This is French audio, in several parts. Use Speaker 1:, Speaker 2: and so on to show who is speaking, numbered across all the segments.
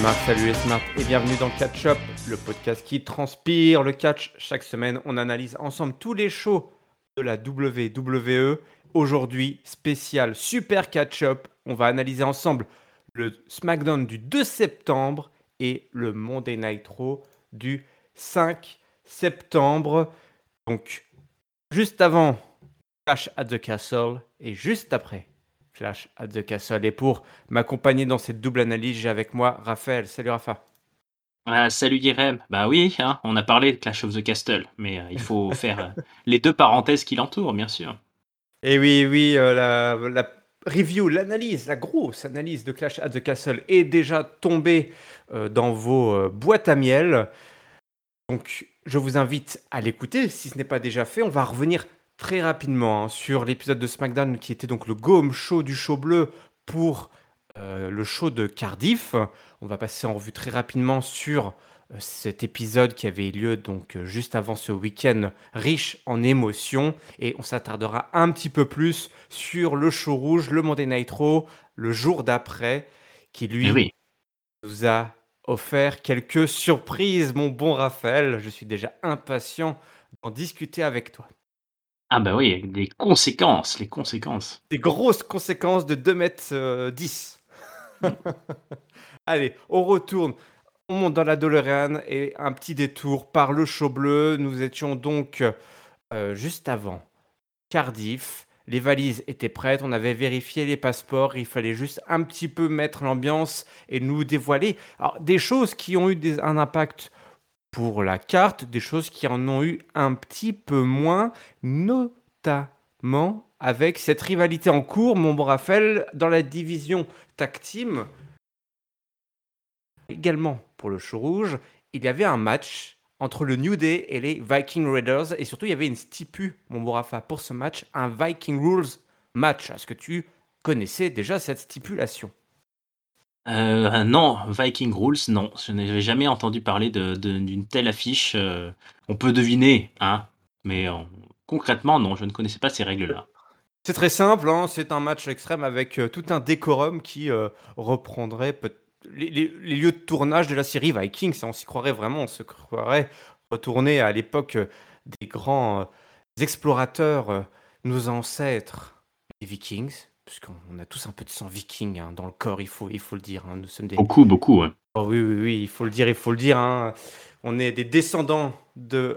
Speaker 1: Marc, salut les Smart et bienvenue dans Catch Up, le podcast qui transpire le catch. Chaque semaine, on analyse ensemble tous les shows de la WWE. Aujourd'hui, spécial Super Catch Up, on va analyser ensemble le SmackDown du 2 septembre et le Monday Night Raw du 5 septembre. Donc, juste avant Clash at the Castle et juste après Clash at the Castle. Et pour m'accompagner dans cette double analyse, j'ai avec moi Raphaël. Salut Rafa.
Speaker 2: Ah, salut Guérem. Bah oui, hein, on a parlé de Clash of the Castle, mais il faut faire les deux parenthèses qui l'entourent, bien sûr.
Speaker 1: Et oui, la review, l'analyse, la grosse analyse de Clash at the Castle est déjà tombée dans vos boîtes à miel. Donc, je vous invite à l'écouter si ce n'est pas déjà fait. On va revenir très rapidement sur l'épisode de SmackDown qui était donc le Go Home Show du show bleu pour le show de Cardiff. On va passer en revue très rapidement sur cet épisode qui avait lieu donc juste avant ce week-end riche en émotions et on s'attardera un petit peu plus sur le show rouge, le Monday Night Raw, le jour d'après, qui
Speaker 2: Mais
Speaker 1: lui
Speaker 2: oui.
Speaker 1: nous a offert quelques surprises, mon bon Raphaël. Je suis déjà impatient d'en discuter avec toi.
Speaker 2: Ah bah oui, avec des conséquences, les conséquences.
Speaker 1: Des grosses conséquences de 2 m 10.
Speaker 2: Mm.
Speaker 1: Allez, on retourne. On monte dans la DeLorean et un petit détour par le show bleu. Nous étions donc juste avant Cardiff. Les valises étaient prêtes, on avait vérifié les passeports, il fallait juste un petit peu mettre l'ambiance et nous dévoiler alors, des choses qui ont eu un impact pour la carte, des choses qui en ont eu un petit peu moins, notamment avec cette rivalité en cours, mon bon Raphaël, dans la division tag team. Également pour le show rouge, il y avait un match entre le New Day et les Viking Raiders. Et surtout, il y avait une stipu, mon bon Rafa, pour ce match, un Viking Rules match. Est-ce que tu connaissais déjà cette stipulation?
Speaker 2: Non, Viking Rules, non. Je n'avais jamais entendu parler d'une telle affiche. On peut deviner, hein, mais concrètement, non, je ne connaissais pas ces règles-là.
Speaker 1: C'est très simple, hein, c'est un match extrême avec tout un décorum qui reprendrait les lieux de tournage de la série Vikings. On s'y croirait vraiment, on se croirait retourner à l'époque des grands explorateurs, nos ancêtres, les Vikings, puisqu'on a tous un peu de sang viking hein, dans le corps, il faut le dire. Hein, nous sommes des...
Speaker 2: Beaucoup, beaucoup, ouais.
Speaker 1: Oh, oui, il faut le dire. Hein, on est des descendants de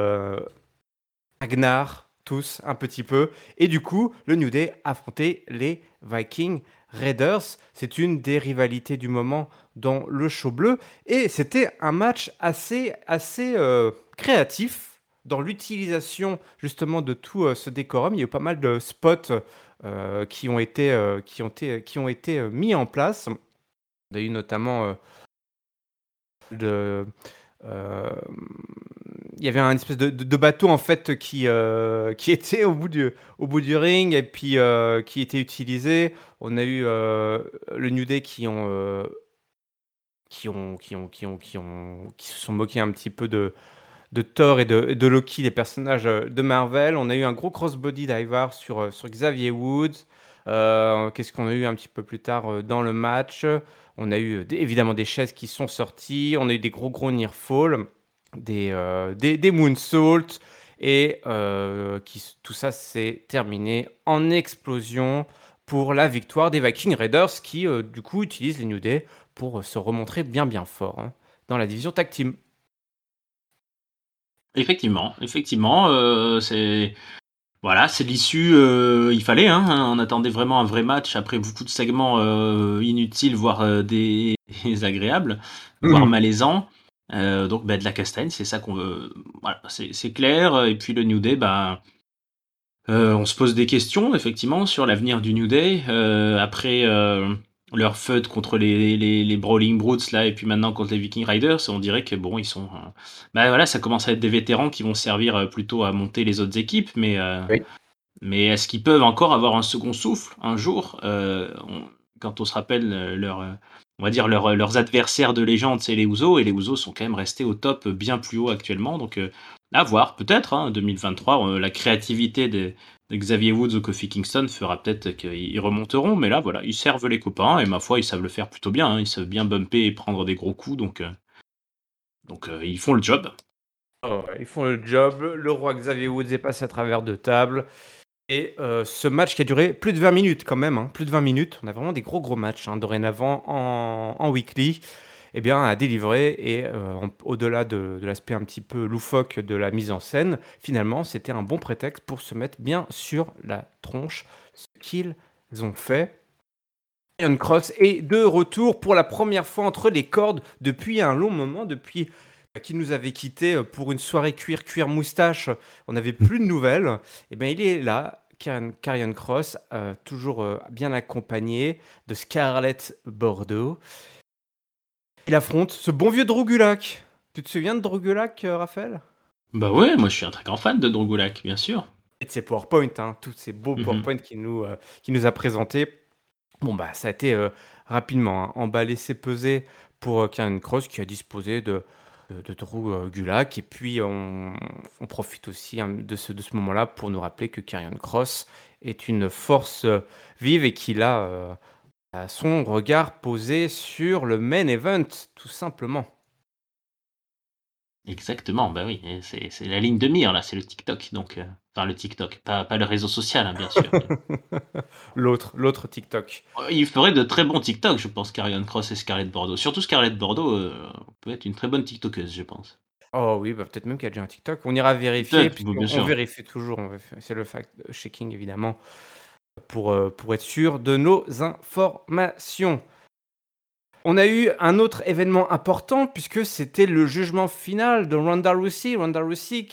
Speaker 1: Ragnar, tous un petit peu. Et du coup, le New Day affrontait les Viking Raiders. C'est une des rivalités du moment dans le show bleu. Et c'était un match assez créatif dans l'utilisation justement de tout ce décorum. Il y a eu pas mal de spots qui ont été mis en place. On a eu notamment de euh, il y avait un espèce de bateau en fait qui était au bout du ring et puis qui était utilisé. On a eu le New Day qui se sont moqués un petit peu de Thor et de Loki, les personnages de Marvel. On a eu un gros crossbody diver sur Xavier Woods. Qu'est-ce qu'on a eu un petit peu plus tard dans le match? On a eu évidemment des chaises qui sont sorties. On a eu des gros near fall, des moonsaults. Et tout ça s'est terminé en explosion pour la victoire des Viking Raiders qui, du coup, utilisent les New Day pour se remontrer bien fort hein, dans la division tag team.
Speaker 2: Effectivement, c'est voilà, c'est l'issue, il fallait, hein, on attendait vraiment un vrai match après beaucoup de segments, inutiles, voire, désagréables, voire malaisants. Donc bah, de la castagne, c'est ça qu'on veut, voilà, c'est clair, et puis le New Day, bah, on se pose des questions effectivement sur l'avenir du New Day, après, leur feud contre les Brawling Brutes là et puis maintenant contre les Viking Riders, on dirait que bon, ils sont, bah, voilà, ça commence à être des vétérans qui vont servir, plutôt à monter les autres équipes,
Speaker 1: Oui.
Speaker 2: mais est-ce qu'ils peuvent encore avoir un second souffle un jour? Quand on se rappelle, on va dire leurs adversaires de légende, c'est les Usos, et les Usos sont quand même restés au top, bien plus haut actuellement, donc à voir, peut-être, hein, 2023, la créativité Xavier Woods ou Kofi Kingston fera peut-être qu'ils remonteront, mais là, voilà, ils servent les copains, et ma foi, ils savent le faire plutôt bien, hein. Ils savent bien bumper et prendre des gros coups, donc ils font le job.
Speaker 1: Oh ouais, ils font le job. Le roi Xavier Woods est passé à travers de tables. Et ce match qui a duré plus de 20 minutes quand même, hein, plus de 20 minutes. On a vraiment des gros matchs hein, dorénavant en weekly. Eh bien, a délivré et au-delà de l'aspect un petit peu loufoque de la mise en scène, finalement, c'était un bon prétexte pour se mettre bien sur la tronche, ce qu'ils ont fait. Ian Cross est de retour pour la première fois entre les cordes depuis un long moment, depuis qu'il nous avait quittés pour une soirée cuir moustache. On n'avait plus de nouvelles. Et bien, il est là, Karrion Cross, toujours bien accompagné de Scarlett Bordeaux. Il affronte ce bon vieux Drogulak. Tu te souviens de Drogulak, Raphaël?
Speaker 2: Bah ouais, moi je suis un très grand fan de Drogulak, bien sûr.
Speaker 1: Et de ses PowerPoint, hein, tous ces beaux
Speaker 2: Mhm.
Speaker 1: PowerPoint qu'il nous a présentés. Bon, bah, ça a été rapidement hein, emballé, c'est pesé pour Karrion Cross qui a disposé de Drew Gulak. Et puis, on profite aussi hein, de ce moment-là pour nous rappeler que Karrion Cross est une force vive et qu'il a son regard posé sur le main event, tout simplement.
Speaker 2: Exactement, bah oui, et c'est la ligne de mire là, c'est le TikTok, donc enfin le TikTok, pas le réseau social, hein, bien sûr.
Speaker 1: L'autre TikTok.
Speaker 2: Il ferait de très bons TikTok, je pense, Karrion Cross et Scarlett Bordeaux. Surtout Scarlett Bordeaux peut être une très bonne TikTokeuse, je pense.
Speaker 1: Oh oui, bah, peut-être même qu'il y a déjà un TikTok. On ira vérifier,
Speaker 2: Peut-être, bon,
Speaker 1: puisqu'on
Speaker 2: bien
Speaker 1: on
Speaker 2: sûr.
Speaker 1: vérifie toujours. C'est le fact-checking, évidemment, pour être sûr de nos informations. On a eu un autre événement important, puisque c'était le jugement final de Ronda Rousey. Ronda Rousey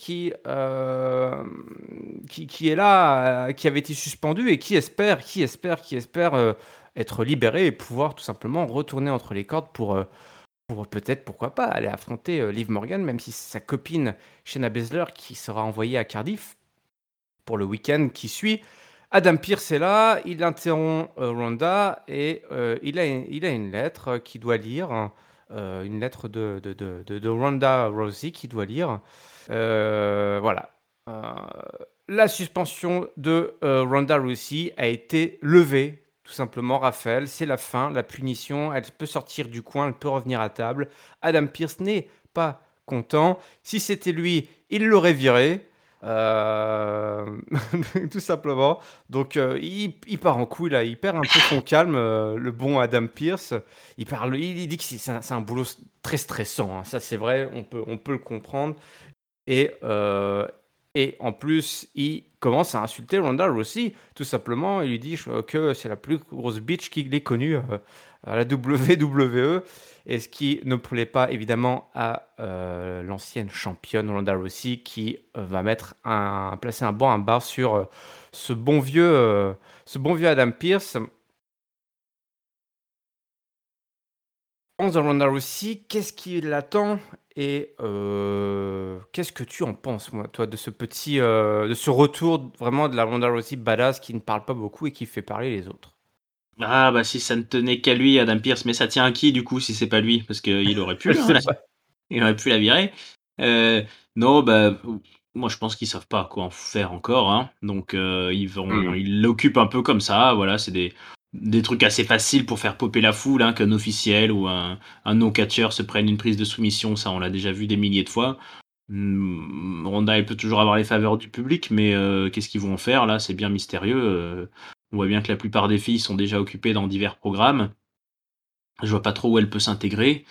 Speaker 1: qui est là, qui avait été suspendue et qui espère être libérée et pouvoir tout simplement retourner entre les cordes pour peut-être, pourquoi pas, aller affronter Liv Morgan, même si c'est sa copine Shayna Baszler qui sera envoyée à Cardiff pour le week-end qui suit. Adam Pearce est là, il interrompt Ronda et il a une lettre qu'il doit lire, hein, une lettre de Ronda Rousey qu'il doit lire. Voilà. Euh, la suspension de Ronda Rousey a été levée, tout simplement, Raphaël. C'est la fin, la punition. Elle peut sortir du coin, elle peut revenir à table. Adam Pearce n'est pas content. Si c'était lui, il l'aurait viré. Euh, tout simplement. Donc, il part en couille, là. Il perd un peu son calme, le bon Adam Pearce. Il dit que c'est un boulot très stressant, hein. Ça, c'est vrai, on peut le comprendre. Et, euh, et en plus, il commence à insulter Ronda Rousey. Tout simplement, il lui dit que c'est la plus grosse bitch qu'il ait connue à la WWE. Et ce qui ne plaît pas évidemment à l'ancienne championne Ronda Rousey qui va placer un bar sur ce bon vieux Adam Pearce. De Ronda Rousey, qu'est-ce qui l'attend et qu'est-ce que tu en penses, moi, toi, de ce retour vraiment de la Ronda Rousey badass qui ne parle pas beaucoup et qui fait parler les autres?
Speaker 2: Ah bah si ça ne tenait qu'à lui, Adam Pearce, mais ça tient à qui du coup si c'est pas lui? Parce qu'il aurait
Speaker 1: Je
Speaker 2: pu, hein,
Speaker 1: sais pas.
Speaker 2: il aurait pu la virer. Non, bah moi je pense qu'ils savent pas quoi en faire encore, hein. Donc
Speaker 1: Hmm.
Speaker 2: ils l'occupent un peu comme ça. Voilà, c'est des trucs assez faciles pour faire popper la foule, hein, qu'un officiel ou un non-catcheur se prenne une prise de soumission. Ça, on l'a déjà vu des milliers de fois. Ronda, elle peut toujours avoir les faveurs du public, mais qu'est-ce qu'ils vont en faire là? C'est bien mystérieux. On voit bien que la plupart des filles sont déjà occupées dans divers programmes. Je vois pas trop où elle peut s'intégrer.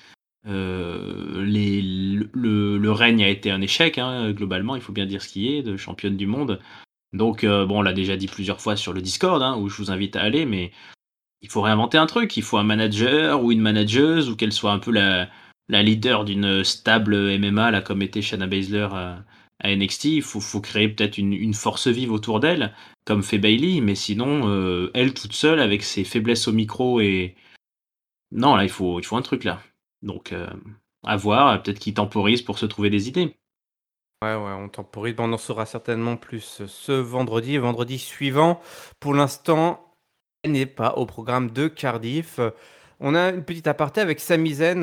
Speaker 2: Le règne a été un échec, hein, globalement, il faut bien dire ce qui est, de championne du monde. Donc, bon, on l'a déjà dit plusieurs fois sur le Discord, hein, où je vous invite à aller, mais il faut réinventer un truc. Il faut un manager ou une manageuse, ou qu'elle soit un peu la leader d'une stable MMA, là, comme était Shayna Baszler à NXT. Il faut créer peut-être une force vive autour d'elle, comme fait Bailey, mais sinon, elle toute seule, avec ses faiblesses au micro et non, là, il faut un truc là. Donc, à voir, peut-être qu'il temporise pour se trouver des idées.
Speaker 1: Ouais, ouais, on temporise. On en saura certainement plus ce vendredi et vendredi suivant. Pour l'instant, elle n'est pas au programme de Cardiff. On a une petite aparté avec Sami Zayn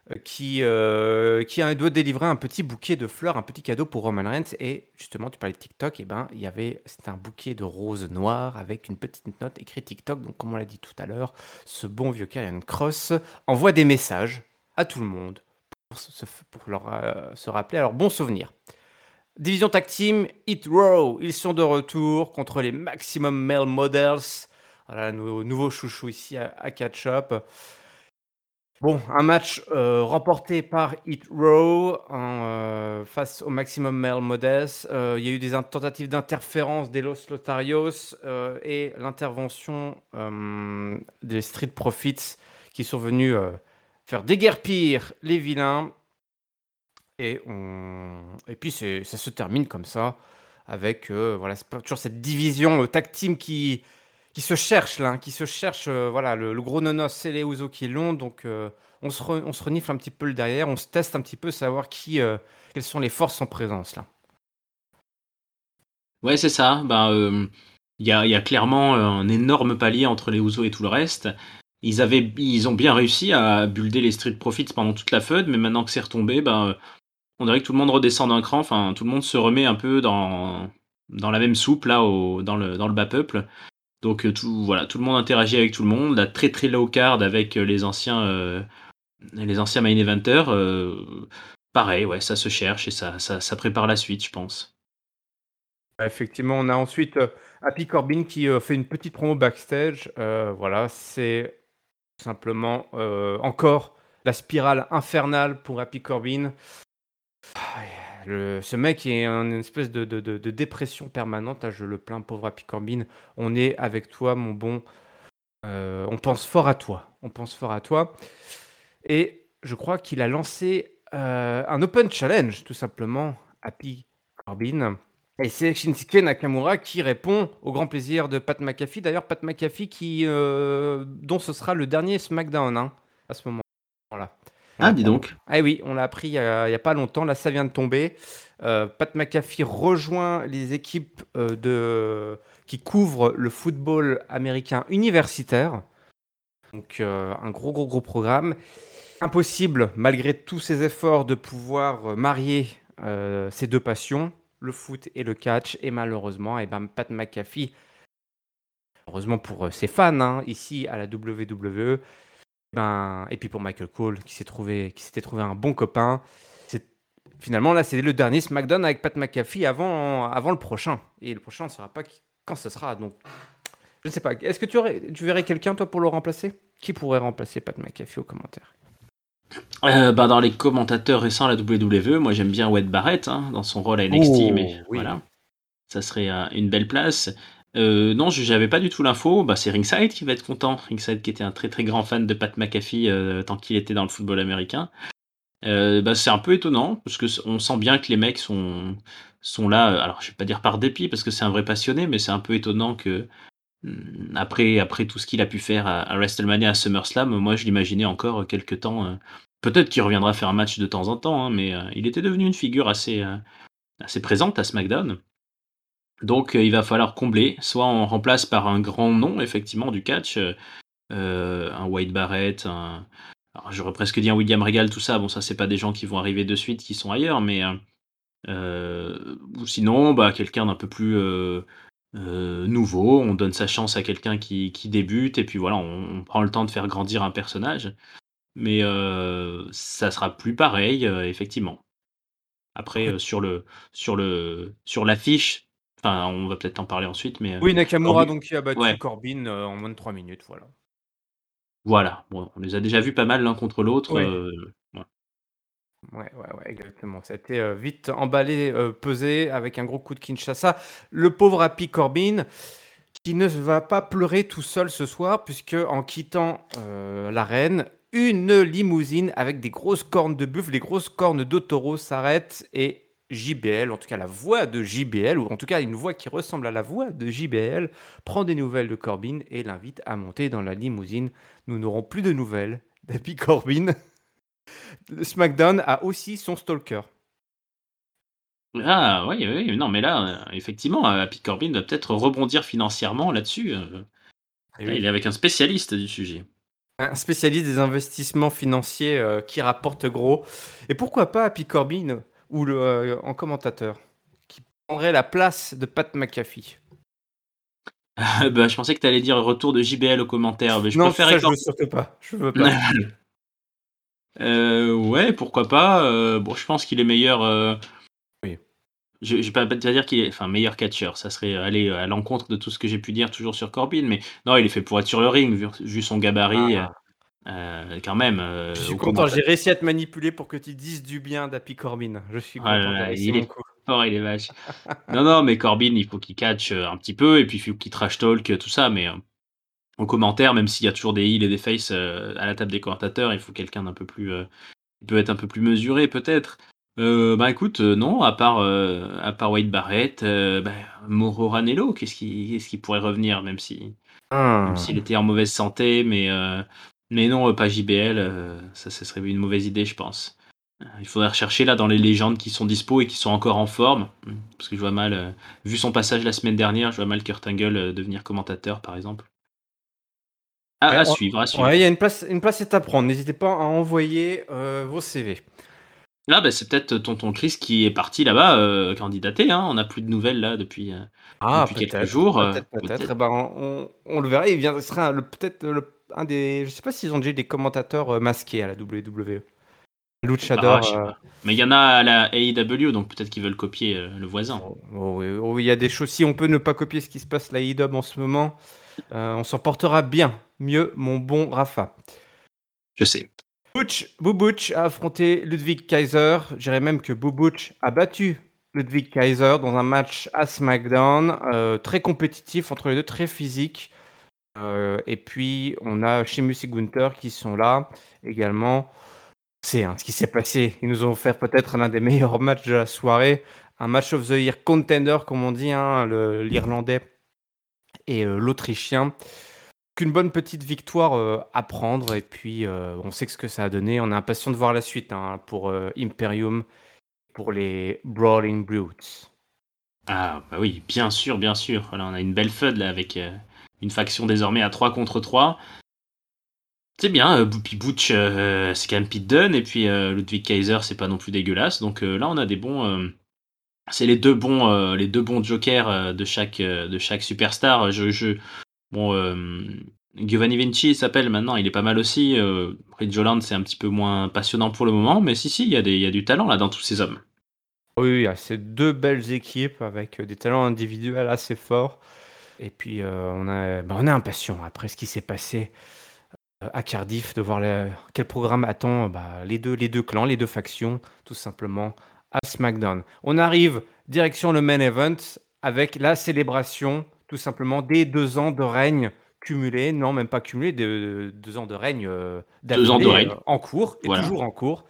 Speaker 1: qui doit délivrer un petit bouquet de fleurs, un petit cadeau pour Roman Reigns. Et justement, tu parlais de TikTok, et ben, c'était un bouquet de roses noires avec une petite note écrite TikTok. Donc, comme on l'a dit tout à l'heure, ce bon vieux Karrion Cross envoie des messages à tout le monde pour se rappeler alors bon souvenir. Division Tag Team, Hit Row, ils sont de retour contre les Maximum Male Models. Voilà, nos nouveaux chouchous ici à Catch Up. Bon, un match remporté par Hit Row face au Maximum Male Models. Il y a eu des tentatives d'interférence des Los Lotarios et l'intervention des Street Profits qui sont venus faire déguerpir les vilains. Et puis ça se termine comme ça, avec voilà, c'est pas toujours cette division tag team qui se cherche là, hein, qui se cherche. Voilà, le gros nonos, c'est les Usos qui l'ont, donc on se renifle un petit peu le derrière, on se teste un petit peu, savoir quelles sont les forces en présence là.
Speaker 2: Ouais, c'est ça. Il y a clairement un énorme palier entre les Usos et tout le reste. Ils ont bien réussi à builder les Street Profits pendant toute la feud, mais maintenant que c'est retombé, on dirait que tout le monde redescend d'un cran. Enfin, tout le monde se remet un peu dans la même soupe là, dans le bas peuple. Donc voilà, tout le monde interagit avec tout le monde. La très très low card avec les anciens main eventers. Pareil, ouais, ça se cherche et ça prépare la suite, je pense.
Speaker 1: Effectivement, on a ensuite Happy Corbin qui fait une petite promo backstage. Voilà, c'est simplement encore la spirale infernale pour Happy Corbin. Ce mec est une espèce de dépression permanente. Là, je le plains, pauvre Happy Corbin. On est avec toi, mon bon. On pense fort à toi. On pense fort à toi. Et je crois qu'il a lancé un Open Challenge, tout simplement, Happy Corbin. Et c'est Shinsuke Nakamura qui répond au grand plaisir de Pat McAfee. D'ailleurs, Pat McAfee dont ce sera le dernier SmackDown hein, à ce moment-là.
Speaker 2: Ah, dis donc.
Speaker 1: Ah oui, on l'a appris il y a pas longtemps. Là, ça vient de tomber. Pat McAfee rejoint les équipes qui couvrent le football américain universitaire. Donc, un gros programme. Impossible, malgré tous ses efforts, de pouvoir marier ces deux passions, le foot et le catch. Et malheureusement, Pat McAfee, heureusement pour ses fans, hein, ici à la WWE, et puis pour Michael Cole, qui s'était trouvé un bon copain. Finalement, là, c'est le dernier SmackDown avec Pat McAfee avant le prochain. Et le prochain, on ne saura pas quand ce sera. Donc, je ne sais pas. Est-ce que tu verrais quelqu'un, toi, pour le remplacer? Qui pourrait remplacer Pat McAfee aux commentaires?
Speaker 2: Dans les commentateurs récents à la WWE, moi j'aime bien Wade Barrett hein, dans son rôle à NXT, mais
Speaker 1: Oui.
Speaker 2: voilà, ça serait une belle place. Non, j'avais pas du tout l'info. C'est Ringside qui va être content. Ringside qui était un très très grand fan de Pat McAfee tant qu'il était dans le football américain. C'est un peu étonnant parce que on sent bien que les mecs sont là. Alors je vais pas dire par dépit parce que c'est un vrai passionné, mais c'est un peu étonnant que après tout ce qu'il a pu faire à WrestleMania, à SummerSlam, moi je l'imaginais encore quelques temps. Peut-être qu'il reviendra faire un match de temps en temps, hein, mais il était devenu une figure assez présente à SmackDown. Donc il va falloir combler. Soit on remplace par un grand nom, effectivement, du catch, un Wade Barrett, alors j'aurais presque dit un William Regal, tout ça. Bon, ça c'est pas des gens qui vont arriver de suite, qui sont ailleurs, mais ou sinon, quelqu'un d'un peu plus nouveau. On donne sa chance à quelqu'un qui débute, et puis voilà, on prend le temps de faire grandir un personnage. Mais ça sera plus pareil, effectivement. Après, sur l'affiche, enfin, on va peut-être en parler ensuite, mais
Speaker 1: Oui, Nakamura,
Speaker 2: Corbi
Speaker 1: donc, qui a battu
Speaker 2: ouais,
Speaker 1: Corbin en moins de 3 minutes, voilà.
Speaker 2: voilà. Bon, on les a déjà vus pas mal l'un contre l'autre,
Speaker 1: Oui.
Speaker 2: ouais.
Speaker 1: Ouais, exactement. Ça a été vite emballé, pesé avec un gros coup de Kinshasa. Le pauvre Happy Corbin qui ne va pas pleurer tout seul ce soir, puisque en quittant l'arène, une limousine avec des grosses cornes de buffle, des grosses cornes de taureau s'arrête et JBL, en tout cas la voix de JBL, ou en tout cas une voix qui ressemble à la voix de JBL, prend des nouvelles de Corbin et l'invite à monter dans la limousine. Nous n'aurons plus de nouvelles d'Happy Corbin. Le SmackDown a aussi son stalker.
Speaker 2: Ah oui, oui, non, mais là, effectivement, Happy Corbin va peut-être rebondir financièrement là-dessus.
Speaker 1: Et
Speaker 2: Là, il
Speaker 1: oui.
Speaker 2: est avec un spécialiste du sujet.
Speaker 1: Un spécialiste des investissements financiers qui rapporte gros. Et pourquoi pas Happy Corbin ou en commentateur qui prendrait la place de Pat McAfee.
Speaker 2: Bah, je pensais que tu allais dire retour de JBL aux commentaires, mais je
Speaker 1: Non,
Speaker 2: préférais
Speaker 1: ça je veux
Speaker 2: Corbin.
Speaker 1: surtout pas. Je veux pas.
Speaker 2: Ouais, pourquoi pas. Bon, je pense qu'il est meilleur.
Speaker 1: Oui.
Speaker 2: Je vais pas te dire qu'il est, enfin, meilleur catcheur. Ça serait aller à l'encontre de tout ce que j'ai pu dire toujours sur Corbin, mais non, il est fait pour être sur le ring, vu son gabarit, quand même.
Speaker 1: Je suis
Speaker 2: Au
Speaker 1: content,
Speaker 2: commentaire.
Speaker 1: j'ai réussi à te manipuler pour que tu dises du bien d'Happy Corbin. Je suis
Speaker 2: Oh là
Speaker 1: content, j'ai
Speaker 2: là,
Speaker 1: réussi
Speaker 2: il
Speaker 1: mon
Speaker 2: est
Speaker 1: coup.
Speaker 2: fort, il est vache. Non, non, mais Corbin, il faut qu'il catch un petit peu, et puis il faut qu'il trash talk, tout ça, mais en commentaire, même s'il y a toujours des heels et des faces à la table des commentateurs, il faut quelqu'un d'un peu plus, qui peut être un peu plus mesuré peut-être. Bah écoute, non, à part Wade Barrett, bah, Mauro Ranello, qu'est-ce qui pourrait revenir, même
Speaker 1: Ah.
Speaker 2: s'il était en mauvaise santé, mais non, pas JBL, ça serait une mauvaise idée, je pense. Il faudrait rechercher là dans les légendes qui sont dispo et qui sont encore en forme, parce que je vois mal, vu son passage la semaine dernière, je vois mal Kurt Angle devenir commentateur, par exemple.
Speaker 1: Ouais,
Speaker 2: À suivre, à
Speaker 1: ouais, il y
Speaker 2: suivre.
Speaker 1: a une place est à prendre. N'hésitez pas à envoyer vos CV.
Speaker 2: Là, bah, c'est peut-être tonton Chris qui est parti là-bas, candidater, hein. On n'a plus de nouvelles là
Speaker 1: Ah,
Speaker 2: depuis quelques
Speaker 1: peut-être,
Speaker 2: jours,
Speaker 1: peut-être, peut-être.
Speaker 2: peut-être.
Speaker 1: Eh ben, on le verra. Ce sera peut-être un des. Je sais pas s'ils ont déjà eu des commentateurs masqués à la WWE.
Speaker 2: Ah,
Speaker 1: Luchador.
Speaker 2: je sais pas. Mais il y en a à la AEW, donc peut-être qu'ils veulent copier, le voisin.
Speaker 1: Oui, oui, il y a des choses. Si on peut ne pas copier ce qui se passe à la IW en ce moment, on s'en portera bien. Mieux, mon bon Rafa.
Speaker 2: Je sais.
Speaker 1: Bubuch a affronté Ludwig Kaiser. Je dirais même que Bubuch a battu Ludwig Kaiser dans un match à SmackDown, très compétitif entre les deux, très physique. Et puis, on a Sheamus et Gunther qui sont là également. C'est ce qui s'est passé. Ils nous ont fait peut-être l'un des meilleurs matchs de la soirée. Un match of the year contender, comme on dit, hein, l'Irlandais et l'Autrichien. Qu'une bonne petite victoire à prendre. Et puis, on sait ce que ça a donné. On est impatient de voir la suite hein, pour Imperium, pour les Brawling Brutes.
Speaker 2: Ah, bah oui, bien sûr, bien sûr. Voilà, on a une belle feud là avec, une faction désormais à 3 contre 3. C'est bien, puis Butch, c'est quand même Pete Dunne et puis, Ludwig Kaiser, c'est pas non plus dégueulasse. Donc, là, on a des bons, c'est les 2 bons jokers, de chaque superstar. Bon, Giovanni Vinci, il s'appelle maintenant, il est pas mal aussi. Ridge Holland, c'est un petit peu moins passionnant pour le moment, mais si, il y a du talent là dans tous ces hommes.
Speaker 1: Oui, il y a ces deux belles équipes avec des talents individuels assez forts. Et puis, on est impatient après ce qui s'est passé à Cardiff de voir quel programme attend les deux clans, les deux factions, tout simplement, à SmackDown. On arrive direction le main event avec la célébration, tout simplement, des 2 ans de règne cumulés, non, même pas cumulés, 2 ans de règne
Speaker 2: 2 ans de
Speaker 1: d'affilée
Speaker 2: règne,
Speaker 1: en cours et
Speaker 2: voilà.
Speaker 1: toujours en cours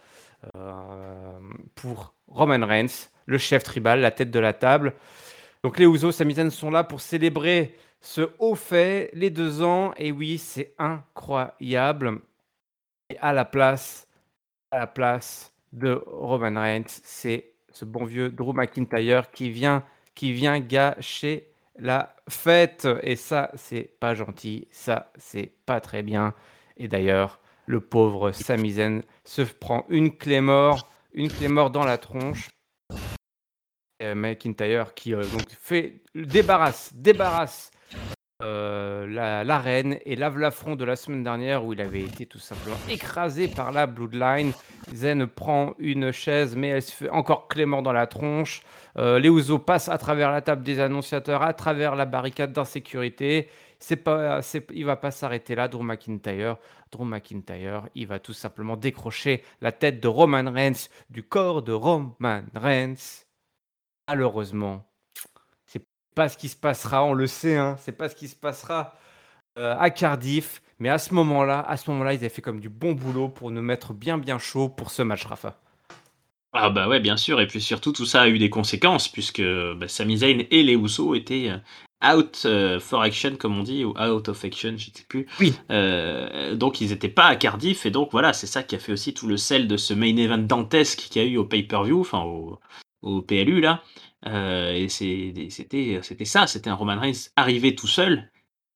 Speaker 1: euh, pour Roman Reigns, le chef tribal, la tête de la table. Donc les Usos, Sami Zayn sont là pour célébrer ce haut fait, les 2 ans. Et oui, c'est incroyable. Et à la place de Roman Reigns, c'est ce bon vieux Drew McIntyre qui vient gâcher la fête. Et ça, c'est pas gentil. Ça, c'est pas très bien. Et d'ailleurs, le pauvre Sami Zayn se prend une Claymore dans la tronche. McIntyre qui donc débarrasse l'arène et lave l'affront de la semaine dernière où il avait été tout simplement écrasé par la Bloodline. Zen prend une chaise mais elle se fait encore clément dans la tronche. Les Usos passent à travers la table des annonciateurs, à travers la barricade d'insécurité. Il va pas s'arrêter là, Drew McIntyre. Drew McIntyre, il va tout simplement décrocher la tête de Roman Reigns du corps de Roman Reigns. Malheureusement, c'est pas ce qui se passera, on le sait, hein, c'est pas ce qui se passera à Cardiff. Mais à ce moment-là, ils avaient fait comme du bon boulot pour nous mettre bien chaud pour ce match, Rafa.
Speaker 2: Ah bah ouais, bien sûr, et puis surtout tout ça a eu des conséquences puisque, bah, Sami Zayn et les Usos étaient, out, for action comme on dit, ou out of action, je sais plus.
Speaker 1: Oui.
Speaker 2: Donc ils étaient pas à Cardiff et donc voilà, c'est ça qui a fait aussi tout le sel de ce main event dantesque qu'il y a eu au pay-per-view, enfin au PLU là. Et c'était ça, c'était un Roman Reigns arrivé tout seul,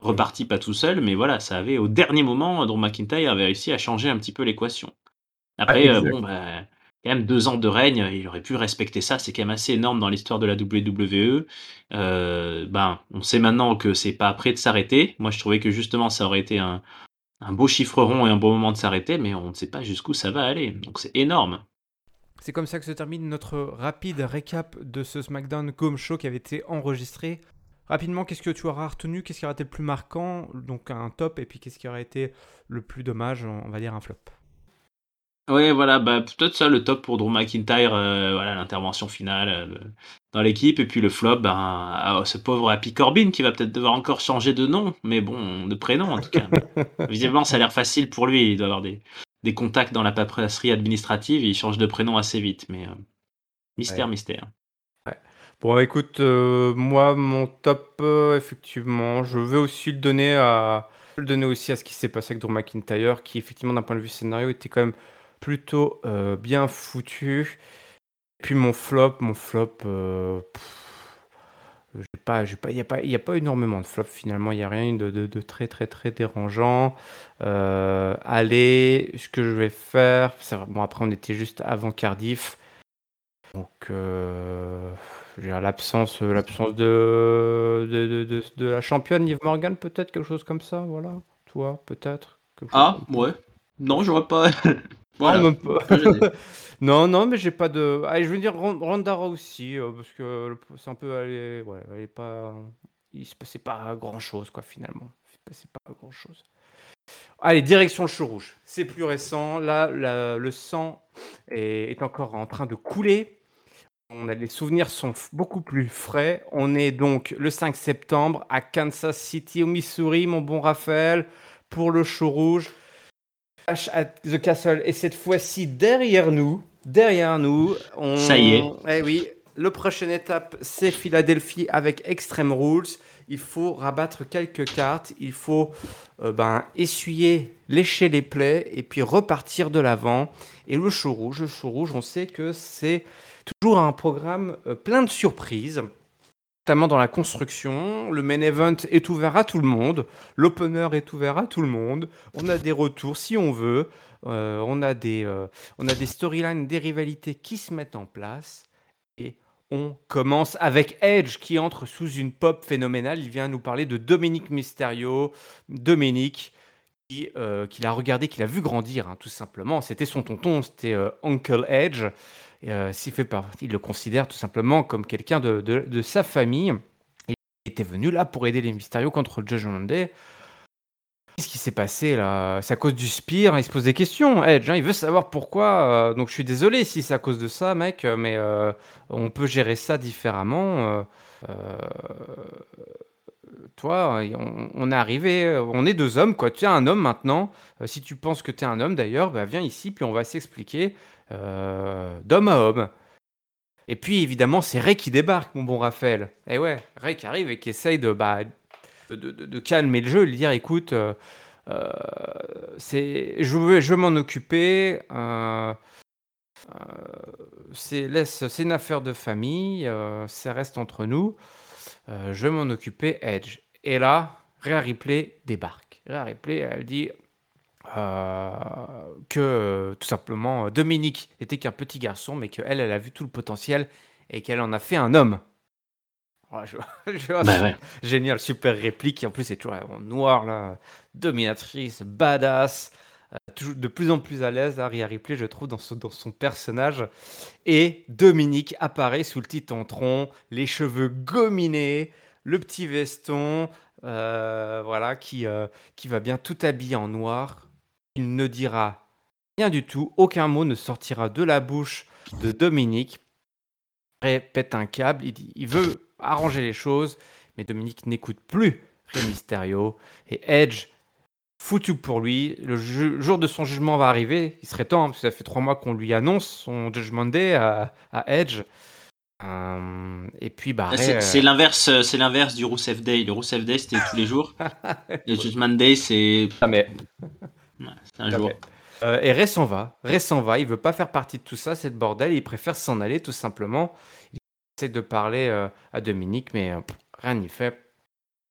Speaker 2: reparti pas tout seul, mais voilà, ça avait au dernier moment, Drew McIntyre avait réussi à changer un petit peu l'équation.
Speaker 1: Ah,
Speaker 2: Après,
Speaker 1: exact.
Speaker 2: bon, bah, quand même 2 ans de règne, il aurait pu respecter ça, c'est quand même assez énorme dans l'histoire de la WWE. Ben, on sait maintenant que c'est pas prêt de s'arrêter. Moi, je trouvais que justement ça aurait été un beau chiffre rond et un bon moment de s'arrêter, mais on ne sait pas jusqu'où ça va aller, donc c'est énorme.
Speaker 1: C'est comme ça que se termine notre rapide récap de ce SmackDown Home Show qui avait été enregistré. Rapidement, qu'est-ce que tu auras retenu? Qu'est-ce qui aurait été le plus marquant? Donc un top, et puis qu'est-ce qui aurait été le plus dommage? On va dire un flop.
Speaker 2: Ouais, voilà, bah, peut-être ça le top pour Drew McIntyre, voilà, l'intervention finale, dans l'équipe et puis le flop, ben, ce pauvre Happy Corbin qui va peut-être devoir encore changer de nom, mais bon, de prénom en tout cas. Visiblement, ça a l'air facile pour lui, il doit avoir des contacts dans la paperasserie administrative et il change de prénom assez vite, mais mystère,
Speaker 1: Ouais.
Speaker 2: mystère.
Speaker 1: Ouais. Bon, écoute, moi, mon top, effectivement, je vais aussi le donner aussi à ce qui s'est passé avec Drew McIntyre, qui, effectivement, d'un point de vue scénario, était quand même plutôt bien foutu. Puis mon flop, il n'y a pas énormément de flops finalement, il n'y a rien de très très très dérangeant. Allez, ce que je vais faire, bon après on était juste avant Cardiff, donc j'ai l'absence de la championne Liv Morgan, peut-être quelque chose comme ça, voilà. Toi, peut-être quelque chose
Speaker 2: Ah,
Speaker 1: comme ça.
Speaker 2: ouais. Non, je vois pas.
Speaker 1: Non,
Speaker 2: Voilà,
Speaker 1: même pas.
Speaker 2: un peu gêné.
Speaker 1: Non, non, mais j'ai pas de. Allez, je veux dire Ronda aussi, parce que c'est un peu. Ouais, elle est pas. Il se passait pas grand-chose, quoi, finalement. Il se passait pas grand-chose. Allez, direction le chou rouge. C'est plus récent. Là, le sang est encore en train de couler. Les souvenirs sont beaucoup plus frais. On est donc le 5 septembre à Kansas City, au Missouri, mon bon Raphaël, pour le chou rouge. Clash at the Castle. Et cette fois-ci, derrière nous,
Speaker 2: Ça y est.
Speaker 1: Eh oui, le prochaine étape, c'est Philadelphie avec Extreme Rules. Il faut rabattre quelques cartes, il faut essuyer, lécher les plaies et puis repartir de l'avant. Et le show rouge, on sait que c'est toujours un programme plein de surprises, notamment dans la construction. Le main event est ouvert à tout le monde. L'opener est ouvert à tout le monde. On a des retours si on veut. On a des storylines, des rivalités qui se mettent en place. Et on commence avec Edge qui entre sous une pop phénoménale. Il vient nous parler de Dominic Mysterio. Dominic qui l'a regardé, qui l'a vu grandir, hein, tout simplement. C'était son tonton, c'était Uncle Edge. Il le considère tout simplement comme quelqu'un de sa famille. Il était venu là pour aider les Mysterio contre le Judgment Day. Qu'est-ce qui s'est passé là? C'est à cause du Spear, hein, il se pose des questions, Edge, hein, il veut savoir pourquoi. Donc je suis désolé si c'est à cause de ça, mec, mais on peut gérer ça différemment. Euh, Toi, on est arrivé, on est deux hommes, quoi. Tu es un homme maintenant. Si tu penses que tu es un homme, d'ailleurs, bah, viens ici, puis on va s'expliquer d'homme à homme. Et puis, évidemment, c'est Ray qui débarque, mon bon Raphaël. Et ouais, Ray qui arrive et qui essaye de calmer le jeu, de lui dire, écoute, euh, je veux m'en occuper. C'est une affaire de famille, ça reste entre nous. Je vais m'en occuper, Edge. Et là, Rhea Ripley débarque. Rhea Ripley, elle dit euh, que tout simplement Dominique n'était qu'un petit garçon, mais qu'elle, elle a vu tout le potentiel et qu'elle en a fait un homme. Ouais,
Speaker 2: Bah ouais.
Speaker 1: génial, super réplique. Et en plus, c'est toujours en noir, là, dominatrice, badass, toujours de plus en plus à l'aise, Rhea Ripley, je trouve, dans son personnage. Et Dominique apparaît sous le titantron, les cheveux gominés, le petit veston, voilà, qui va bien tout habillé en noir. Il ne dira rien du tout, aucun mot ne sortira de la bouche de Dominique. Ray pète un câble, il veut arranger les choses, mais Dominique n'écoute plus Rey Mysterio. Et Edge, foutu pour lui, le jour de son jugement va arriver, il serait temps, hein, parce que ça fait 3 mois qu'on lui annonce son Judgment Day à Edge. Et puis, bah, Ray,
Speaker 2: C'est l'inverse du Rusev Day. Le Rusev Day, c'était tous les jours. Le Judgment Day,
Speaker 1: jamais,
Speaker 2: ouais, c'est un
Speaker 1: jamais.
Speaker 2: jour.
Speaker 1: Et Ray s'en va, il veut pas faire partie de tout ça, c'est le bordel, il préfère s'en aller tout simplement. Il essaie de parler à Dominique, mais rien n'y fait.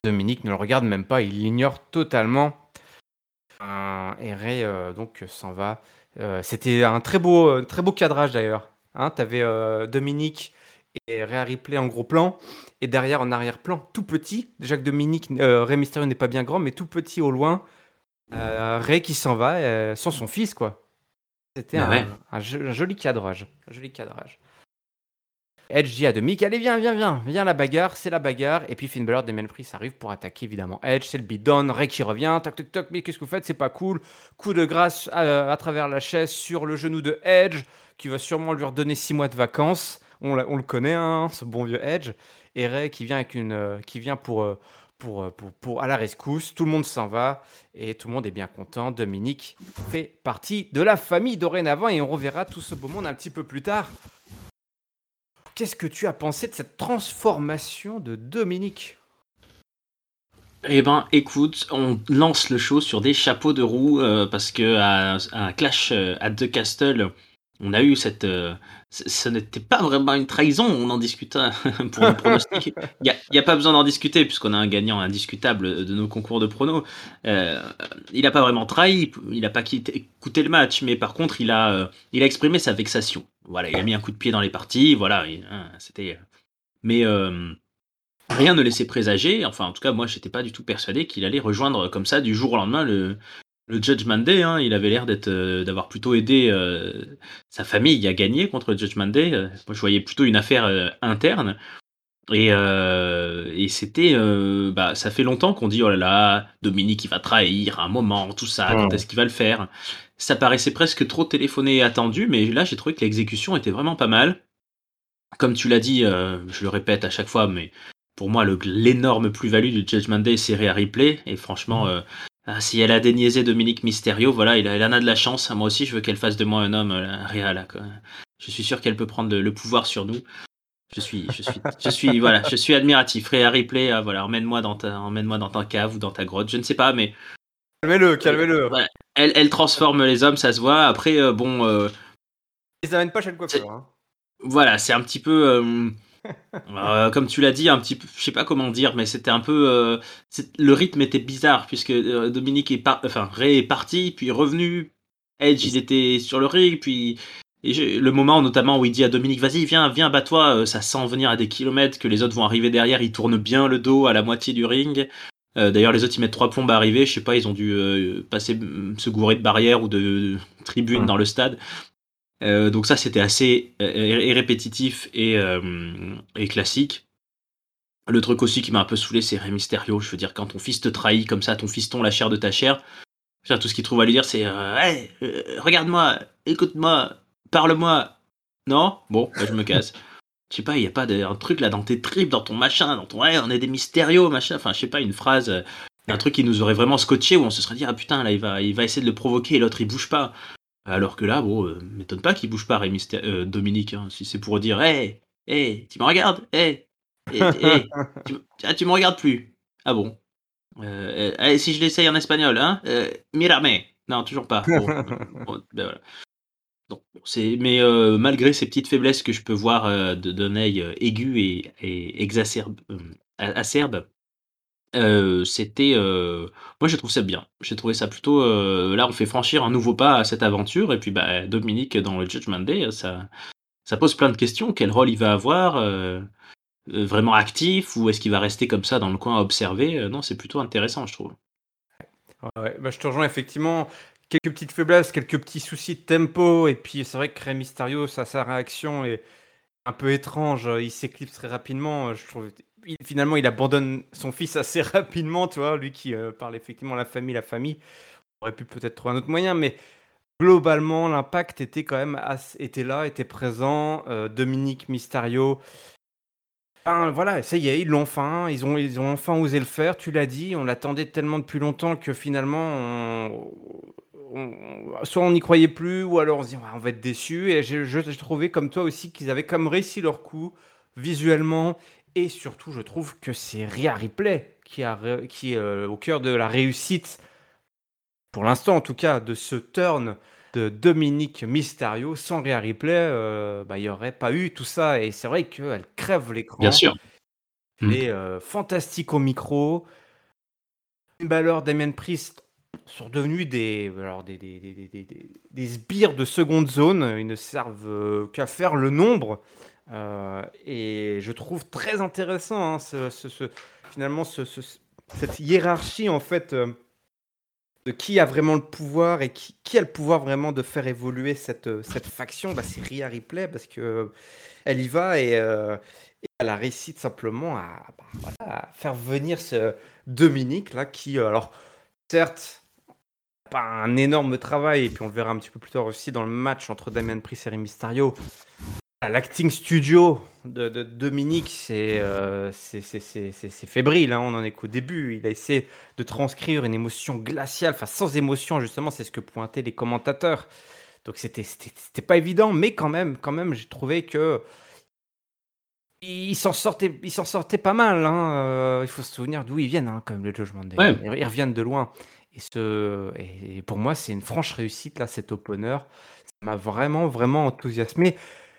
Speaker 1: Dominique ne le regarde même pas, il l'ignore totalement. Et Ray donc s'en va. C'était un très beau cadrage d'ailleurs. Hein, tu avais Dominique et Rhea Ripley en gros plan, et derrière en arrière-plan, tout petit. Déjà que Rey Mysterio n'est pas bien grand, mais tout petit au loin. Rey qui s'en va sans son fils, quoi. C'était
Speaker 2: Bah ouais.
Speaker 1: un joli cadrage. Un joli cadrage. Edge dit à Dominique, allez viens la bagarre, c'est la bagarre. Et puis Finn Balor, Damien Priest arrive pour attaquer évidemment Edge, c'est le beatdown, Rey qui revient, toc toc toc, mais qu'est-ce que vous faites, c'est pas cool. Coup de grâce à travers la chaise sur le genou de Edge, qui va sûrement lui redonner 6 mois de vacances. On le connaît, hein, ce bon vieux Edge. Et Rey qui vient, qui vient pour à la rescousse, tout le monde s'en va et tout le monde est bien content. Dominique fait partie de la famille dorénavant et on reverra tout ce beau monde un petit peu plus tard. Qu'est-ce que tu as pensé de cette transformation de Dominique?
Speaker 2: Eh ben, écoute, on lance le show sur des chapeaux de roue parce que à un clash à The Castle, on a eu ce n'était pas vraiment une trahison, on en discuta pour nos pronostics. Il y a pas besoin d'en discuter puisqu'on a un gagnant indiscutable de nos concours de pronos. Il a pas vraiment trahi, il a pas écouté le match, mais par contre, il a exprimé sa vexation. Voilà, il a mis un coup de pied dans les parties, voilà, c'était. Mais rien ne laissait présager, enfin en tout cas moi j'étais pas du tout persuadé qu'il allait rejoindre comme ça du jour au lendemain le Judgment Day. Hein. Il avait l'air d'avoir plutôt aidé sa famille à gagner contre le Judgment Day. Moi je voyais plutôt une affaire interne. Et c'était, bah, ça fait longtemps qu'on dit oh là là, Dominique il va trahir à un moment, tout ça, quand est-ce qu'il va le faire? Ça paraissait presque trop téléphoné et attendu, mais là j'ai trouvé que l'exécution était vraiment pas mal. Comme tu l'as dit, je le répète à chaque fois, mais pour moi, l'énorme plus-value du Judgment Day, c'est Rhea Ripley. Et franchement, si elle a déniaisé Dominique Mysterio, voilà, elle en a de la chance. Moi aussi, je veux qu'elle fasse de moi un homme, Rhea, là, quoi. Je suis sûr qu'elle peut prendre le pouvoir sur nous. Voilà, je suis admiratif. Rhea Ripley, voilà, emmène-moi dans ta cave ou dans ta grotte, je ne sais pas, mais
Speaker 1: Calmez-le.
Speaker 2: voilà, elle transforme les hommes, ça se voit. Après,
Speaker 1: Ils amènent pas chez le coiffeur. Hein.
Speaker 2: voilà, c'est un petit peu. Comme tu l'as dit, un petit peu, je sais pas comment dire, mais c'était un peu, le rythme était bizarre puisque Dominique Ray est parti, puis revenu, Edge il était sur le ring, puis le moment notamment où il dit à Dominique, vas-y viens bats-toi, ça sent venir à des kilomètres que les autres vont arriver derrière, ils tournent bien le dos à la moitié du ring. D'ailleurs les autres ils mettent 3 plombes à arriver, je sais pas, ils ont dû se gourer de barrières ou de tribunes dans le stade. Donc ça c'était assez répétitif et classique. Le truc aussi qui m'a un peu saoulé, c'est Rey Mysterio. Je veux dire, quand ton fils te trahit comme ça, ton fiston, la chair de ta chair, tout ce qu'il trouve à lui dire, c'est hey, regarde-moi, écoute-moi, parle-moi. Non? Bon, bah, je me casse. Je sais pas, il y a pas un truc là dans tes tripes, dans ton machin, dans ton ouais, on est des Mysterio, machin. Enfin, je sais pas, une phrase, un truc qui nous aurait vraiment scotché où on se serait dit, ah putain, là, il va essayer de le provoquer et l'autre il bouge pas. Alors que là, bon, m'étonne pas qu'il bouge pas, Dominique, hein, si c'est pour dire, tu me regardes, tu me regardes plus. Ah bon. Allez, si je l'essaye en espagnol, hein, mírame. Non, toujours pas. Bon, bon, ben voilà. Donc, mais malgré ces petites faiblesses que je peux voir d'un œil aigu et acerbe, c'était, moi je trouve ça bien. J'ai trouvé ça plutôt, là on fait franchir un nouveau pas à cette aventure et puis, bah, Dominique dans le Judgment Day, ça pose plein de questions. Quel rôle il va avoir? Vraiment actif ou est-ce qu'il va rester comme ça dans le coin à observer? Non, c'est plutôt intéressant je trouve.
Speaker 1: Ouais, bah, je te rejoins effectivement. Quelques petites faiblesses, quelques petits soucis de tempo, et puis c'est vrai que Rey Mysterio, sa réaction est un peu étrange. Il s'éclipse très rapidement. Je trouve, finalement, il abandonne son fils assez rapidement, tu vois, lui qui parle effectivement à la famille. On aurait pu peut-être trouver un autre moyen, mais globalement, l'impact était quand même était là, était présent. Dominique Mysterio. Ben, voilà, ça y est, ils l'ont enfin, ils ont enfin osé le faire, tu l'as dit, on l'attendait tellement depuis longtemps que finalement, soit on n'y croyait plus, ou alors on se dit, ouais, on va être déçus. Et j'ai trouvé comme toi aussi qu'ils avaient comme réussi leur coup visuellement, et surtout, je trouve que c'est Rhea Ripley qui est au cœur de la réussite, pour l'instant en tout cas, de ce turn de Dominique Mysterio. Sans Rhea Ripley, bah, il n'y aurait pas eu tout ça, et c'est vrai qu'elle crève
Speaker 2: Bien
Speaker 1: l'écran.
Speaker 2: sûr.
Speaker 1: Et fantastique au micro. Finn Balor, Damien Priest sont devenus des sbires de seconde zone. Ils ne servent qu'à faire le nombre. Et je trouve très intéressant hein, finalement cette hiérarchie en fait de qui a vraiment le pouvoir et qui a le pouvoir vraiment de faire évoluer cette faction. Bah, c'est Rhea Ripley parce que elle y va et elle a réussi tout simplement à faire venir ce Dominique là qui alors certes pas un énorme travail et puis on le verra un petit peu plus tard aussi dans le match entre Damian Priest et Rey Mysterio. L'acting studio de Dominique, c'est fébrile, hein, on en est qu'au début. Il a essayé de transcrire une émotion glaciale, enfin sans émotion justement, c'est ce que pointaient les commentateurs. Donc c'était pas évident, mais quand même, j'ai trouvé que il s'en sortait pas mal. Hein. Il faut se souvenir d'où ils viennent, hein, comme le Judgment Day.
Speaker 2: Ouais.
Speaker 1: Ils reviennent de loin. Et pour moi, c'est une franche réussite, là, cet opener. Ça m'a vraiment, vraiment enthousiasmé.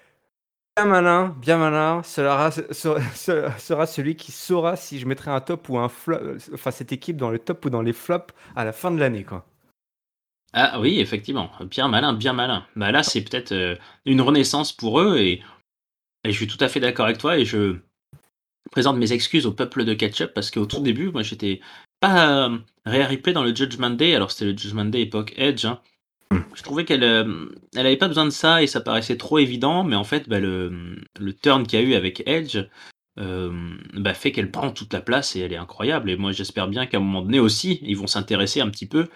Speaker 1: Bien malin, sera celui qui saura si je mettrai un top ou un flop, enfin cette équipe dans le top ou dans les flops à la fin de l'année, quoi.
Speaker 2: Ah oui, effectivement, bien malin, bien malin. Bah là, c'est peut-être une renaissance pour eux et je suis tout à fait d'accord avec toi et je présente mes excuses au peuple de Ketchup parce qu'au tout début, moi, j'étais pas Rhea Ripley dans le Judgment Day. Alors, c'était le Judgment Day époque Edge. Hein. Je trouvais qu'elle elle avait pas besoin de ça et ça paraissait trop évident, mais en fait, bah, le turn qu'il y a eu avec Edge bah, fait qu'elle prend toute la place et elle est incroyable. Et moi, j'espère bien qu'à un moment donné aussi, ils vont s'intéresser un petit peu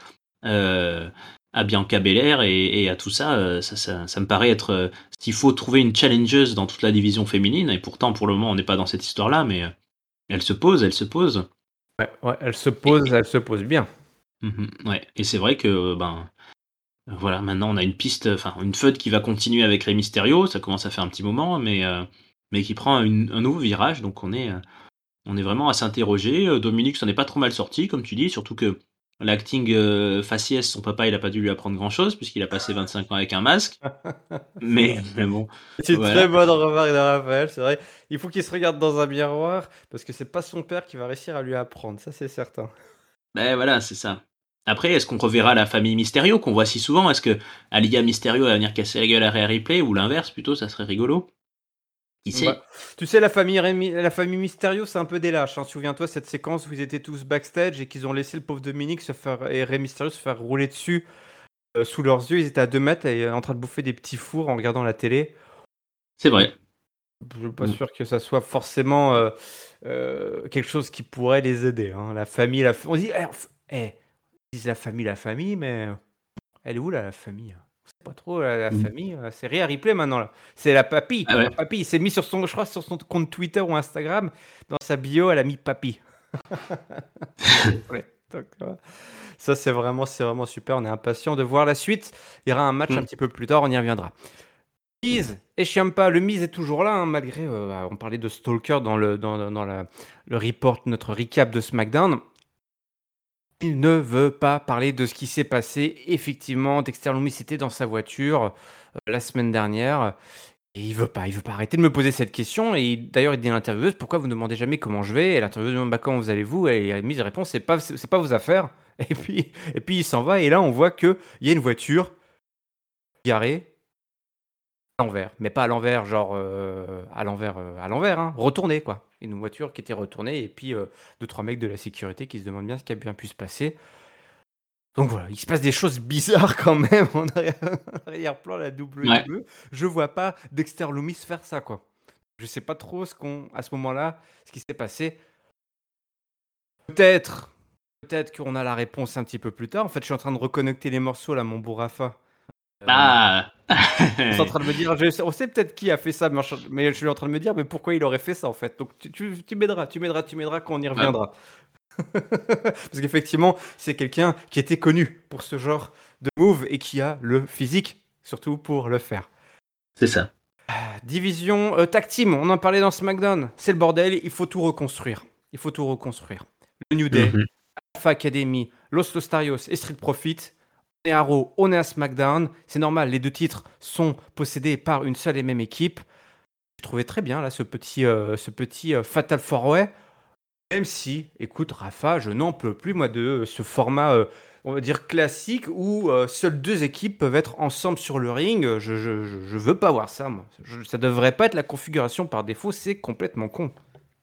Speaker 2: à Bianca Belair et à tout ça. Ça me paraît être s'il faut trouver une challengeuse dans toute la division féminine, et pourtant, pour le moment, on n'est pas dans cette histoire-là, mais elle se pose, elle se pose.
Speaker 1: Ouais, elle
Speaker 2: Et,
Speaker 1: se pose bien.
Speaker 2: ouais. Et c'est vrai que ben voilà, maintenant on a une piste, enfin une feud qui va continuer avec Rey Mysterio, ça commence à faire un petit moment, mais qui prend un nouveau virage, donc on est vraiment à s'interroger. Dominique s'en est pas trop mal sorti, comme tu dis, surtout que l'acting faciès, son papa, il a pas dû lui apprendre grand-chose, puisqu'il a passé 25 ans avec un masque. Mais bon,
Speaker 1: C'est une très
Speaker 2: voilà.
Speaker 1: bonne remarque de Raphaël, c'est vrai. Il faut qu'il se regarde dans un miroir parce que c'est pas son père qui va réussir à lui apprendre, ça c'est certain.
Speaker 2: Ben voilà, c'est ça. Après, est-ce qu'on reverra la famille Mysterio qu'on voit si souvent? Est-ce que Aliyah Mysterio va venir casser la gueule à Rhea Ripley ou l'inverse plutôt? Ça serait rigolo. Qui
Speaker 1: Bah,
Speaker 2: sait?
Speaker 1: tu sais, la famille Mysterio, c'est un peu des lâches. Hein. Souviens-toi cette séquence où ils étaient tous backstage et qu'ils ont laissé le pauvre Dominique et Rey Mysterio se faire rouler dessus sous leurs yeux. Ils étaient à 2 mètres et en train de bouffer des petits fours en regardant la télé.
Speaker 2: C'est vrai.
Speaker 1: Je suis pas sûr que ça soit forcément quelque chose qui pourrait les aider. Hein. La famille, on dit, ils disent la famille, mais elle est où là, la famille? On sait pas trop, la
Speaker 2: Mm.
Speaker 1: famille. C'est Rhea Ripley maintenant là. C'est la papy.
Speaker 2: Ah ouais.
Speaker 1: Papy, il s'est mis sur je crois, sur son compte Twitter ou Instagram. Dans sa bio, elle a mis papy. Ouais. Donc, ça, c'est vraiment super. On est impatient de voir la suite. Il y aura un match un
Speaker 2: Mm.
Speaker 1: petit peu plus tard, on y reviendra. Miz et Ciampa, le Miz est toujours là, hein, malgré. On parlait de Stalker le report, notre recap de SmackDown. Il ne veut pas parler de ce qui s'est passé. Effectivement, Dexter Lumis était dans sa voiture la semaine dernière. Et il veut pas arrêter de me poser cette question. Et d'ailleurs, il dit à l'intervieweuse, pourquoi vous ne demandez jamais comment je vais? Et l'intervieweuse demande, bah, comment vous allez-vous? Et Miz répond, c'est pas vos affaires. Et puis il s'en va. Et là, on voit qu'il y a une voiture garée à l'envers. Mais pas à l'envers, genre à l'envers, hein, retournée, quoi. Une voiture qui était retournée. Et puis, 2-3 mecs de la sécurité qui se demandent bien ce qui a bien pu se passer. Donc voilà, il se passe des choses bizarres quand même en arrière-plan la
Speaker 2: Ouais.
Speaker 1: WWE. Je vois pas Dexter Lumis faire ça, quoi. Je sais pas trop à ce moment-là, ce qui s'est passé. Peut-être, peut-être qu'on a la réponse un petit peu plus tard. En fait, je suis en train de reconnecter les morceaux là, mon beau Rafa.
Speaker 2: Ah.
Speaker 1: Je suis en train de me dire, on sait peut-être qui a fait ça, mais je suis en train de me dire, mais pourquoi il aurait fait ça en fait. Donc tu m'aideras quand on y
Speaker 2: Ouais,
Speaker 1: reviendra. Parce qu'effectivement, c'est quelqu'un qui était connu pour ce genre de move et qui a le physique, surtout pour le faire.
Speaker 2: c'est ça.
Speaker 1: Division tag team, on en parlait dans SmackDown. C'est le bordel, il faut tout reconstruire. Il faut tout reconstruire. Le New Day,
Speaker 2: Mhm.
Speaker 1: Alpha Academy, Los Lostarios et Street Profit. On est à Raw, on est à SmackDown. C'est normal, les deux titres sont possédés par une seule et même équipe. je trouvais très bien là ce petit Fatal 4-Way. Même si, écoute Rafa, je n'en peux plus moi de ce format, on va dire classique où, seules 2 équipes peuvent être ensemble sur le ring, je veux pas voir ça moi. Ça devrait pas être la configuration par défaut, c'est complètement con.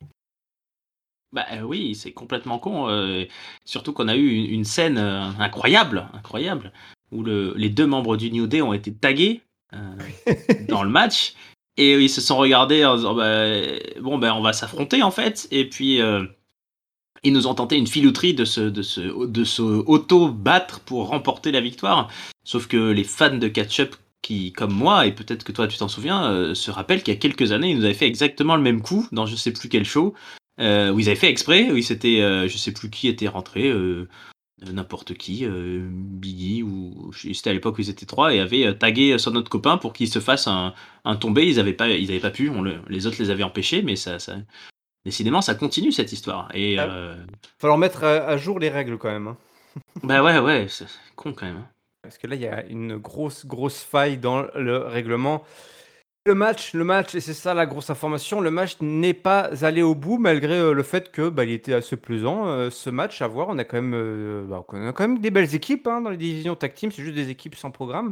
Speaker 2: Bah, oui, c'est complètement con, surtout qu'on a eu une scène, incroyable, où les 2 membres du New Day ont été tagués, heu, dans le match et ils se sont regardés en disant: «Bah, bon, ben, on va s'affronter, en fait» et puis, ils nous ont tenté une filouterie de se auto-battre pour remporter la victoire. Sauf que les fans de catch-up qui, comme moi, et peut-être que toi tu t'en souviens, se rappellent qu'il y a quelques années, ils nous avaient fait exactement le même coup dans je sais plus quel show, où ils avaient fait exprès, où ils s'étaient, je sais plus qui était rentré, n'importe qui, Biggie ou c'était à l'époque où ils étaient trois et avaient tagué son autre copain pour qu'il se fasse un tombé. Ils avaient pas pu, les autres les avaient empêchés, mais décidément, ça continue cette histoire. Et
Speaker 1: Ah, falloir mettre à jour les règles quand même, hein.
Speaker 2: bah ouais, ouais, c'est con quand même, hein.
Speaker 1: Parce que là, il y a une grosse, grosse faille dans le règlement. Le match et c'est ça la grosse information, le match n'est pas allé au bout malgré, le fait que, bah, il était assez plaisant, ce match à voir. On a quand même des belles équipes, hein, dans les divisions tag team, c'est juste des équipes sans programme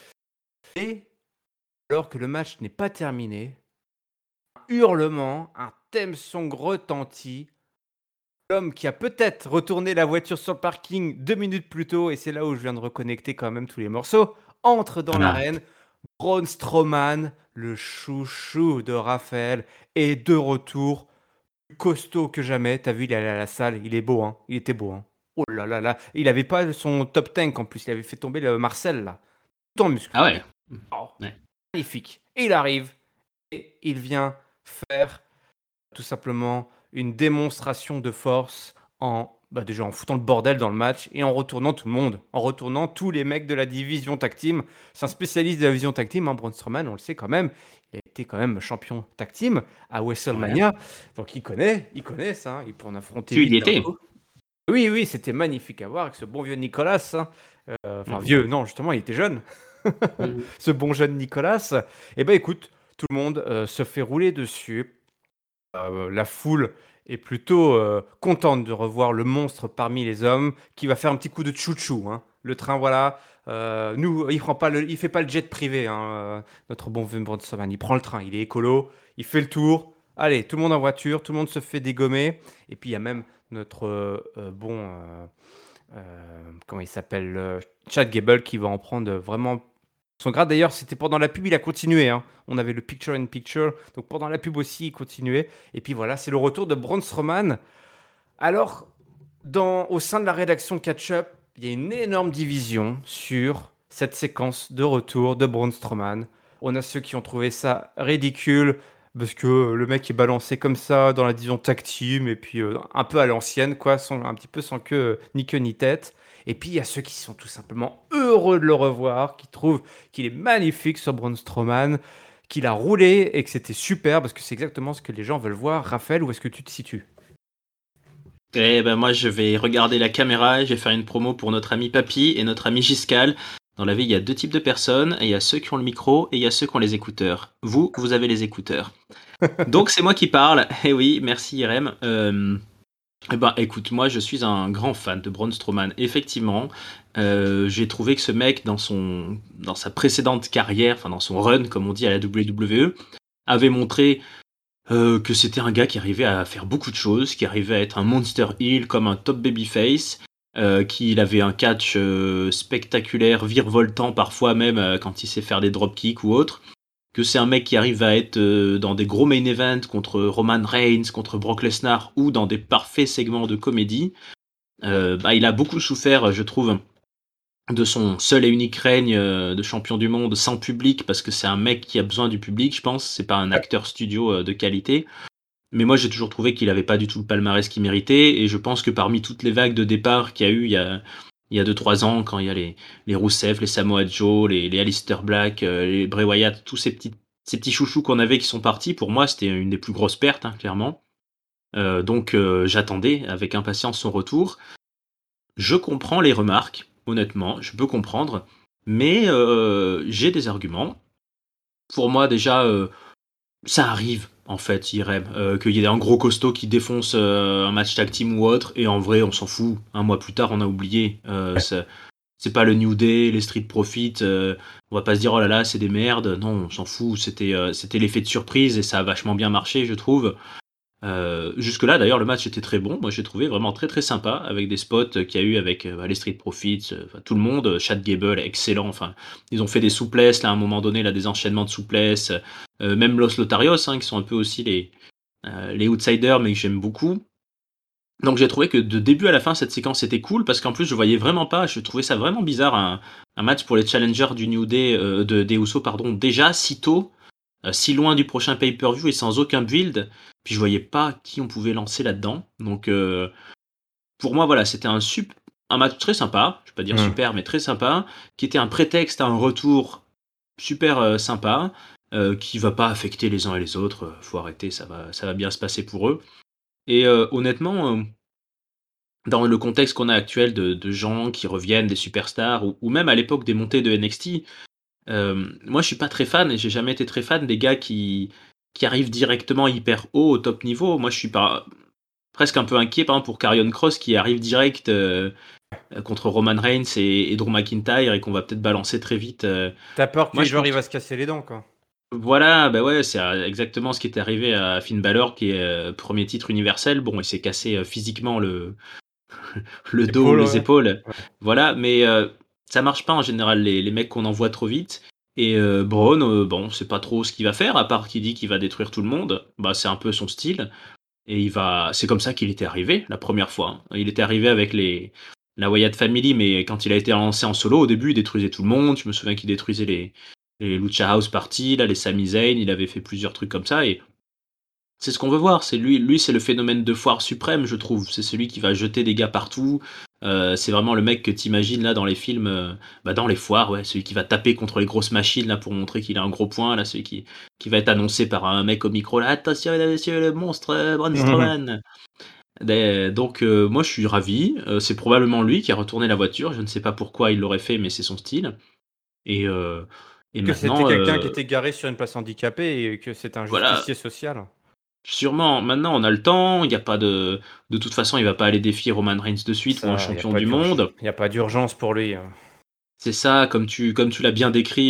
Speaker 1: et alors que le match n'est pas terminé, hurlement, un theme song retentit. L'homme qui a peut-être retourné la voiture sur le parking 2 minutes plus tôt et c'est là où je viens de reconnecter quand même tous les morceaux, entre dans
Speaker 2: Ah,
Speaker 1: l'arène. Braun Strowman, le chouchou de Raphaël, est de retour, plus costaud que jamais. Tu vu, il est allé à la salle, il est beau, hein, il était beau, hein. Oh là là là, il avait pas son top tank en plus, il avait fait tomber le Marcel là, tout en muscle.
Speaker 2: ah ouais.
Speaker 1: Oh,
Speaker 2: Ouais.
Speaker 1: magnifique. Et il arrive et il vient faire tout simplement une démonstration de force déjà en foutant le bordel dans le match et en retournant tout le monde, en retournant tous les mecs de la division tag team. C'est un spécialiste de la division tag team, hein, Braun Strowman, on le sait quand même. Il a été quand même champion tag team à
Speaker 2: Ouais.
Speaker 1: WrestleMania, donc il connaît ça, hein, il peut en affronter
Speaker 2: Tu
Speaker 1: vite
Speaker 2: y
Speaker 1: un
Speaker 2: étais?
Speaker 1: peu. Oui, oui, c'était magnifique à voir avec ce bon vieux Nicolas, hein. Enfin
Speaker 2: Mmh.
Speaker 1: vieux, non, justement, il était jeune.
Speaker 2: Mmh.
Speaker 1: Ce bon jeune Nicolas. Eh ben écoute, tout le monde se fait rouler dessus. La foule est plutôt, contente de revoir le monstre parmi les hommes, qui va faire un petit coup de chouchou, hein. Le train, voilà, nous, il fait pas le jet privé, hein, notre bon vieux Bronson. Il prend le train, il est écolo, il fait le tour. Allez, tout le monde en voiture, tout le monde se fait dégommer et puis il y a même notre, comment il s'appelle? Chad Gable qui va en prendre, vraiment son grade. D'ailleurs, c'était pendant la pub, il a continué, hein. On avait le picture in picture, donc pendant la pub aussi, il continuait. Et puis voilà, c'est le retour de Braun Strowman. Alors, au sein de la rédaction Catch-Up, il y a une énorme division sur cette séquence de retour de Braun Strowman. On a ceux qui ont trouvé ça ridicule parce que le mec est balancé comme ça dans la division tag team et puis un peu à l'ancienne, quoi, un petit peu sans queue ni queue ni tête. Et puis il y a ceux qui sont tout simplement heureux de le revoir, qui trouvent qu'il est magnifique ce Braun Strowman, qu'il a roulé et que c'était super parce que c'est exactement ce que les gens veulent voir. Raphaël, où est-ce que tu te situes?
Speaker 2: Eh ben moi je vais regarder la caméra et je vais faire une promo pour notre ami Papy et notre ami Giscal. Dans la vie, il y a 2 types de personnes, et il y a ceux qui ont le micro et il y a ceux qui ont les écouteurs. Vous avez les écouteurs. Donc c'est moi qui parle. Eh oui, merci Irem. Eh ben, écoute, moi je suis un grand fan de Braun Strowman. Effectivement, j'ai trouvé que ce mec, dans sa précédente carrière, enfin dans son run, comme on dit à la WWE, avait montré que c'était un gars qui arrivait à faire beaucoup de choses, qui arrivait à être un monster heel comme un top babyface, qu'il avait un catch spectaculaire, virevoltant parfois même quand il sait faire des dropkicks ou autre, que c'est un mec qui arrive à être dans des gros main events contre Roman Reigns, contre Brock Lesnar ou dans des parfaits segments de comédie. Il a beaucoup souffert, je trouve, de son seul et unique règne de champion du monde sans public, parce que c'est un mec qui a besoin du public, je pense. C'est pas un acteur studio de qualité. Mais moi, j'ai toujours trouvé qu'il avait pas du tout le palmarès qu'il méritait, et je pense que parmi toutes les vagues de départ qu'il y a eu il y a 2-3 ans, quand il y a les Rousseff, les Samoa Joe, les Aleister Black, les Bray Wyatt, tous ces petits chouchous qu'on avait qui sont partis, pour moi, c'était une des plus grosses pertes, hein, clairement. Donc, j'attendais avec impatience son retour. Je comprends les remarques, honnêtement, je peux comprendre, mais j'ai des arguments. Pour moi, déjà, Ça arrive, en fait, Irem, qu'il y ait un gros costaud qui défonce un match tag team ou autre, et en vrai, on s'en fout. Un mois plus tard, on a oublié. C'est pas le New Day, les Street Profits. On va pas se dire oh là là, c'est des merdes. Non, on s'en fout. C'était l'effet de surprise et ça a vachement bien marché, je trouve. Jusque-là, d'ailleurs, le match était très bon. Moi, j'ai trouvé vraiment très très sympa avec des spots qu'il y a eu avec les Street Profits, enfin, tout le monde. Chad Gable, excellent. Enfin, ils ont fait des souplesses là à un moment donné, là des enchaînements de souplesses. Même Los Lotarios, hein, qui sont un peu aussi les outsiders, mais que j'aime beaucoup. Donc j'ai trouvé que de début à la fin, cette séquence était cool parce qu'en plus je voyais vraiment pas, je trouvais ça vraiment bizarre un match pour les challengers du New Day des Usos pardon déjà si tôt, si loin du prochain pay-per-view et sans aucun build. Puis je voyais pas qui on pouvait lancer là-dedans. Donc pour moi voilà, c'était un match très sympa, je vais pas dire
Speaker 1: Hmm.
Speaker 2: super mais très sympa, qui était un prétexte à un retour super sympa, qui va pas affecter les uns et les autres. Faut arrêter, ça va bien se passer pour eux. Et honnêtement. Dans le contexte qu'on a actuel de gens qui reviennent, des superstars, ou même à l'époque des montées de NXT, moi je suis pas très fan et j'ai jamais été très fan des gars qui arrivent directement hyper haut au top niveau. Moi je suis pas presque un peu inquiet par exemple pour Karrion Cross qui arrive direct contre Roman Reigns et Drew McIntyre et qu'on va peut-être balancer très vite.
Speaker 1: T'as peur
Speaker 2: Moi
Speaker 1: que
Speaker 2: je
Speaker 1: genre
Speaker 2: pense
Speaker 1: il va se casser les dents, quoi.
Speaker 2: voilà, bah ouais, c'est exactement ce qui est arrivé à Finn Balor qui est premier titre universel. Bon, il s'est cassé physiquement le dos ou
Speaker 1: Épaule,
Speaker 2: les
Speaker 1: ouais.
Speaker 2: épaules.
Speaker 1: Ouais.
Speaker 2: Voilà, mais ça marche pas en général, les mecs qu'on envoie trop vite. Et Braun, bon, c'est pas trop ce qu'il va faire, à part qu'il dit qu'il va détruire tout le monde. Bah, c'est un peu son style. Et c'est comme ça qu'il était arrivé la première fois, hein. Il était arrivé avec la Wyatt Family, mais quand il a été lancé en solo, au début, il détruisait tout le monde. Je me souviens qu'il détruisait les Lucha House Party, là, les Sami Zayn. Il avait fait plusieurs trucs comme ça. Et c'est ce qu'on veut voir. C'est lui, c'est le phénomène de foire suprême, je trouve. C'est celui qui va jeter des gars partout. C'est vraiment le mec que t'imagines là dans les films, dans les foires, ouais, celui qui va taper contre les grosses machines là pour montrer qu'il a un gros point, là, celui qui va être annoncé par un mec au micro là. Attention, mesdames et messieurs, le monstre Braun
Speaker 1: Mhm.
Speaker 2: Strowman. Donc moi je suis ravi. C'est probablement lui qui a retourné la voiture. Je ne sais pas pourquoi il l'aurait fait, mais c'est son style. Et, euh, et
Speaker 1: Que c'était
Speaker 2: maintenant,
Speaker 1: quelqu'un qui était garé sur une place handicapée et que c'est un
Speaker 2: voilà.
Speaker 1: justicier social.
Speaker 2: Sûrement, maintenant on a le temps, il y a pas de toute façon, il va pas aller défier Roman Reigns de suite ou un
Speaker 1: Ça,
Speaker 2: champion du monde.
Speaker 1: y a pas d'urgence pour lui.
Speaker 2: C'est ça, comme tu l'as bien décrit,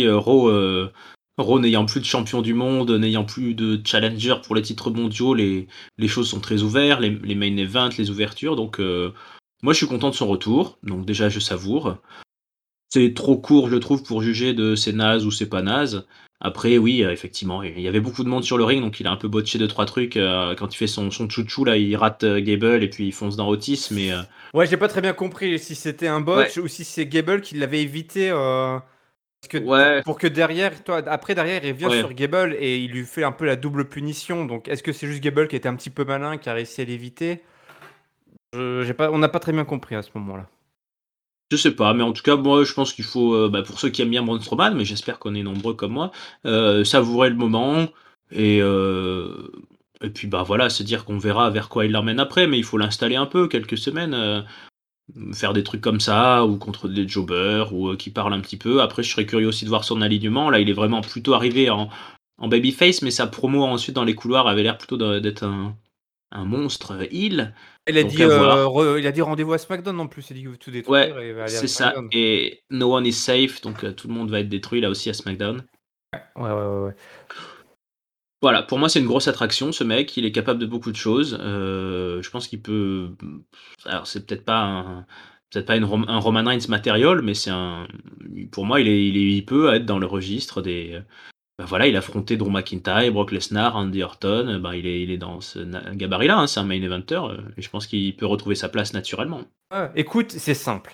Speaker 2: Raw n'ayant plus de champion du monde, n'ayant plus de challenger pour les titres mondiaux, les choses sont très ouvertes, les main events, les ouvertures, donc moi je suis content de son retour, donc déjà je savoure. C'est trop court, je trouve, pour juger de c'est naze ou c'est pas naze. Après, oui, effectivement, il y avait beaucoup de monde sur le ring, donc il a un peu botché deux trois trucs. Quand il fait son chouchou, là, il rate Gable et puis il fonce dans Otis. Mais
Speaker 1: Ouais, j'ai pas très bien compris si c'était un
Speaker 2: ouais,
Speaker 1: botch ou si c'est Gable qui l'avait évité. Parce que
Speaker 2: ouais,
Speaker 1: pour que derrière, après derrière, il revient
Speaker 2: ouais.
Speaker 1: sur Gable et il lui fait un peu la double punition. Donc, est-ce que c'est juste Gable qui était un petit peu malin, qui a réussi à l'éviter? J'ai pas, on n'a pas très bien compris à ce moment-là.
Speaker 2: Je sais pas, mais en tout cas, moi, je pense qu'il faut, pour ceux qui aiment bien Braun Strowman, mais j'espère qu'on est nombreux comme moi, savourer le moment et euh, et puis bah voilà, se dire qu'on verra vers quoi il l'emmène après, mais il faut l'installer un peu, quelques semaines. Faire des trucs comme ça, ou contre des jobbers, ou qui parlent un petit peu. Après, je serais curieux aussi de voir son alignement. Là, il est vraiment plutôt arrivé en babyface, mais sa promo ensuite dans les couloirs avait l'air plutôt d'être un monstre heel. Donc à voir.
Speaker 1: Il a dit rendez-vous à SmackDown en plus. Il dit qu'il veut tout
Speaker 2: Ouais,
Speaker 1: détruire et il va aller à
Speaker 2: c'est ça.
Speaker 1: SmackDown.
Speaker 2: Et no one is safe, donc tout le monde va être détruit là aussi à SmackDown.
Speaker 1: Ouais, ouais, ouais, ouais.
Speaker 2: Voilà, pour moi c'est une grosse attraction ce mec, il est capable de beaucoup de choses. Je pense qu'il peut. Alors c'est peut-être pas un Roman Reigns matériel, mais pour moi il peut être dans le registre des. Bah voilà, il a affronté Drew McIntyre, Brock Lesnar, Randy Orton. Bah il est dans ce gabarit-là, hein, c'est un main eventer, et je pense qu'il peut retrouver sa place naturellement.
Speaker 1: Ouais, écoute, c'est simple.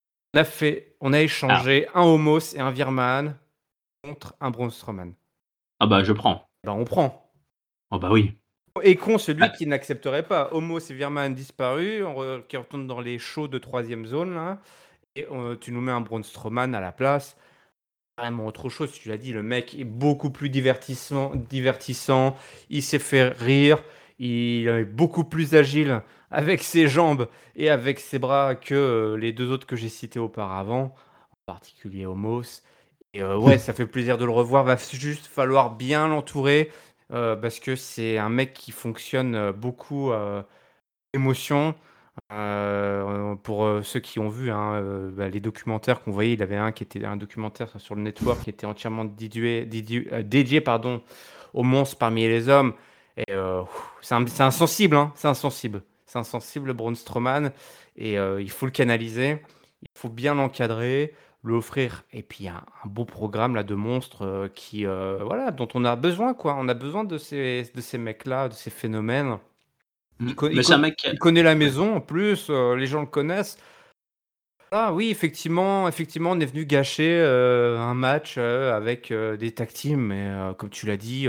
Speaker 1: On a
Speaker 2: Ah,
Speaker 1: échangé un Homos et un Virman contre un Braun Strowman.
Speaker 2: ah bah je prends.
Speaker 1: Ben, on prend.
Speaker 2: Oh bah oui.
Speaker 1: Et con celui
Speaker 2: Ah,
Speaker 1: qui n'accepterait pas. Homos et Virman disparus, qui retournent dans les shows de troisième zone là. Et tu nous mets un Braun Strowman à la place. Vraiment autre chose, tu l'as dit, le mec est beaucoup plus divertissant, il sait faire rire, il est beaucoup plus agile avec ses jambes et avec ses bras que les deux autres que j'ai cités auparavant, en particulier Homos. Et ouais, ça fait plaisir de le revoir, va juste falloir bien l'entourer. parce que c'est un mec qui fonctionne beaucoup émotion. Pour ceux qui ont vu les documentaires qu'on voyait, il y avait qui était un documentaire sur le network qui était entièrement dédié pardon, aux monstres parmi les hommes. Et c'est insensible, hein, c'est insensible. C'est insensible, Braun Strowman. Et il faut le canaliser, il faut bien l'encadrer, lui offrir. Et puis un beau programme là, de monstres voilà, dont on a besoin, quoi. On a besoin de ces mecs-là, de ces phénomènes.
Speaker 2: Mais c'est un mec.
Speaker 1: Il connaît la
Speaker 2: Ouais.
Speaker 1: maison en plus, les gens le connaissent. Ah oui, effectivement, on est venu gâcher un match avec des tag teams, mais comme tu l'as dit,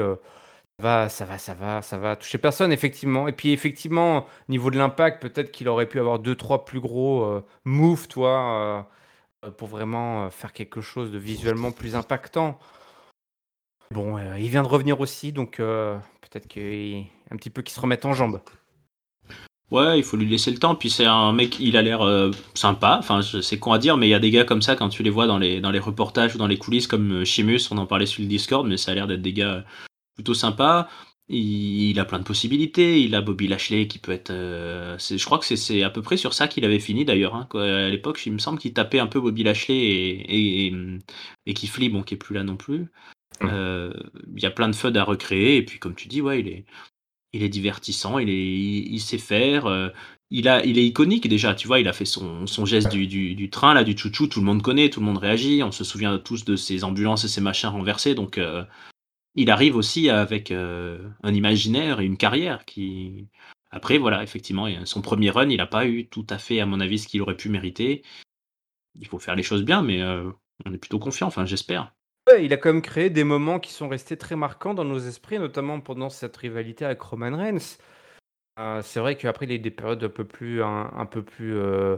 Speaker 1: ça va toucher personne, effectivement. Et puis, effectivement, au niveau de l'impact, peut-être qu'il aurait pu avoir deux, trois plus gros moves, toi, pour vraiment faire quelque chose de visuellement plus impactant. Bon, il vient de revenir aussi, donc peut-être un petit peu qu'il se remette en jambes.
Speaker 2: Ouais, il faut lui laisser le temps. Puis c'est un mec, il a l'air sympa. Enfin, c'est con à dire, mais il y a des gars comme ça quand tu les vois dans les reportages ou dans les coulisses, comme Sheamus, on en parlait sur le Discord, mais ça a l'air d'être des gars plutôt sympas. Il a plein de possibilités. Il a Bobby Lashley qui peut être. Je crois que c'est à peu près sur ça qu'il avait fini d'ailleurs. Hein, quoi. À l'époque, il me semble qu'il tapait un peu Bobby Lashley et Keith Lee, bon, qui est plus là non plus.
Speaker 1: Hum.
Speaker 2: Il y a plein de feuds à recréer. Et puis, comme tu dis, ouais, il est divertissant, il sait faire. Il est iconique déjà, tu vois, il a fait son geste du train, là, du chouchou, tout le monde connaît, tout le monde réagit. On se souvient tous de ses ambulances et ses machins renversés. Donc, il arrive aussi avec un imaginaire et une carrière qui. Après, voilà, effectivement, son premier run, il n'a pas eu tout à fait, à mon avis, ce qu'il aurait pu mériter. Il faut faire les choses bien, mais on est plutôt confiant, enfin, j'espère.
Speaker 1: Ouais, il a quand même créé des moments qui sont restés très marquants dans nos esprits, notamment pendant cette rivalité avec Roman Reigns. C'est vrai qu'après, il y a eu des périodes un peu plus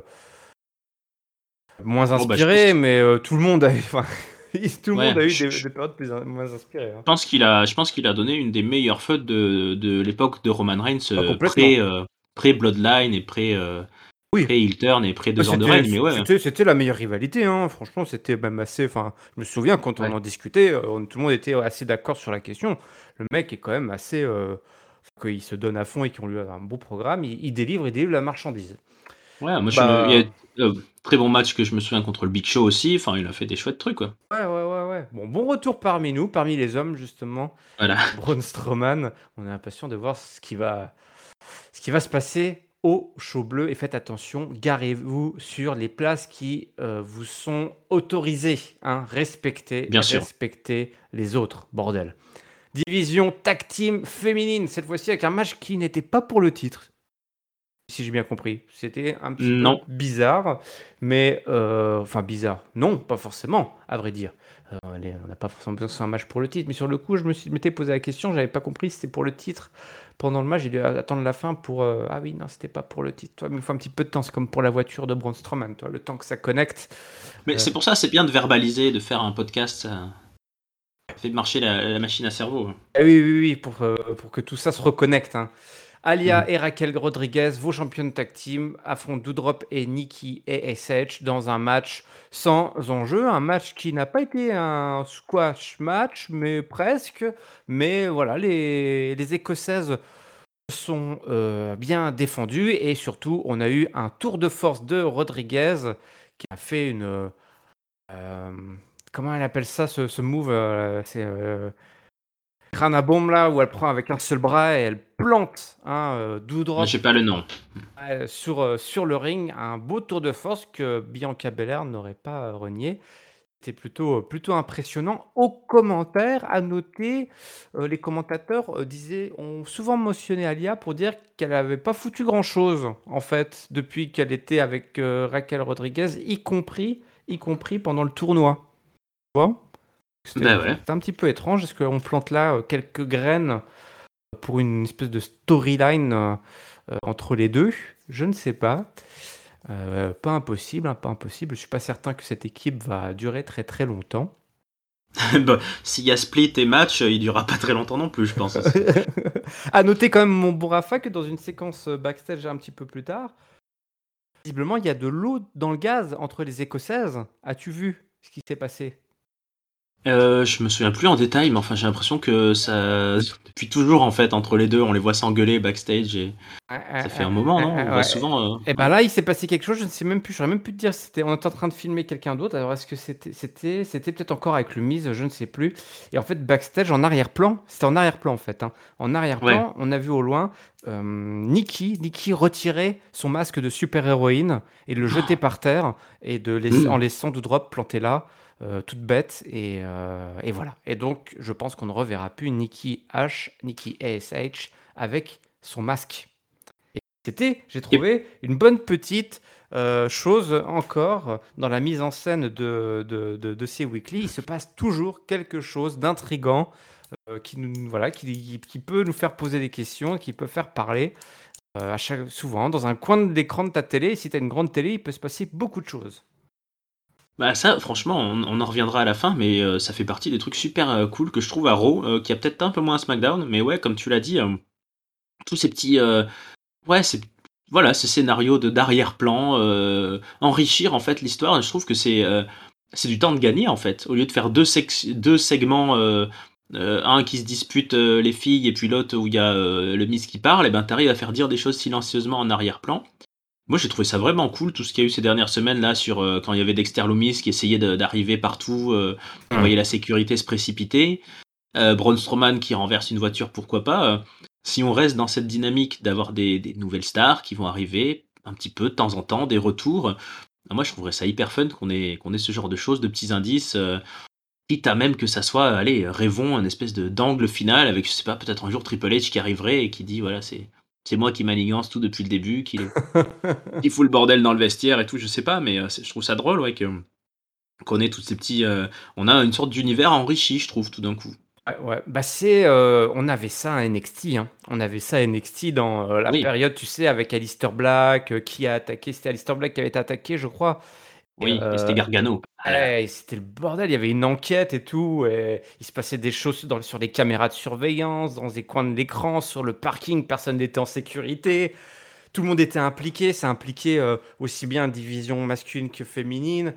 Speaker 1: moins
Speaker 2: Oh, bah, je pense.
Speaker 1: inspirées, mais tout le monde a eu, enfin, tout le
Speaker 2: Ouais,
Speaker 1: monde a eu
Speaker 2: je
Speaker 1: des périodes moins inspirées. Hein.
Speaker 2: je pense qu'il a donné une des meilleures feuds de l'époque de Roman Reigns,
Speaker 1: Pas complètement.
Speaker 2: pré-Bloodline et
Speaker 1: Oui,
Speaker 2: pré-heel turn et pré 2 ans de règne, mais ouais.
Speaker 1: c'était la meilleure rivalité. Hein. Franchement, c'était même assez. Enfin, je me souviens quand on
Speaker 2: Ouais.
Speaker 1: en discutait, tout le monde était assez d'accord sur la question. Le mec est quand même assez. Qu'il se donne à fond et qu'on lui a un beau programme, il délivre la marchandise.
Speaker 2: Ouais, moi il y a
Speaker 1: Bah.
Speaker 2: très bon match que je me souviens contre le Big Show aussi, enfin il a fait des chouettes trucs quoi.
Speaker 1: Ouais, ouais, ouais, ouais. Bon retour parmi nous, parmi les hommes, justement.
Speaker 2: Voilà.
Speaker 1: Braun Strowman. On est impatient de voir ce qui va se passer au show bleu. Et faites attention, garez-vous sur les places qui vous sont autorisées. Hein.
Speaker 2: Bien sûr.
Speaker 1: Respectez les autres, bordel. Division tag team féminine, cette fois-ci avec un match qui n'était pas pour le titre. Si j'ai bien compris. C'était un petit peu
Speaker 2: Non.
Speaker 1: bizarre, mais enfin bizarre. Non, pas forcément, à vrai dire. On n'a pas forcément besoin de faire un match pour le titre, mais sur le coup, m'étais posé la question, j'avais pas compris si c'était pour le titre. Pendant le match, j'ai dû attendre la fin pour. Ah oui, non, c'était pas pour le titre. Toi, il me faut un petit peu de temps. C'est comme pour la voiture de Braun Strowman, toi, le temps que ça connecte.
Speaker 2: Mais
Speaker 1: Euh,
Speaker 2: c'est pour ça, c'est bien de verbaliser, de faire un podcast, ça fait marcher la machine à cerveau.
Speaker 1: ah oui, oui, oui, pour que tout ça se reconnecte. Hein. Alia
Speaker 2: Mhm.
Speaker 1: et Raquel Rodriguez, vos championnes tag team, affrontent Doudrop et Nikki et SH dans un match sans enjeu. Un match qui n'a pas été un squash match, mais presque. Mais voilà, les Écossaises sont bien défendues et surtout, on a eu un tour de force de Rodriguez qui a fait une. euh, comment elle appelle ça, ce move c'est crâne à bombe là où elle prend avec un seul bras et elle plante
Speaker 2: J'ai
Speaker 1: Doudrop
Speaker 2: pas le nom.
Speaker 1: sur le ring. Un beau tour de force que Bianca Belair n'aurait pas renié. C'était plutôt impressionnant. Aux commentaires, à noter, les commentateurs ont souvent mentionné Alia pour dire qu'elle n'avait pas foutu grand-chose, en fait, depuis qu'elle était avec Raquel Rodriguez, y compris pendant le tournoi. Tu vois.
Speaker 2: Bah ouais.
Speaker 1: C'était un petit peu étrange. Est-ce qu'on plante là quelques graines pour une espèce de storyline entre les deux? Je ne sais pas. Pas impossible, hein, pas impossible. Je suis pas certain que cette équipe va durer très très longtemps.
Speaker 2: Bah, s'il y a split et match, il durera pas très longtemps non plus, je pense aussi.
Speaker 1: À noter quand même, mon bon Rafa, que dans une séquence backstage un petit peu plus tard, visiblement il y a de l'eau dans le gaz entre les Écossaises. As-tu vu ce qui s'est passé?
Speaker 2: Je me souviens plus en détail, mais enfin j'ai l'impression que ça. Puis toujours, en fait, entre les deux, on les voit s'engueuler backstage et ça fait un moment, non? On voit
Speaker 1: Ouais.
Speaker 2: souvent.
Speaker 1: Et ben
Speaker 2: Ouais.
Speaker 1: là, il s'est passé quelque chose, je ne sais même plus, je saurais même plus te dire si c'était, on était en train de filmer quelqu'un d'autre, alors est-ce que c'était peut-être encore avec le Miz, je ne sais plus. Et en fait, backstage, en arrière-plan, c'était en arrière-plan en fait, hein. En
Speaker 2: Ouais.
Speaker 1: arrière-plan, on a vu au loin Nikki retirer son masque de super-héroïne et le jeter par terre et en laissant Doudrop planté là, toute bête, et voilà. Et donc, je pense qu'on ne reverra plus Nikki ASH avec son masque. C'était, j'ai
Speaker 2: Et-
Speaker 1: trouvé, une bonne petite chose encore dans la mise en scène de ces weekly. Il se passe toujours quelque chose d'intrigant qui peut nous faire poser des questions, qui peut faire parler souvent dans un coin de l'écran de ta télé. Si tu as une grande télé, il peut se passer beaucoup de choses.
Speaker 2: Bah ça, franchement, on en reviendra à la fin, mais ça fait partie des trucs super cool que je trouve à Raw, qui a peut-être un peu moins à SmackDown, mais ouais, comme tu l'as dit, tous ces petits, ouais, voilà, ces scénarios d'arrière-plan, enrichir en fait l'histoire. Je trouve que c'est du temps de gagner en fait. Au lieu de faire deux segments, un qui se dispute les filles et puis l'autre où il y a le Miz qui parle, et ben t'arrives à faire dire des choses silencieusement en arrière-plan. Moi, j'ai trouvé ça vraiment cool, tout ce qu'il y a eu ces dernières semaines là sur quand il y avait Dexter Lumis qui essayait d'arriver partout, on
Speaker 1: Hmm.
Speaker 2: voyait la sécurité se précipiter. Braun Strowman qui renverse une voiture, pourquoi pas. Si on reste dans cette dynamique d'avoir des nouvelles stars qui vont arriver un petit peu de temps en temps, des retours, moi je trouverais ça hyper fun qu'on ait ce genre de choses, de petits indices, quitte à même que ça soit, allez, rêvons, un espèce d'angle final avec, je sais pas, peut-être un jour Triple H qui arriverait et qui dit voilà, c'est moi qui manigance tout depuis le début, qui fout le bordel dans le vestiaire et tout, je sais pas, mais je trouve ça drôle, ouais, qu'on ait tous ces petits. On a une sorte d'univers enrichi, je trouve, tout d'un coup.
Speaker 1: Ouais, ouais. Bah on avait ça à NXT, hein. On avait ça à NXT dans la
Speaker 2: Oui,
Speaker 1: période, tu sais, avec Aleister Black qui a attaqué. C'était Aleister Black qui avait été attaqué, je crois. Et,
Speaker 2: oui, et c'était Gargano. Ah là là.
Speaker 1: c'était le bordel. Il y avait une enquête et tout. Et il se passait des choses sur les caméras de surveillance, dans des coins de l'écran, sur le parking. Personne n'était en sécurité. Tout le monde était impliqué. Ça impliquait aussi bien division masculine que féminine.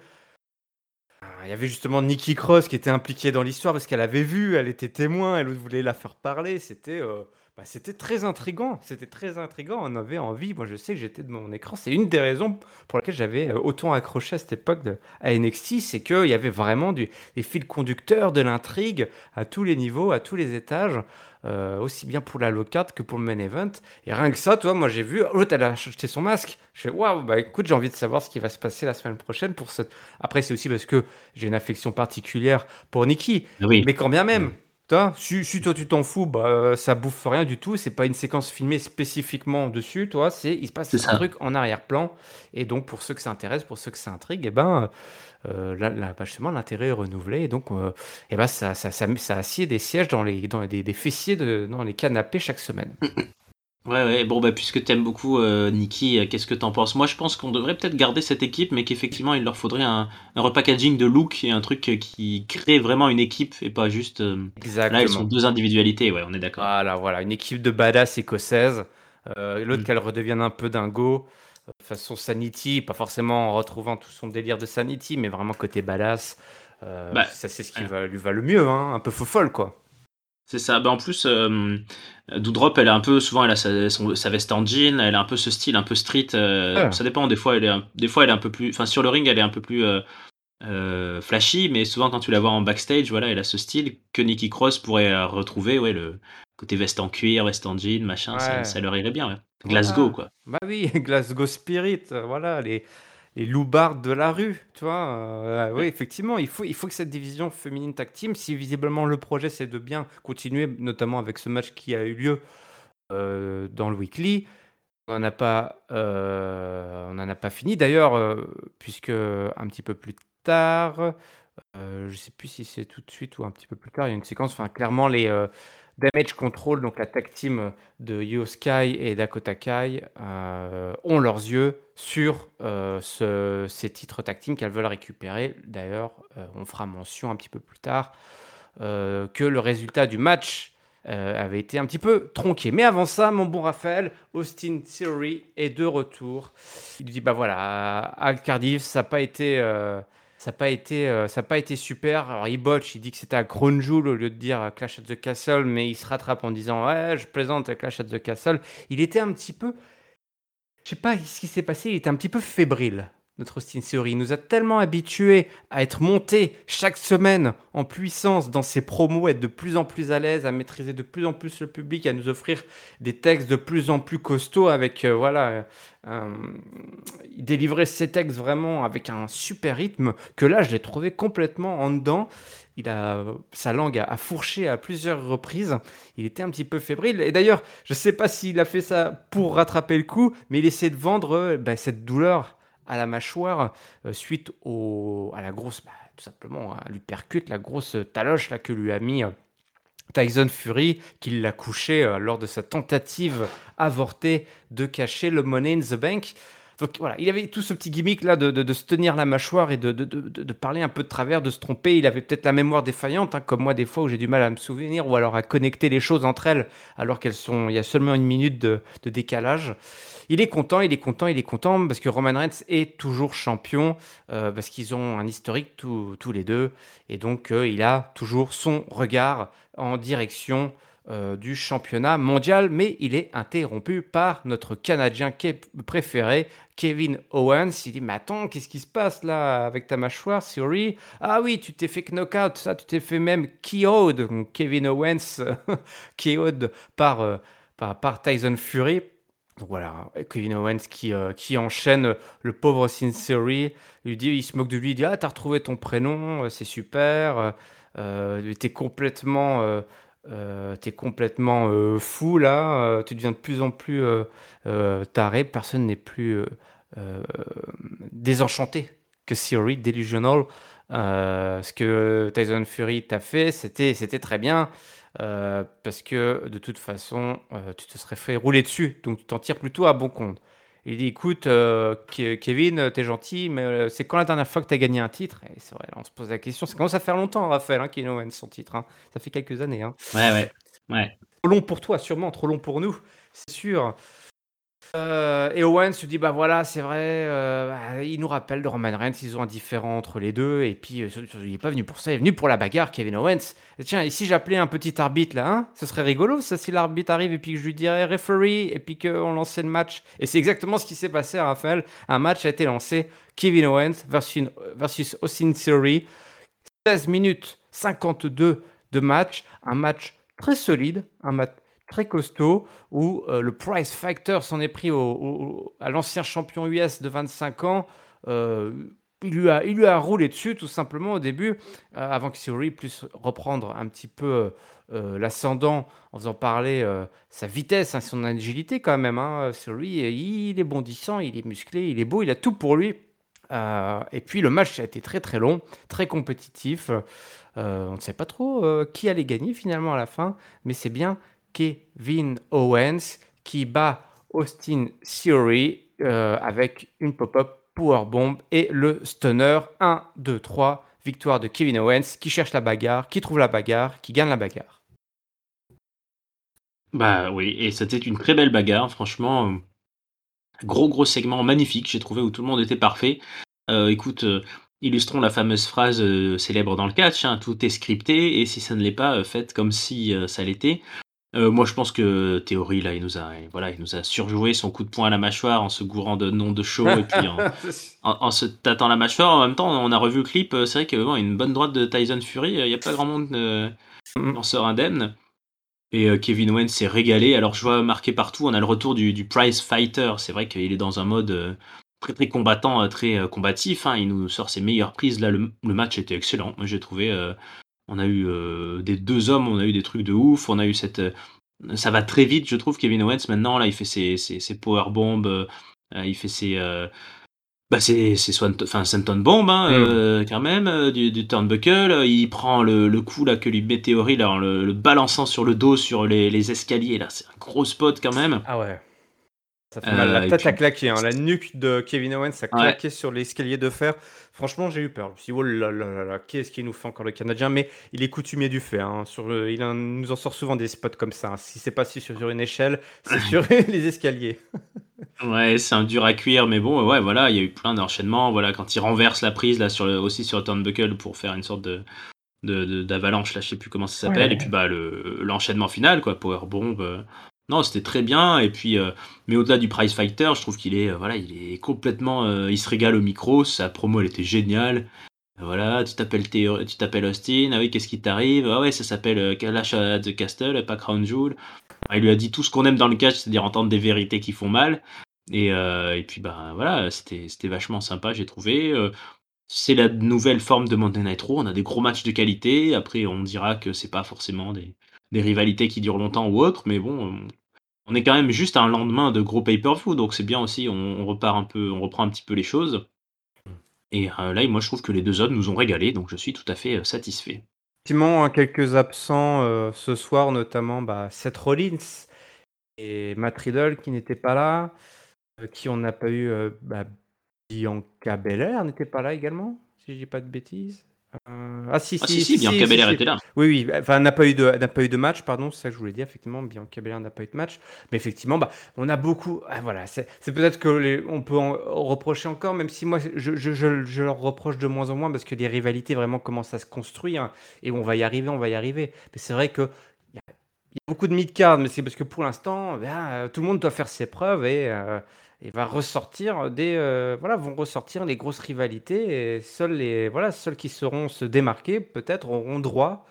Speaker 1: Il y avait justement Nikki Cross qui était impliquée dans l'histoire parce qu'elle avait vu, elle était témoin, elle voulait la faire parler. C'était très intriguant. C'était très intriguant. On avait envie. Moi, je sais que j'étais de mon écran. C'est une des raisons pour lesquelles j'avais autant accroché à cette époque à NXT. C'est qu'il y avait vraiment des fils conducteurs de l'intrigue à tous les niveaux, à tous les étages. Aussi bien pour la low card que pour le main event. Et rien que ça, toi, moi j'ai vu, l'autre elle a acheté son masque. Je fais waouh, bah écoute, j'ai envie de savoir ce qui va se passer la semaine prochaine pour cette. Après, c'est aussi parce que j'ai une affection particulière pour Nikki.
Speaker 2: Ah oui.
Speaker 1: Mais quand bien
Speaker 2: Mm.
Speaker 1: même, toi, si toi tu t'en fous, bah, ça bouffe rien du tout. C'est pas une séquence filmée spécifiquement dessus, toi. Il se
Speaker 2: C'est
Speaker 1: passe un
Speaker 2: ça.
Speaker 1: truc en arrière-plan. Et donc, pour ceux que ça intéresse, pour ceux que ça intrigue, et ben, bah, justement, l'intérêt est renouvelé. Et donc, et ben, ça assied des sièges des fessiers dans les canapés chaque semaine.
Speaker 2: Ouais, ouais. Bon, bah, puisque t'aimes beaucoup Nikki, qu'est-ce que t'en penses? Moi, je pense qu'on devrait peut-être garder cette équipe, mais qu'effectivement, il leur faudrait un repackaging de look et un truc qui crée vraiment une équipe et pas juste. Là, elles sont
Speaker 1: Exactement.
Speaker 2: deux individualités, ouais, on est d'accord.
Speaker 1: Voilà, une équipe de badass écossaises. L'autre
Speaker 2: Mm.
Speaker 1: qu'elle redevienne un peu dingo, façon Sanity, pas forcément en retrouvant tout son délire de Sanity, mais vraiment côté badass.
Speaker 2: Bah,
Speaker 1: Ça, c'est ce qui
Speaker 2: voilà.
Speaker 1: lui va le mieux, hein, un peu faux-folle, quoi.
Speaker 2: C'est ça. Bah, en plus, Doudrop, elle a un peu, souvent, elle a sa veste en jean, elle a un peu ce style un peu street.
Speaker 1: Ah,
Speaker 2: Ça dépend, des fois, elle est un peu plus. Enfin, sur le ring, elle est un peu plus flashy, mais souvent, quand tu la vois en backstage, voilà, elle a ce style que Nikki Cross pourrait retrouver. Ouais, le côté veste en cuir, veste en jean, machin,
Speaker 1: ouais,
Speaker 2: ça leur irait bien, ouais. Glasgow,
Speaker 1: voilà.
Speaker 2: quoi.
Speaker 1: Bah oui, Glasgow Spirit, voilà, les loupards de la rue, tu vois. Oui,
Speaker 2: Ouais.
Speaker 1: effectivement, il faut que cette division féminine tag team, si visiblement le projet c'est de bien continuer, notamment avec ce match qui a eu lieu dans le weekly. On n'en a pas fini. D'ailleurs, puisque un petit peu plus tard, je ne sais plus si c'est tout de suite ou un petit peu plus tard, il y a une séquence, enfin clairement les Damage Control, donc la tag team de Io Sky et Dakota Kai, ont leurs yeux sur ces titres tag team qu'elles veulent récupérer. D'ailleurs, on fera mention un petit peu plus tard que le résultat du match avait été un petit peu tronqué. Mais avant ça, mon bon Raphaël, Austin Theory est de retour. Il dit bah voilà, à Cardiff, ça n'a pas été ça a pas été super. Alors, il botche, il dit que c'était à Crown Jewel au lieu de dire Clash at the Castle, mais il se rattrape en disant ouais, je plaisante à Clash at the Castle. Il était un petit peu, je sais pas ce qui s'est passé, il était un petit peu fébrile, notre Austin Theory. Il nous a tellement habitués à être monté chaque semaine en puissance dans ses promos, être de plus en plus à l'aise, à maîtriser de plus en plus le public, à nous offrir des textes de plus en plus costauds avec, il délivrait ses textes vraiment avec un super rythme que là, je l'ai trouvé complètement en dedans. Sa langue a fourché à plusieurs reprises. Il était un petit peu fébrile. Et d'ailleurs, je ne sais pas s'il a fait ça pour rattraper le coup, mais il essaie de vendre cette douleur à la mâchoire suite à la grosse, tout simplement, à l'uppercut, la grosse taloche là, que lui a mis Tyson Fury, qui l'a couché lors de sa tentative avortée de cacher le Money in the Bank. Donc voilà, il avait tout ce petit gimmick là de se tenir la mâchoire et de parler un peu de travers, de se tromper. Il avait peut-être la mémoire défaillante, hein, comme moi des fois où j'ai du mal à me souvenir ou alors à connecter les choses entre elles alors il y a seulement une minute de décalage. Il est content, il est content, il est content parce que Roman Reigns est toujours champion, parce qu'ils ont un historique tous les deux et donc il a toujours son regard en direction du championnat mondial, mais il est interrompu par notre Canadien préféré, Kevin Owens. Il dit, mais attends, qu'est-ce qui se passe là avec ta mâchoire, Theory? Ah oui, tu t'es fait knockout, ça, tu t'es fait même KO'd. Donc, Kevin Owens KO'd par Tyson Fury. Donc voilà, Kevin Owens qui enchaîne le pauvre Sin Theory. Il se moque de lui, il dit, ah, t'as retrouvé ton prénom, c'est super. T'es complètement fou là, tu deviens de plus en plus taré, personne n'est plus euh, désenchanté que Theory, Delusional. Ce que Tyson Fury t'a fait, c'était très bien, parce que de toute façon, tu te serais fait rouler dessus, donc tu t'en tires plutôt à bon compte. Il dit, écoute, Kevin, t'es gentil, mais c'est quand la dernière fois que t'as gagné un titre? Et c'est vrai, là, on se pose la question. Ça commence à faire longtemps, Raphaël, hein, Kevin Owens, son titre, hein. Ça fait quelques années, hein.
Speaker 2: Ouais, ouais. Ouais.
Speaker 1: Trop long pour toi, sûrement, trop long pour nous, c'est sûr. Et Owens se dit, bah voilà, c'est vrai, il nous rappelle de Roman Reigns, ils ont un différent entre les deux, et puis il est pas venu pour ça, il est venu pour la bagarre, Kevin Owens. Et tiens, et si j'appelais un petit arbitre là, hein, ce serait rigolo, ça, si l'arbitre arrive et puis que je lui dirais referee, et puis qu'on lançait le match. Et c'est exactement ce qui s'est passé, Raphaël. Un match a été lancé, Kevin Owens versus Austin Theory, 16 minutes 52 de match, un match très solide, un match très costaud, où le Price Factor s'en est pris à l'ancien champion US de 25 ans. Euh, il lui a roulé dessus tout simplement au début, avant que Theory puisse reprendre un petit peu l'ascendant en faisant parler sa vitesse, hein, son agilité quand même. Hein. Theory, il est bondissant, il est musclé, il est beau, il a tout pour lui. Et puis le match a été très très long, très compétitif. On ne sait pas trop qui allait gagner finalement à la fin, mais c'est bien Kevin Owens qui bat Austin Theory avec une pop-up powerbomb et le stunner. 1, 2, 3. Victoire de Kevin Owens qui cherche la bagarre, qui trouve la bagarre, qui gagne la bagarre.
Speaker 2: Bah oui, et c'était une très belle bagarre, franchement. Gros segment magnifique, j'ai trouvé, où tout le monde était parfait. Écoute, illustrons la fameuse phrase célèbre dans le catch, hein, tout est scripté, et si ça ne l'est pas, faites comme si ça l'était. Moi, je pense que Theory, là, voilà, il nous a surjoué son coup de poing à la mâchoire en se gourant de nom de show, et puis en se tâtant la mâchoire. En même temps, on a revu le clip, c'est vrai que bon, une bonne droite de Tyson Fury, il n'y a pas grand monde qui en sort indemne. Et Kevin Owens s'est régalé. Alors, je vois marqué partout, on a le retour du prize fighter. C'est vrai qu'il est dans un mode très très combattant, très combatif, hein. Il nous sort ses meilleures prises. Là, le match était excellent. Moi, j'ai trouvé. On a eu des deux hommes, on a eu des trucs de ouf. On a eu ça va très vite, je trouve. Kevin Owens maintenant, là, il fait ses powerbombs, il fait c'est Senton Bomb, hein, quand même, du turnbuckle. Il prend le coup là que lui met Theory là, en le balançant sur le dos sur les escaliers là. C'est un gros spot quand même.
Speaker 1: Ah ouais. Ça fait mal. La
Speaker 2: Et
Speaker 1: tête a
Speaker 2: puis
Speaker 1: claqué, hein. La nuque de Kevin Owens a
Speaker 2: ouais,
Speaker 1: claqué sur l'escalier de fer. Franchement, j'ai eu peur. Je me suis dit, oh là là là là, qu'est-ce qu'il nous fait encore le Canadien? Mais il est coutumier du fait, hein. Nous en sort souvent des spots comme ça, hein. Si c'est pas sur une échelle, c'est sur les escaliers.
Speaker 2: Ouais, c'est un dur à cuire, mais bon, ouais, voilà, il y a eu plein d'enchaînements. Voilà, quand il renverse la prise là aussi sur le turnbuckle pour faire une sorte d'avalanche, là, je sais plus comment ça s'appelle. Et puis
Speaker 1: Ouais.
Speaker 2: bah l'enchaînement final, quoi, powerbomb. Non, c'était très bien. Et puis, mais au-delà du prize fighter, je trouve qu'il est, voilà, il est complètement, il se régale au micro. Sa promo, elle était géniale. Voilà, tu t'appelles Austin. Ah oui, qu'est-ce qui t'arrive? Ah ouais, ça s'appelle Clash at the Castle, pas Crown Jewel. Ah, il lui a dit tout ce qu'on aime dans le catch, c'est-à-dire entendre des vérités qui font mal. Et puis bah voilà, c'était vachement sympa, j'ai trouvé. C'est la nouvelle forme de Monday Night Raw. On a des gros matchs de qualité. Après, on dira que c'est pas forcément des rivalités qui durent longtemps ou autre, mais bon, on est quand même juste à un lendemain de gros pay-per-view, donc c'est bien aussi. On repart un peu, on reprend un petit peu les choses. Et là, moi, je trouve que les deux hommes nous ont régalé, donc je suis tout à fait satisfait.
Speaker 1: Effectivement, hein, quelques absents ce soir, notamment Seth Rollins et Matt Riddle qui n'étaient pas là. Qui on n'a pas eu Bianca Belair n'était pas là également, si je dis pas de bêtises. Ah si
Speaker 2: Ah si
Speaker 1: si
Speaker 2: si,
Speaker 1: si si
Speaker 2: Bianca
Speaker 1: si
Speaker 2: Belair
Speaker 1: si.
Speaker 2: était là.
Speaker 1: Oui oui, enfin n'a pas eu de match, pardon, c'est ça que je voulais dire. Effectivement, Bianca Belair n'a pas eu de match, mais effectivement, on a beaucoup. Voilà, c'est peut-être que on peut en reprocher encore, même si moi je leur reproche de moins en moins parce que les rivalités vraiment commencent à se construire et on va y arriver, on va y arriver. Mais c'est vrai que il y a beaucoup de mid-card, mais c'est parce que pour l'instant, tout le monde doit faire ses preuves et va ressortir vont ressortir les grosses rivalités et seuls qui sauront se démarquer peut-être auront droit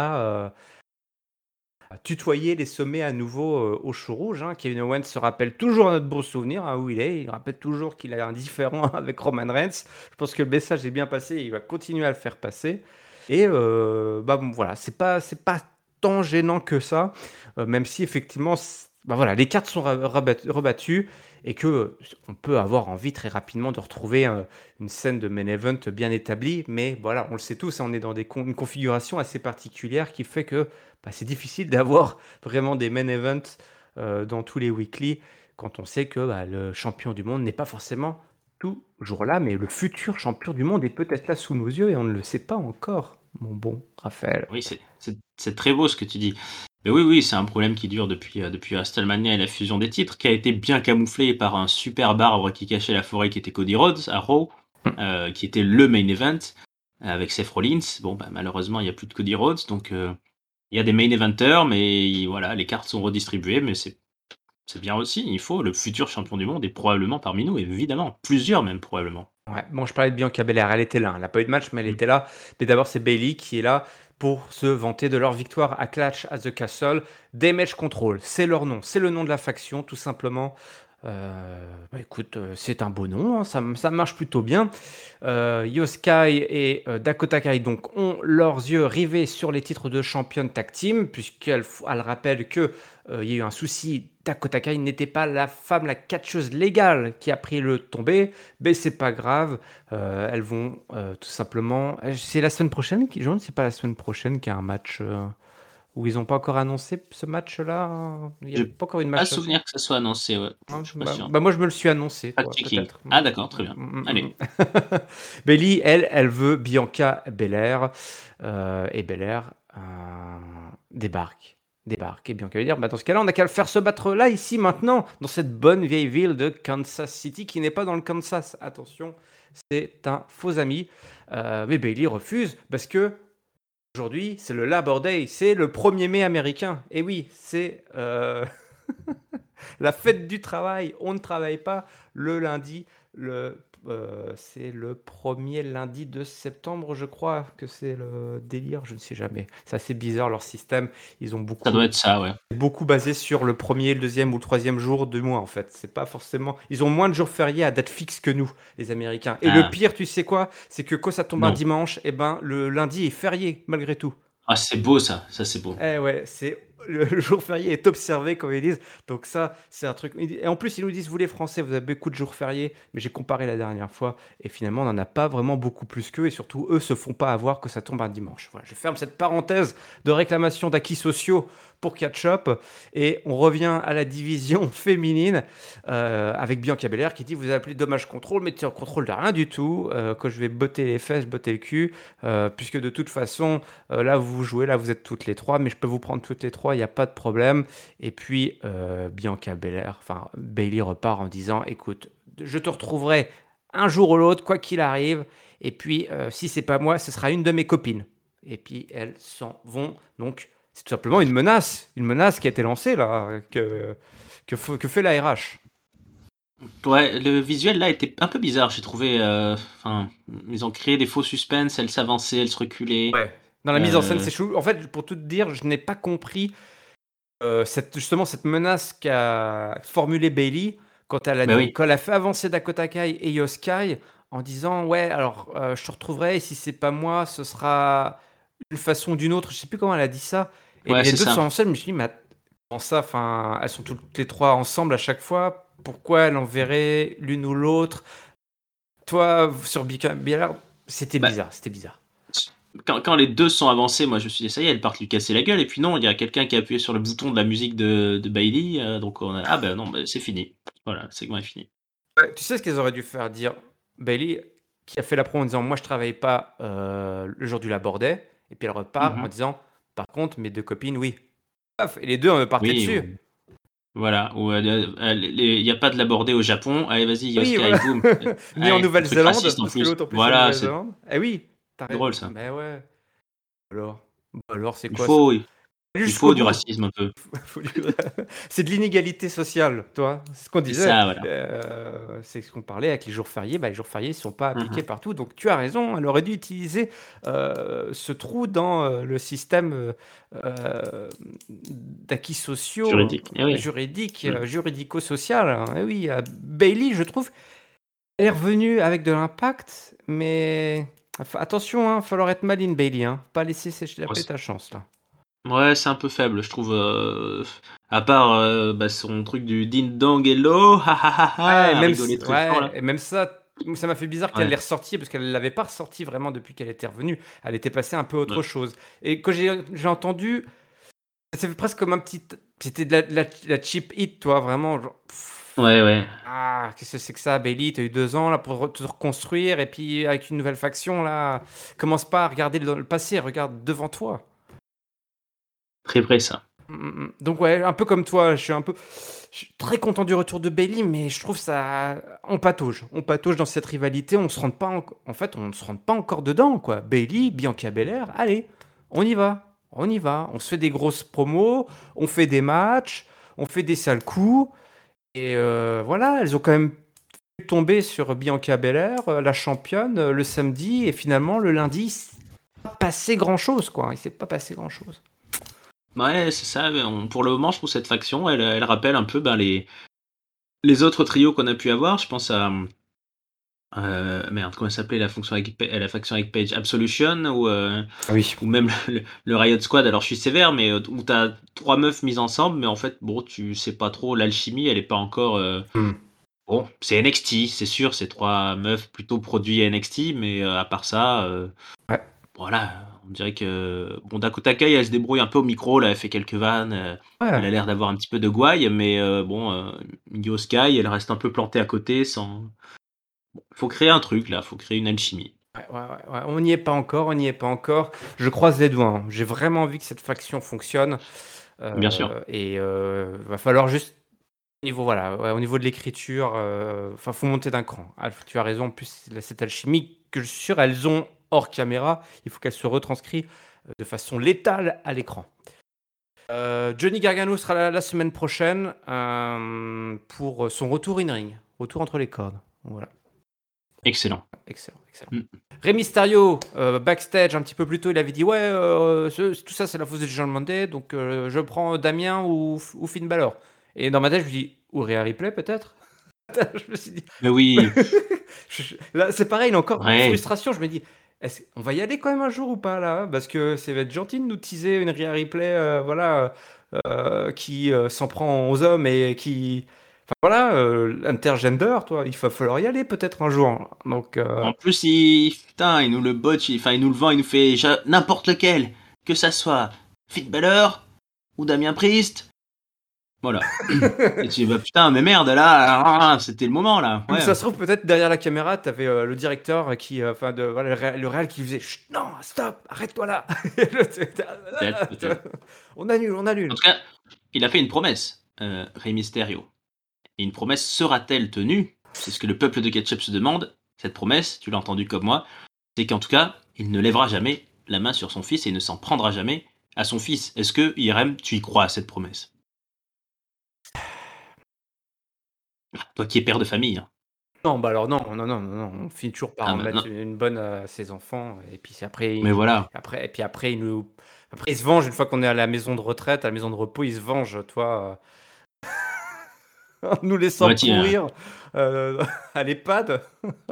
Speaker 1: à tutoyer les sommets à nouveau au Chou Rouge, hein. Kevin Owens se rappelle toujours notre beau souvenir, hein, où il est. Il rappelle toujours qu'il a un différent avec Roman Reigns. Je pense que le message est bien passé et il va continuer à le faire passer. Et bon, voilà, c'est pas tant gênant que ça, même si effectivement, voilà, les cartes sont rebattues et que on peut avoir envie très rapidement de retrouver une scène de main event bien établie. Mais voilà, on le sait tous, hein, on est dans une configuration assez particulière qui fait que c'est difficile d'avoir vraiment des main events dans tous les weekly quand on sait que le champion du monde n'est pas forcément toujours là, mais le futur champion du monde est peut-être là sous nos yeux et on ne le sait pas encore, mon bon Raphaël.
Speaker 2: Oui, c'est très beau ce que tu dis. Mais oui, oui, c'est un problème qui dure depuis WrestleMania et la fusion des titres, qui a été bien camouflé par un superbe arbre qui cachait la forêt qui était Cody Rhodes à Raw, qui était le main event avec Seth Rollins. Bon, malheureusement, il n'y a plus de Cody Rhodes, donc il y a des main eventers, mais voilà, les cartes sont redistribuées, mais c'est bien aussi. Il faut le futur champion du monde est probablement parmi nous, évidemment, plusieurs même probablement.
Speaker 1: Ouais, bon, je parlais de Bianca Belair, elle était là, hein. Elle n'a pas eu de match, mais elle
Speaker 2: Mm.
Speaker 1: était là. Mais d'abord, c'est Bailey qui est là pour se vanter de leur victoire à Clash at the Castle. Damage Control, c'est leur nom, c'est le nom de la faction, tout simplement. Écoute, c'est un beau nom, hein, ça marche plutôt bien. Io Sky et Dakota Kai donc ont leurs yeux rivés sur les titres de championne tag team, puisqu'elle rappelle que il y a eu un souci. Dakota Kai n'était pas la femme, la catcheuse légale qui a pris le tombé, mais c'est pas grave. Elles vont tout simplement. C'est la semaine prochaine, je ne sais pas la semaine prochaine qu'il y a un match où ils n'ont pas encore annoncé ce match-là, hein. Il n'y a
Speaker 2: J'ai
Speaker 1: pas encore eu de
Speaker 2: pas
Speaker 1: match là.
Speaker 2: souvenir que ça soit annoncé, ouais.
Speaker 1: Hein,
Speaker 2: Je suis pas sûr.
Speaker 1: moi, je me le suis annoncé, toi,
Speaker 2: Fact-checking.
Speaker 1: peut-être.
Speaker 2: Ah d'accord, très bien. Allez.
Speaker 1: Bailey, elle veut Bianca Belair. Et Belair débarque. Et Bianca veut dire, dans ce cas-là, on n'a qu'à le faire se battre là, ici, maintenant, dans cette bonne vieille ville de Kansas City, qui n'est pas dans le Kansas. Attention, c'est un faux ami. Mais Bailey refuse, parce que aujourd'hui, c'est le Labor Day, c'est le 1er mai américain. Et oui, c'est la fête du travail. On ne travaille pas le lundi. C'est le premier lundi de septembre, je crois que c'est le délire. Je ne sais jamais. C'est assez bizarre leur système. Ils ont
Speaker 2: Ça doit
Speaker 1: beaucoup,
Speaker 2: être ça, ouais.
Speaker 1: beaucoup basé sur le premier, le deuxième ou le troisième jour du mois en fait. C'est pas forcément. Ils ont moins de jours fériés à date fixe que nous, les Américains. Et le
Speaker 2: Ah,
Speaker 1: pire, tu sais quoi? C'est que quand ça tombe un
Speaker 2: non.
Speaker 1: dimanche, le lundi est férié malgré tout.
Speaker 2: Ah, c'est beau ça, ça c'est beau.
Speaker 1: Eh ouais, le jour férié est observé, comme ils disent. Donc ça, c'est un truc. Et en plus, ils nous disent, vous les Français, vous avez beaucoup de jours fériés. Mais j'ai comparé la dernière fois. Et finalement, on n'en a pas vraiment beaucoup plus qu'eux. Et surtout, eux se font pas avoir que ça tombe un dimanche. Voilà, je ferme cette parenthèse de réclamation d'acquis sociaux pour catch-up. Et on revient à la division féminine avec Bianca Belair qui dit vous appelez dommage contrôle, mais tu en contrôle de rien du tout. Quand je vais botter les fesses, botter le cul, puisque de toute façon, là vous jouez, là vous êtes toutes les trois, mais je peux vous prendre toutes les trois, il n'y a pas de problème. Et puis Bianca Belair, enfin Bayley repart en disant écoute, je te retrouverai un jour ou l'autre, quoi qu'il arrive. Et puis, si c'est pas moi, ce sera une de mes copines. Et puis, elles s'en vont. Donc, c'est tout simplement une menace qui a été lancée là, que fait la RH.
Speaker 2: Ouais, le visuel là était un peu bizarre, j'ai trouvé. Enfin, ils ont créé des faux suspens, elle s'avançait, elle se reculait.
Speaker 1: Ouais. Dans la mise en scène, c'est chou. En fait, pour tout te dire, je n'ai pas compris justement cette menace qu'a formulée Bayley quand
Speaker 2: Bah oui.
Speaker 1: quand elle a fait avancer Dakota Kai et Io Sky en disant ouais alors je te retrouverai et si c'est pas moi ce sera d'une façon ou d'une autre, je sais plus comment elle a dit ça, et
Speaker 2: Ouais,
Speaker 1: les
Speaker 2: c'est
Speaker 1: deux sont
Speaker 2: ça.
Speaker 1: ensemble, je me suis dit mais comment ça, enfin elles sont toutes les trois ensemble à chaque fois, pourquoi elle enverrait l'une ou l'autre? Toi sur Billard, c'était
Speaker 2: Bah,
Speaker 1: bizarre, c'était bizarre.
Speaker 2: quand les deux sont avancés, moi je me suis dit ça y est, elles partent lui casser la gueule. Et puis non, il y a quelqu'un qui a appuyé sur le bouton de la musique de Bailey. Donc on a... Ah ben non, bah, c'est fini. Voilà, le segment est fini.
Speaker 1: Ouais, tu sais ce qu'ils auraient dû faire dire Bailey qui a fait la promo en disant moi je travaille pas le jour du Labor Day, et puis elle repart en
Speaker 2: Mhm.
Speaker 1: disant par contre mes deux copines oui. Paf, et les deux partaient
Speaker 2: Oui,
Speaker 1: dessus.
Speaker 2: voilà. Ou il n'y a pas de l'aborder au Japon. Allez, vas-y,
Speaker 1: Oui,
Speaker 2: Yosuke,
Speaker 1: voilà.
Speaker 2: boum.
Speaker 1: Ni en
Speaker 2: Allez, un truc
Speaker 1: Nouvelle-Zélande
Speaker 2: raciste en
Speaker 1: parce que
Speaker 2: plus.
Speaker 1: l'autre en plus c'est en
Speaker 2: Voilà, c'est
Speaker 1: Nouvelle-Zélande. Eh oui, t'as
Speaker 2: c'est
Speaker 1: raison.
Speaker 2: drôle ça.
Speaker 1: Mais ouais. Alors, alors c'est
Speaker 2: Il
Speaker 1: quoi ça?
Speaker 2: faut, il
Speaker 1: Jusqu'au
Speaker 2: faut du
Speaker 1: bout.
Speaker 2: racisme un peu.
Speaker 1: C'est de l'inégalité sociale, toi. C'est ce qu'on
Speaker 2: C'est
Speaker 1: disait.
Speaker 2: ça, voilà.
Speaker 1: C'est ce qu'on parlait avec les jours fériés. Bah, les jours fériés ne sont pas appliqués
Speaker 2: Mhm.
Speaker 1: partout. Donc tu as raison, elle aurait dû utiliser ce trou dans le système d'acquis sociaux,
Speaker 2: Juridique. Eh oui. Mm.
Speaker 1: juridico-social, hein. Et oui, Bailey, je trouve, elle est revenue avec de l'impact, mais attention, il va falloir être maline, Bailey. Hein. Pas laisser s'échapper ta chance, là.
Speaker 2: Ouais, c'est un peu faible, je trouve. À part bah, son truc du ding dong hello, ha ha ha
Speaker 1: Ouais,
Speaker 2: ha, à rigoler très fort
Speaker 1: ouais,
Speaker 2: là.
Speaker 1: et même ça m'a fait bizarre qu'elle
Speaker 2: Ouais,
Speaker 1: l'ait ressorti parce qu'elle l'avait pas ressorti vraiment depuis qu'elle était revenue. Elle était passée un peu à autre
Speaker 2: ouais,
Speaker 1: chose. Et quand j'ai entendu, ça fait presque comme un petit. C'était la cheap hit, toi, vraiment. Genre,
Speaker 2: ouais, ouais.
Speaker 1: ah, qu'est-ce que c'est que ça, Bailey? T'as eu 2 ans là pour te reconstruire et puis avec une nouvelle faction là, commence pas à regarder dans le passé, regarde devant toi.
Speaker 2: Très vrai ça.
Speaker 1: Donc ouais, un peu comme toi, je suis très content du retour de Bailey, mais je trouve ça, on patauge dans cette rivalité, on se rend pas, en fait, on ne se rend pas encore dedans, quoi. Bailey, Bianca Belair, allez, on y va, on se fait des grosses promos, on fait des matchs, on fait des sales coups, et voilà, elles ont quand même pu tomber sur Bianca Belair, la championne, le samedi, et finalement le lundi, il s'est pas passé grand chose, quoi. Il s'est pas passé grand chose.
Speaker 2: Ouais, c'est ça. Mais pour le moment, je trouve cette faction, elle rappelle un peu ben, les autres trios qu'on a pu avoir. Je pense à merde, comment ça s'appelait la faction avec Page Absolution
Speaker 1: Oui.
Speaker 2: ou même le Riot Squad. Alors je suis sévère, mais où t'as trois meufs mises ensemble, mais en fait, bon, tu sais pas trop l'alchimie, elle est pas encore. Bon, c'est NXT, c'est sûr, c'est trois meufs plutôt produits NXT, mais à part ça,
Speaker 1: Ouais.
Speaker 2: voilà, on dirait que bon, Dakota Kai, elle se débrouille un peu au micro, là, elle fait quelques vannes, elle
Speaker 1: Ouais.
Speaker 2: a l'air d'avoir un petit peu de gouaille, mais bon, Io Sky, elle reste un peu plantée à côté, sans. Faut créer un truc là, faut créer une alchimie.
Speaker 1: Ouais. On n'y est pas encore, on n'y est pas encore. Je croise les doigts, hein. J'ai vraiment envie que cette faction fonctionne.
Speaker 2: Bien sûr.
Speaker 1: Et va falloir juste au niveau, voilà, ouais, au niveau de l'écriture, enfin, faut monter d'un cran. Ah, tu as raison, en plus, cette alchimie que je suis sûr, elles ont hors caméra, il faut qu'elle se retranscrit de façon létale à l'écran. Johnny Gargano sera là la semaine prochaine pour son retour in-ring, retour entre les cordes. Voilà.
Speaker 2: Excellent.
Speaker 1: Excellent, excellent.
Speaker 2: Mm.
Speaker 1: Rey Mysterio, backstage un petit peu plus tôt, il avait dit ouais, tout ça c'est la fausse de Judgment Day, donc je prends Damien ou Finn Balor. Et dans ma tête, je me dis, ou Rhea Ripley peut-être. Je me suis dit,
Speaker 2: Mais oui,
Speaker 1: là c'est pareil, il a encore
Speaker 2: ouais.
Speaker 1: frustration. Je me dis, on va y aller quand même un jour ou pas là, hein, parce que ça va être gentil de nous teaser une Rhea Ripley, voilà, qui s'en prend aux hommes et qui, enfin voilà, intergender, toi, il va falloir y aller peut-être un jour. Donc
Speaker 2: En plus, putain, il nous le botche, enfin, il nous le vend, il nous fait n'importe lequel, que ça soit Finn Balor, ou Damien Priest. Voilà. Et tu dis, bah putain, mais merde, là, c'était le moment, là.
Speaker 1: Mais
Speaker 2: Ouais.
Speaker 1: ça se trouve, peut-être derrière la caméra, t'avais le directeur qui, enfin, voilà, le réal qui faisait chut, non, stop, arrête-toi là. Et l'autre, c'était,
Speaker 2: Peut-être, peut-être.
Speaker 1: on annule, on
Speaker 2: En
Speaker 1: annule.
Speaker 2: tout cas, il a fait une promesse, Rey Mysterio. Et une promesse sera-t-elle tenue? C'est ce que le peuple de Ketchup se demande. Cette promesse, tu l'as entendu comme moi, c'est qu'en tout cas, il ne lèvera jamais la main sur son fils et ne s'en prendra jamais à son fils. Est-ce que, IRM, tu y crois à cette promesse? Toi qui es père de famille, hein.
Speaker 1: Non, bah alors non, non, non, non, non, on finit toujours par
Speaker 2: Ah
Speaker 1: en
Speaker 2: bah
Speaker 1: mettre
Speaker 2: non,
Speaker 1: une bonne à ses enfants, et puis
Speaker 2: mais voilà.
Speaker 1: après, après, ils se vengent une fois qu'on est à la maison de retraite, à la maison de repos, ils se vengent, toi, en nous laissant
Speaker 2: Ouais, tiens.
Speaker 1: pourrir à l'EHPAD.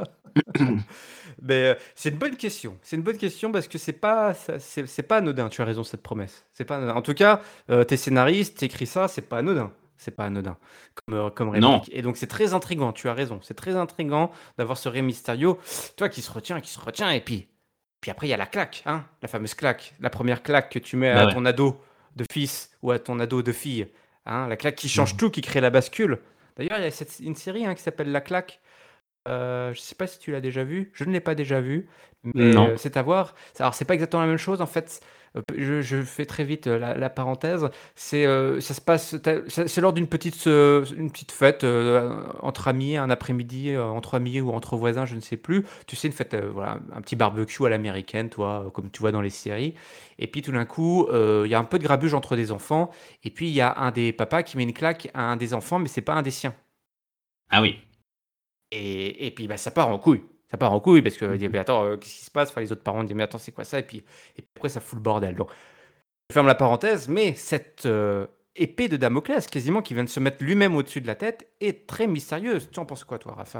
Speaker 1: Mais c'est une bonne question. C'est une bonne question parce que c'est pas anodin. Tu as raison, cette promesse. C'est pas anodin. En tout cas, t'es scénariste, t'écris ça, c'est pas anodin. C'est pas anodin comme
Speaker 2: Non.
Speaker 1: réplique. Et donc c'est très intriguant. Tu as raison. C'est très intriguant d'avoir ce Rey Mysterio, toi qui se retient, et puis après il y a la claque, hein, la fameuse claque, la première claque que tu mets
Speaker 2: Bah
Speaker 1: à
Speaker 2: ouais.
Speaker 1: ton ado de fils ou à ton ado de fille, hein, la claque qui change
Speaker 2: Mmh.
Speaker 1: tout, qui crée la bascule. D'ailleurs, il y a une série, hein, qui s'appelle La Claque. Je sais pas si tu l'as déjà vu, je ne l'ai pas déjà vu, mais
Speaker 2: Non.
Speaker 1: c'est à voir. Alors c'est pas exactement la même chose en fait. Je fais très vite la parenthèse. Ça se passe, c'est lors une petite fête entre amis, un après-midi entre amis ou entre voisins, je ne sais plus. Tu sais, une fête, voilà, un petit barbecue à l'américaine, toi, comme tu vois dans les séries. Et puis tout d'un coup, il y a un peu de grabuge entre des enfants. Et puis il y a un des papas qui met une claque à un des enfants, mais c'est pas un des siens.
Speaker 2: Ah oui.
Speaker 1: Et puis bah, ça part en couille. Ça part en couille parce que dit,
Speaker 2: Mmh.
Speaker 1: mais attends, qu'est-ce qui se passe? Enfin, les autres parents disent, mais attends, c'est quoi ça? Et puis après, ça fout le bordel. Donc, je ferme la parenthèse, mais cette épée de Damoclès, quasiment, qui vient de se mettre lui-même au-dessus de la tête, est très mystérieuse. Tu en penses quoi, toi, Rafa?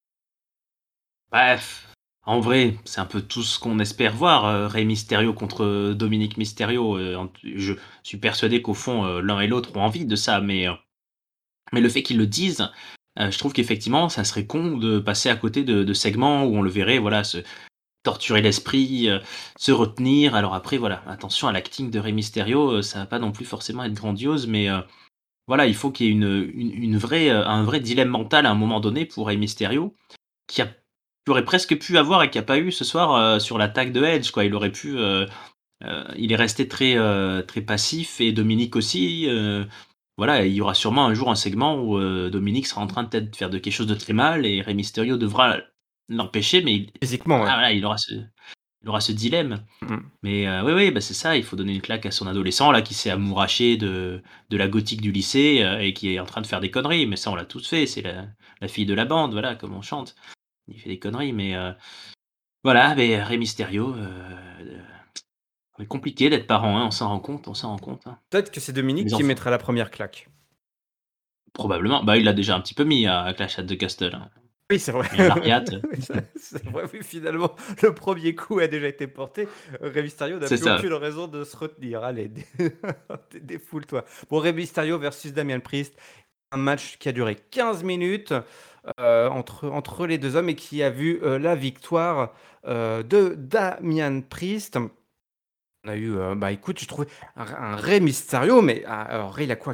Speaker 2: Bref, en vrai, c'est un peu tout ce qu'on espère voir, Rey Mysterio contre Dominique Mysterio, je suis persuadé qu'au fond, l'un et l'autre ont envie de ça, mais le fait qu'ils le disent, je trouve qu'effectivement, ça serait con de passer à côté de segments où on le verrait, voilà, se torturer l'esprit, se retenir. Alors après, voilà, attention à l'acting de Rey Mysterio, ça va pas non plus forcément être grandiose, mais voilà, il faut qu'il y ait une vraie, un vrai dilemme mental à un moment donné pour Rey Mysterio, qui a qui aurait presque pu avoir et qui a pas eu ce soir, sur l'attaque de Edge, quoi. Il aurait pu, il est resté très, très passif et Dominique aussi, voilà, il y aura sûrement un jour un segment où, Dominique sera en train peut-être de faire de quelque chose de très mal et Rey Mysterio devra l'empêcher, mais
Speaker 1: Physiquement, ouais.
Speaker 2: voilà, il aura ce dilemme.
Speaker 1: Mm.
Speaker 2: Mais, oui, oui, bah, c'est ça, il faut donner une claque à son adolescent là qui s'est amouraché de la gothique du lycée, et qui est en train de faire des conneries. Mais ça, on l'a tous fait, c'est la fille de la bande, voilà, comme on chante. Il fait des conneries, mais, voilà, mais Rey Mysterio, c'est compliqué d'être parent, hein, on s'en rend compte, hein.
Speaker 1: Peut-être que c'est Dominique
Speaker 2: Les
Speaker 1: qui
Speaker 2: enfants.
Speaker 1: mettra la première claque.
Speaker 2: Probablement, bah, il l'a déjà un petit peu mis à Clash at the Castle, hein.
Speaker 1: Oui, c'est vrai.
Speaker 2: Il y a un Lariat,
Speaker 1: Oui, c'est vrai, oui, finalement, le premier coup a déjà été porté. Rey Mysterio n'a
Speaker 2: c'est
Speaker 1: plus
Speaker 2: ça.
Speaker 1: aucune raison de se retenir. Allez, défoule-toi. Bon, Rey Mysterio versus Damian Priest. Un match qui a duré 15 minutes entre les deux hommes et qui a vu la victoire de Damian Priest. On a eu, bah écoute, je trouvais un Rey Mysterio, mais alors Rey, il a quoi,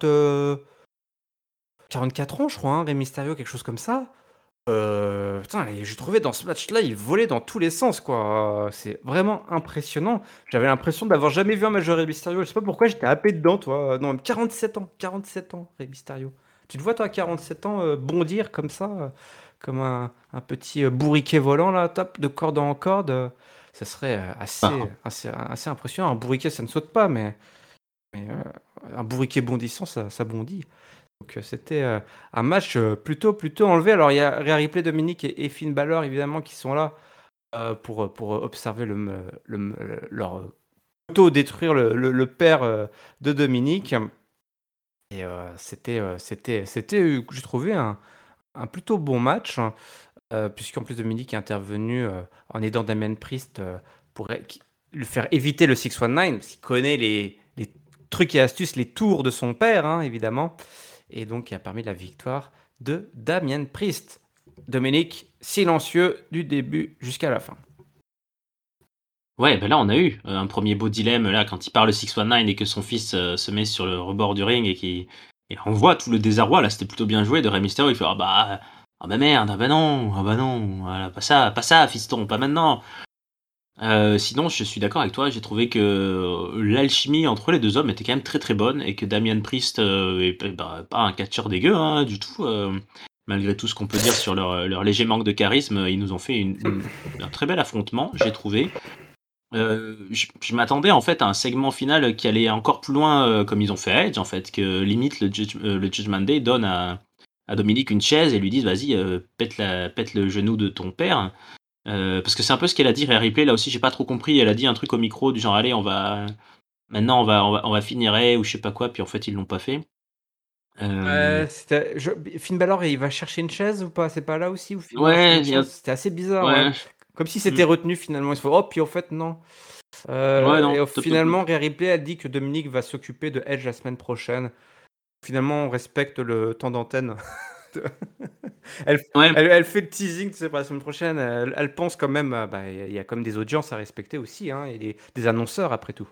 Speaker 1: 44 ans, je crois, hein, Rey Mysterio, quelque chose comme ça. Putain, et j'ai trouvé dans ce match-là, il volait dans tous les sens, quoi. C'est vraiment impressionnant. J'avais l'impression d'avoir jamais vu un match de Rey Mysterio. Je sais pas pourquoi j'étais happé dedans, toi. Non, 47 ans, Rey Mysterio. Tu te vois, toi, à 47 ans, bondir comme ça, comme un petit bourriquet volant, là, top, de corde en corde. Ça serait assez impressionnant. Un bourriquet, ça ne saute pas, mais un bourriquet bondissant, ça bondit. Donc c'était un match plutôt enlevé. Alors il y a Rhea Ripley, Dominique et Finn Balor évidemment qui sont là pour observer leur auto détruire le père de Dominique. Et c'était j'ai trouvé un plutôt bon match, hein, puisqu'en plus Dominique est intervenu en aidant Damien Priest pour le faire éviter le 619, parce qu'il connaît les trucs et astuces, les tours de son père, hein, évidemment, et donc qui a permis la victoire de Damien Priest. Dominique, silencieux du début jusqu'à la fin.
Speaker 2: Ouais, ben là, on a eu un premier beau dilemme, là, quand il parle le 619 et que son fils se met sur le rebord du ring et on voit tout le désarroi, là, c'était plutôt bien joué de Rey Mysterio. Il fait ah bah merde, ah bah non, voilà, pas ça, fiston, pas maintenant. Sinon, je suis d'accord avec toi, j'ai trouvé que l'alchimie entre les deux hommes était quand même très très bonne et que Damian Priest est pas un catcheur dégueu hein, du tout. Malgré tout ce qu'on peut dire sur leur léger manque de charisme, ils nous ont fait un très bel affrontement, j'ai trouvé. Je m'attendais en fait à un segment final qui allait encore plus loin, comme ils ont fait à Edge en fait, que limite le Judgment Day donne à Dominique une chaise et lui dise: «Vas-y, pète le genou de ton père». Parce que c'est un peu ce qu'elle a dit Rhea Ripley, là aussi j'ai pas trop compris. Elle a dit un truc au micro du genre: «Allez, on va finir Rey» ou je sais pas quoi, puis en fait ils l'ont pas fait. Hem,
Speaker 1: C'était Finn Balor, il va chercher une chaise ou pas? C'est pas là aussi où Finn Balor cherche
Speaker 2: ouais,
Speaker 1: une
Speaker 2: il y a
Speaker 1: chaise? C'était assez bizarre, ouais.
Speaker 2: ouais,
Speaker 1: Comme si
Speaker 2: mmh,
Speaker 1: c'était retenu finalement. Ils se font: «Oh, puis au fait non».
Speaker 2: ouais, non,
Speaker 1: Finalement, Rhea Ripley a dit que Dominique va s'occuper de Edge la semaine prochaine. Finalement, on respecte le temps d'antenne. Elle
Speaker 2: ouais.
Speaker 1: elle fait le teasing, tu sais, pour la semaine prochaine. Elle pense quand même, bah, il y a quand même des audiences à respecter aussi, hein, et des annonceurs après tout.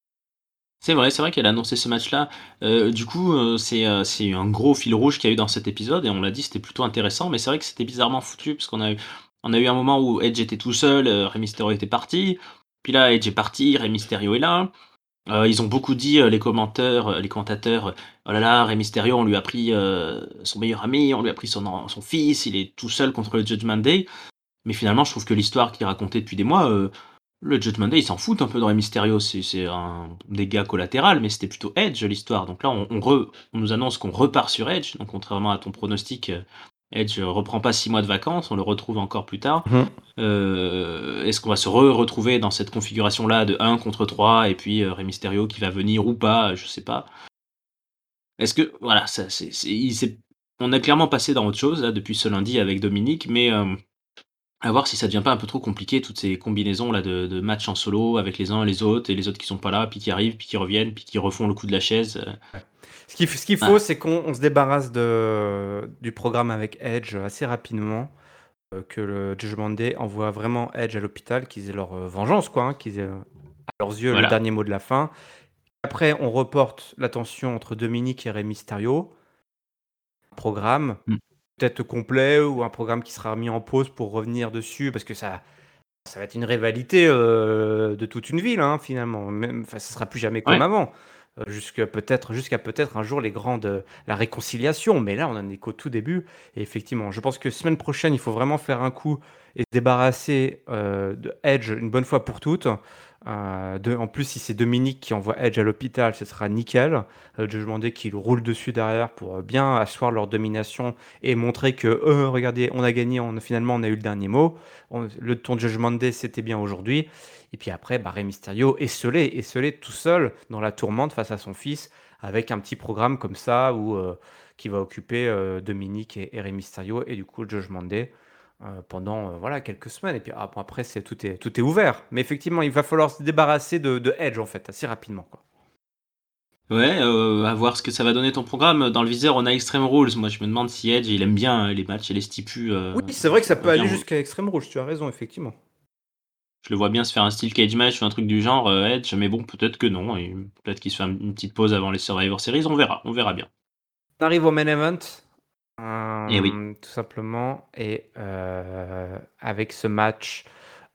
Speaker 2: C'est vrai qu'elle a annoncé ce match-là. Du coup, c'est un gros fil rouge qu'il y a eu dans cet épisode et on l'a dit, c'était plutôt intéressant, mais c'est vrai que c'était bizarrement foutu parce qu'on a eu un moment où Edge était tout seul, Rey Mysterio était parti, puis là Edge est parti, Rey Mysterio est là. Ils ont beaucoup dit, les commentateurs, «Oh là là, Rey Mysterio, on lui a pris, son meilleur ami, on lui a pris son fils, il est tout seul contre le Judgment Day». Mais finalement, je trouve que l'histoire qu'il racontait depuis des mois, le Judgment Day, ils s'en foutent un peu de Rey Mysterio, c'est un dégât collatéral, mais c'était plutôt Edge l'histoire. Donc là, on nous annonce qu'on repart sur Edge, donc contrairement à ton pronostic, Edge reprend pas 6 mois de vacances, on le retrouve encore plus tard.
Speaker 1: Mmh.
Speaker 2: Est-ce qu'on va se retrouver dans cette configuration-là de 1 contre 3 et puis Rey Mysterio qui va venir ou pas, je sais pas. Est-ce que voilà, ça on est clairement passé dans autre chose là depuis ce lundi avec Dominique, mais à voir si ça devient pas un peu trop compliqué toutes ces combinaisons là de matchs en solo avec les uns et les autres qui sont pas là, puis qui arrivent, puis qui reviennent, puis qui refont le coup de la chaise,
Speaker 1: Ce qu'il faut,
Speaker 2: ah,
Speaker 1: c'est qu'on se débarrasse du programme avec Edge assez rapidement, que le Judgment Day envoie vraiment Edge à l'hôpital, qu'ils aient leur, vengeance quoi, hein, qu'ils aient, à leurs yeux, le
Speaker 2: voilà.
Speaker 1: dernier mot de la fin. Après, on reporte l'attention entre Dominique et Rey Mysterio. Programme,
Speaker 2: Mmh.
Speaker 1: peut-être complet ou un programme qui sera mis en pause pour revenir dessus parce que ça va être une rivalité, de toute une ville, hein, finalement. Même enfin, ça sera plus jamais comme
Speaker 2: Ouais,
Speaker 1: avant. Jusqu'à peut-être un jour la réconciliation, mais là, on en est qu'au tout début et effectivement, je pense que semaine prochaine, il faut vraiment faire un coup et se débarrasser, de Edge une bonne fois pour toutes. En plus, si c'est Dominique qui envoie Edge à l'hôpital, ce sera nickel. Judgment Day qui le roule dessus derrière pour, bien asseoir leur domination et montrer que: regardez, on a gagné, finalement, on a eu le dernier mot. Ton Judgment Day, c'était bien aujourd'hui. Et puis après, bah, Rey Mysterio esselé tout seul dans la tourmente face à son fils, avec un petit programme comme ça qui va occuper Dominique et Rey Mysterio et du coup le Judgment Day pendant voilà, quelques semaines. Et puis après, tout est ouvert. Mais effectivement, il va falloir se débarrasser de Edge en fait, assez rapidement, quoi.
Speaker 2: ouais, à voir ce que ça va donner ton programme. Dans le viseur, on a Extreme Rules. Moi, je me demande si Edge, il aime bien, les matchs et les stipus,
Speaker 1: Oui, c'est vrai que
Speaker 2: je
Speaker 1: ça
Speaker 2: le vois
Speaker 1: peut
Speaker 2: bien
Speaker 1: aller jusqu'à Extrême Rouge, tu as raison, effectivement.
Speaker 2: Je le vois bien se faire un style cage match ou un truc du genre, Edge, mais bon, peut-être que non et peut-être qu'il se fait une petite pause avant les Survivor Series, on verra bien.
Speaker 1: On arrive au main event,
Speaker 2: Et oui,
Speaker 1: tout simplement, et avec ce match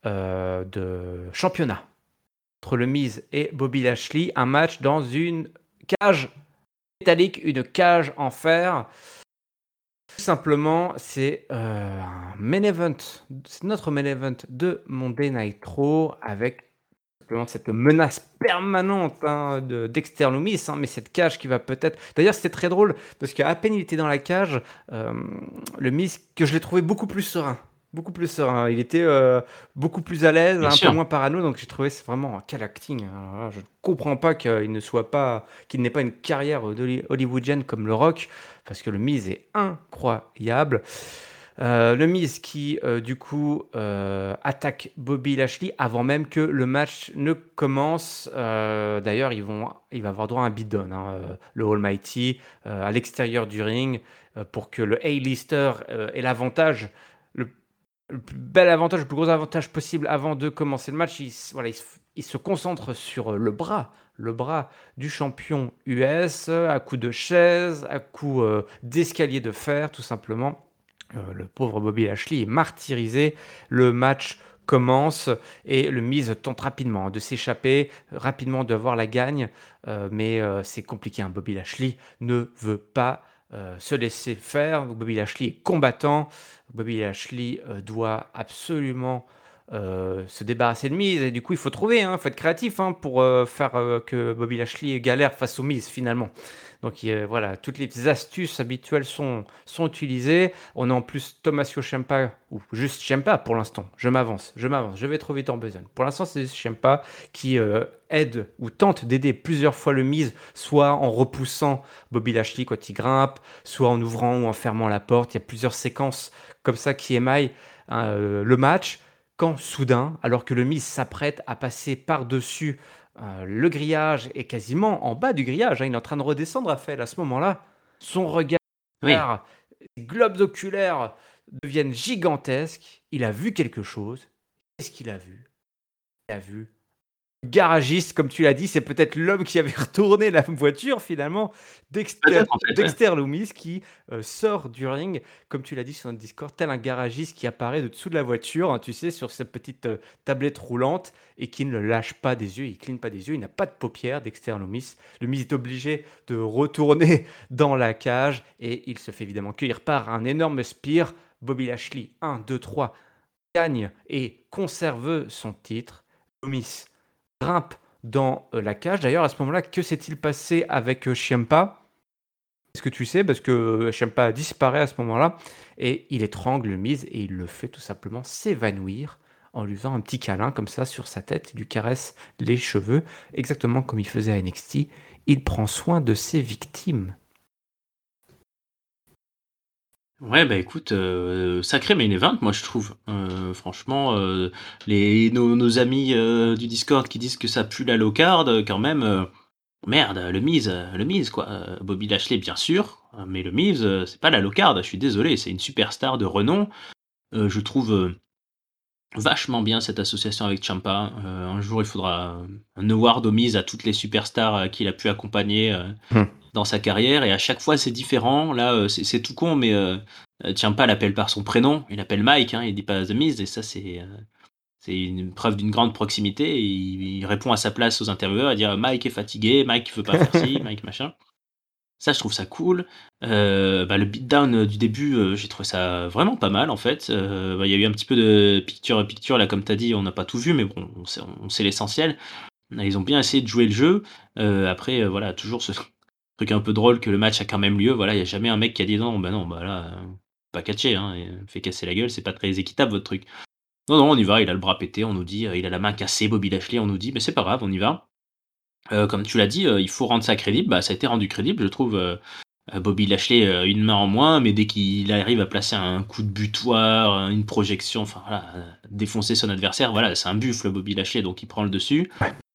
Speaker 1: de championnat entre le Miz et Bobby Lashley, un match dans une cage métallique, une cage en fer. Tout simplement, c'est un main event, c'est notre main event de Monday Night Raw avec simplement cette menace permanente hein, d'Externumis, hein, mais cette cage qui va peut-être. D'ailleurs, c'était très drôle parce qu'à peine il était dans la cage, euh, le Miz, que je l'ai trouvé beaucoup plus serein. Beaucoup plus serein. Il était beaucoup plus à l'aise,
Speaker 2: bien
Speaker 1: un peu
Speaker 2: sûr.
Speaker 1: moins parano, donc j'ai trouvé c'est vraiment quel acting. Alors là, je ne comprends pas qu'il n'ait pas une carrière hollywoodienne comme le Rock, parce que le Miz est incroyable. Le Miz qui, du coup, attaque Bobby Lashley avant même que le match ne commence. D'ailleurs, il va avoir droit à un beatdown, hein, le Almighty, à l'extérieur du ring, pour que le A-lister ait l'avantage le le plus bel avantage, le plus gros avantage possible avant de commencer le match, il se concentre sur le bras du champion US, à coups de chaise, à coups d'escalier de fer, tout simplement. Le pauvre Bobby Lashley est martyrisé. Le match commence et le Miz tente rapidement de s'échapper, rapidement d'avoir la gagne, mais c'est compliqué, hein. Bobby Lashley ne veut pas se laisser faire. Bobby Lashley est combattant. Bobby Lashley doit absolument se débarrasser de Miz et du coup il faut trouver, hein, il faut être créatif, hein, pour faire que Bobby Lashley galère face au Miz finalement. Donc voilà, toutes les astuces habituelles sont utilisées. On a en plus Tommaso Ciampa, ou juste Ciampa pour l'instant. Je m'avance, je vais trop vite en besogne. Pour l'instant, c'est Ciampa qui aide ou tente d'aider plusieurs fois le Miz, soit en repoussant Bobby Lashley quand il grimpe, soit en ouvrant ou en fermant la porte. Il y a plusieurs séquences comme ça qui émaillent le match. Quand soudain, alors que le Miz s'apprête à passer par-dessus le grillage est quasiment en bas du grillage, hein, il est en train de redescendre, Raphaël. À ce moment-là, son regard,
Speaker 2: Oui.
Speaker 1: ses globes oculaires deviennent gigantesques. Il a vu quelque chose. Qu'est-ce qu'il a vu? Il a vu garagiste, comme tu l'as dit, c'est peut-être l'homme qui avait retourné la voiture finalement, Dexter,
Speaker 2: Peut-être en fait, ouais.
Speaker 1: Dexter Loomis qui sort du ring, comme tu l'as dit sur notre Discord, tel un garagiste qui apparaît de dessous de la voiture, hein, tu sais, sur cette petite tablette roulante et qui ne le lâche pas des yeux, il cligne pas des yeux, il n'a pas de paupières, Dexter Loomis. Loomis est obligé de retourner dans la cage et il se fait évidemment cueillir par un énorme spear. Bobby Lashley, 1, 2, 3, gagne et conserve son titre. Loomis grimpe dans la cage. D'ailleurs, à ce moment-là, que s'est-il passé avec Ciampa? Est-ce que tu sais? Parce que Ciampa disparaît à ce moment-là et il étrangle le Miz et il le fait tout simplement s'évanouir en lui faisant un petit câlin comme ça sur sa tête. Il lui caresse les cheveux, exactement comme il faisait à NXT. Il prend soin de ses victimes.
Speaker 2: Ouais, bah écoute, sacré main event, moi je trouve. Franchement, nos amis du Discord qui disent que ça pue la low card, quand même, merde, le Miz quoi. Bobby Lashley, bien sûr, mais le Miz, c'est pas la low card, je suis désolé, c'est une superstar de renom. Je trouve vachement bien cette association avec Ciampa. Un jour, il faudra un award au Miz à toutes les superstars qu'il a pu accompagner.
Speaker 1: Hmm.
Speaker 2: Dans sa carrière et à chaque fois c'est différent. Là, c'est tout con, mais Ciampa l'appelle par son prénom, il appelle Mike, hein, il dit pas The Miz et ça c'est une preuve d'une grande proximité et il répond à sa place aux intervieweurs à dire: «Mike est fatigué, Mike veut pas faire ci, Mike machin». Ça, je trouve ça cool. Bah, le beatdown, du début, j'ai trouvé ça vraiment pas mal en fait. Bah, il y a eu un petit peu de picture à picture là comme tu as dit, on n'a pas tout vu mais bon, on sait l'essentiel. Ils ont bien essayé de jouer le jeu. Après, voilà, toujours ce truc un peu drôle que le match a quand même lieu. Voilà, il y a jamais un mec qui a dit: non, bah là, pas catché, hein, et fait casser la gueule, c'est pas très équitable votre truc». Non, non, on y va, il a le bras pété, on nous dit, il a la main cassée, Bobby Lashley, on nous dit: «Mais c'est pas grave, on y va». Comme tu l'as dit, il faut rendre ça crédible. Bah, ça a été rendu crédible, je trouve, Bobby Lashley, une main en moins, mais dès qu'il arrive à placer un coup de butoir, une projection, enfin voilà, défoncer son adversaire, voilà, c'est un buffle Bobby Lashley, donc il prend le dessus.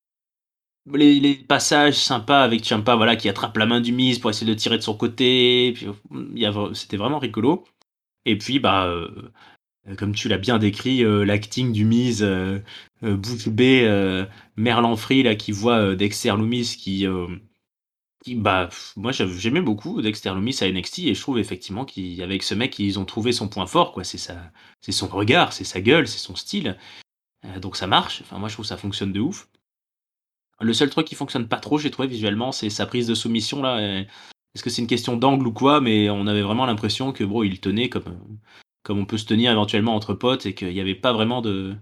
Speaker 2: Les passages sympas avec Ciampa, voilà, qui attrape la main du Miz pour essayer de tirer de son côté, puis il y a c'était vraiment rigolo et puis, bah, comme tu l'as bien décrit, l'acting du Miz, bouche bée, merlan free là, qui voit, Dexter Lumis qui bah, moi j'aimais beaucoup Dexter Lumis à NXT et je trouve effectivement qu'avec ce mec, ils ont trouvé son point fort quoi. C'est son regard, c'est sa gueule, c'est son style, donc ça marche. Enfin moi je trouve que ça fonctionne de ouf. Le seul truc qui fonctionne pas trop, j'ai trouvé visuellement, c'est sa prise de soumission là. Est-ce que c'est une question d'angle ou quoi? Mais on avait vraiment l'impression que bro, il tenait comme on peut se tenir éventuellement entre potes et qu'il y avait pas vraiment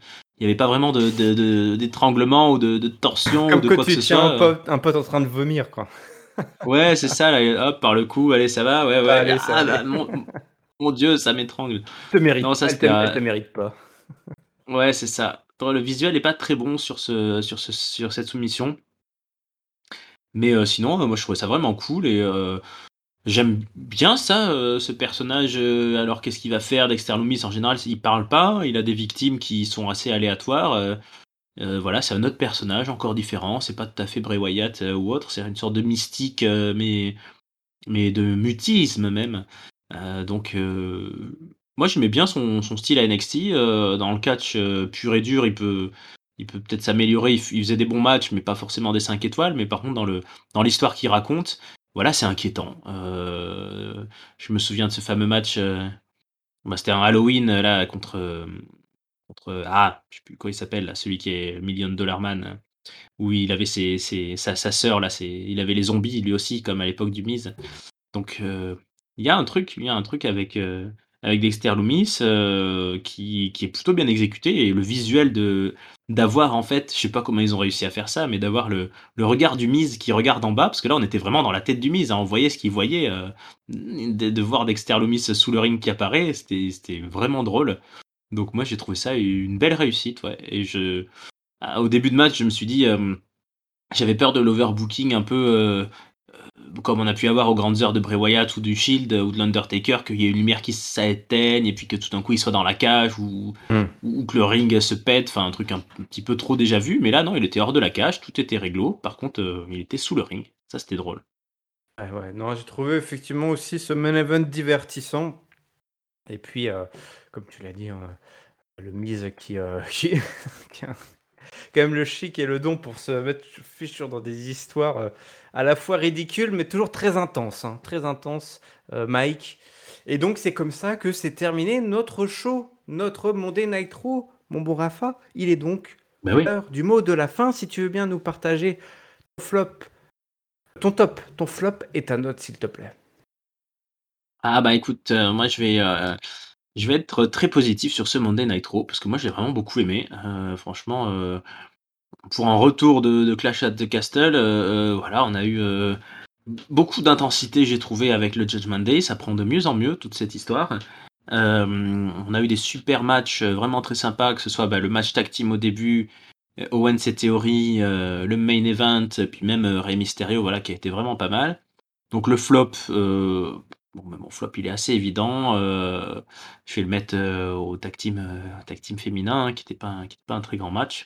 Speaker 2: d'étranglement ou de torsion ou
Speaker 1: Comme
Speaker 2: de
Speaker 1: quand
Speaker 2: quoi que
Speaker 1: tu
Speaker 2: ce
Speaker 1: tiens
Speaker 2: soit.
Speaker 1: un pote en train de vomir, quoi.
Speaker 2: Ouais, c'est ça là, et hop par le cou, allez ça va, ouais, ouais,
Speaker 1: Allez, ça va
Speaker 2: ah
Speaker 1: aller.
Speaker 2: bah mon Dieu, ça m'étrangle.
Speaker 1: Te mérite
Speaker 2: Non, ça c'était,
Speaker 1: elle te mérite pas.
Speaker 2: ouais, c'est ça. Le visuel est pas très bon sur cette soumission. Mais sinon, moi je trouvais ça vraiment cool et j'aime bien ça, ce personnage, alors qu'est-ce qu'il va faire Dexter Lumis? En général, il parle pas, il a des victimes qui sont assez aléatoires, voilà, c'est un autre personnage encore différent, c'est pas tout à fait Bray Wyatt, ou autre, c'est une sorte de mystique, mais de mutisme même, donc Moi, j'aimais bien son style à NXT. Dans le catch pur et dur, il peut peut-être s'améliorer. Il faisait des bons matchs, mais pas forcément des 5 étoiles. Mais par contre, dans l'histoire qu'il raconte, voilà, c'est inquiétant. Je me souviens de ce fameux match. Bah, c'était un Halloween là contre je sais plus comment il s'appelle là, celui qui est Million Dollar Man, où il avait sa sœur là, il avait les zombies lui aussi comme à l'époque du Miz. Donc il y a un truc avec Dexter Lumis, qui est plutôt bien exécuté et le visuel d'avoir en fait, je sais pas comment ils ont réussi à faire ça, mais d'avoir le regard du Miz qui regarde en bas, parce que là on était vraiment dans la tête du Miz, hein, on voyait ce qu'il voyait, de voir Dexter Lumis sous le ring qui apparaît, c'était vraiment drôle. Donc moi j'ai trouvé ça une belle réussite, ouais. Et au début de match, je me suis dit, j'avais peur de l'overbooking un peu, comme on a pu avoir aux grandes heures de Bray Wyatt ou du Shield ou de l'Undertaker, qu'il y ait une lumière qui s'éteigne et puis que tout d'un coup il soit dans la cage ou que le ring se pète, enfin un truc un petit peu trop déjà vu. Mais là non, il était hors de la cage, tout était réglo. Par contre, il était sous le ring. Ça c'était drôle.
Speaker 1: Ouais, non, j'ai trouvé effectivement aussi ce main event divertissant. Et puis, comme tu l'as dit, hein, le Miz qui a quand même le chic et le don pour se mettre fichure dans des histoires à la fois ridicules, mais toujours très intenses, hein, très intenses, Mike. Et donc, c'est comme ça que c'est terminé notre show, notre Monday Night Raw, mon bon Rafa. Il est donc
Speaker 2: Bah oui.
Speaker 1: l'heure du mot de la fin. Si tu veux bien nous partager ton flop, ton top, ton flop et ta note, s'il te plaît.
Speaker 2: Ah bah écoute, moi je vais être très positif sur ce Monday Night Raw parce que moi j'ai vraiment beaucoup aimé. Franchement, pour un retour de Clash at the Castle, voilà, on a eu beaucoup d'intensité, j'ai trouvé, avec le Judgment Day. Ça prend de mieux en mieux toute cette histoire. On a eu des super matchs vraiment très sympas, que ce soit le match tag team au début, Owens et Theory, le main event, puis même Rey Mysterio, voilà, qui a été vraiment pas mal. Donc le flop, bon, mon flop il est assez évident. Je vais le mettre au tag team féminin, hein, qui était pas un très grand match.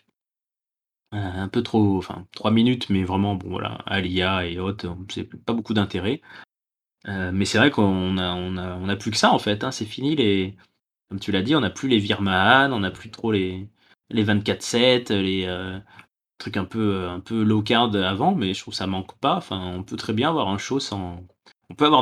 Speaker 2: Un peu trop, enfin 3 minutes, mais vraiment bon voilà, Alia et autres, c'est pas beaucoup d'intérêt. Mais c'est vrai qu'on a plus que ça en fait, hein, c'est fini comme tu l'as dit, on n'a plus les Virman, on n'a plus trop les 24/7, les trucs un peu low card avant, mais je trouve que ça manque pas. Enfin, on peut très bien avoir un show sans. On peut avoir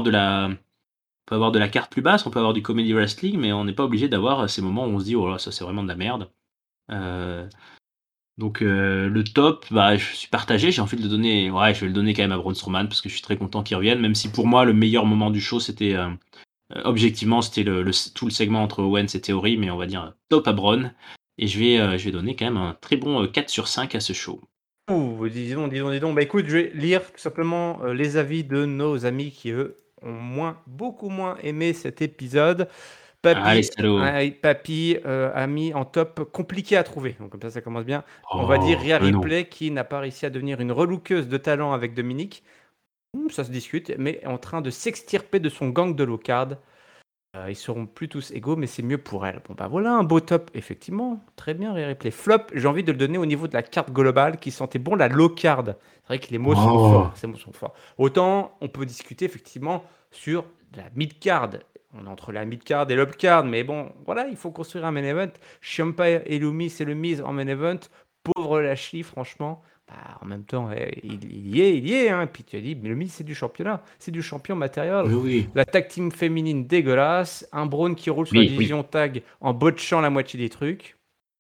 Speaker 2: de la carte plus basse, on peut avoir du comedy wrestling, mais on n'est pas obligé d'avoir ces moments où on se dit oh là, ça c'est vraiment de la merde. Euh, donc le top, bah, je suis partagé, j'ai envie de le donner, ouais, je vais le donner quand même à Braun Strowman parce que je suis très content qu'il revienne, même si pour moi le meilleur moment du show c'était objectivement c'était tout le segment entre Owens et Theory, mais on va dire top à Braun. Et je vais donner quand même un très bon 4 sur 5 à ce show.
Speaker 1: Ouh, dis donc. Bah écoute, je vais lire tout simplement les avis de nos amis qui, eux, ont beaucoup moins aimé cet épisode.
Speaker 2: Ah les salauds.
Speaker 1: Papy a mis en top compliqué à trouver. Donc comme ça commence bien. On va dire
Speaker 2: Oh,
Speaker 1: Rhea
Speaker 2: mais non.
Speaker 1: Ripley qui n'a pas réussi à devenir une relookeuse de talent avec Dominique. Ça se discute, mais est en train de s'extirper de son gang de low card. Ils seront plus tous égaux, mais c'est mieux pour elle. Bon bah voilà un beau top, effectivement. Très bien, Rhea Ripley. Flop, j'ai envie de le donner au niveau de la carte globale qui sentait bon la low card. C'est vrai que les mots sont forts.
Speaker 2: Oh.
Speaker 1: Ces mots sont forts. Autant on peut discuter effectivement sur la mid card. On est entre la mid card et l'up card, mais bon, voilà, il faut construire un main event. Ciampa et Lumi, c'est le mise en main event. Pauvre Lashley, franchement. Bah, en même temps, il y est, hein. Puis tu as dit, mais le mise, c'est du championnat, c'est du champion matériel.
Speaker 2: Oui, oui.
Speaker 1: La tag team féminine dégueulasse, un Braun qui roule sur la
Speaker 2: Oui, oui.
Speaker 1: division tag en botchant la moitié des trucs.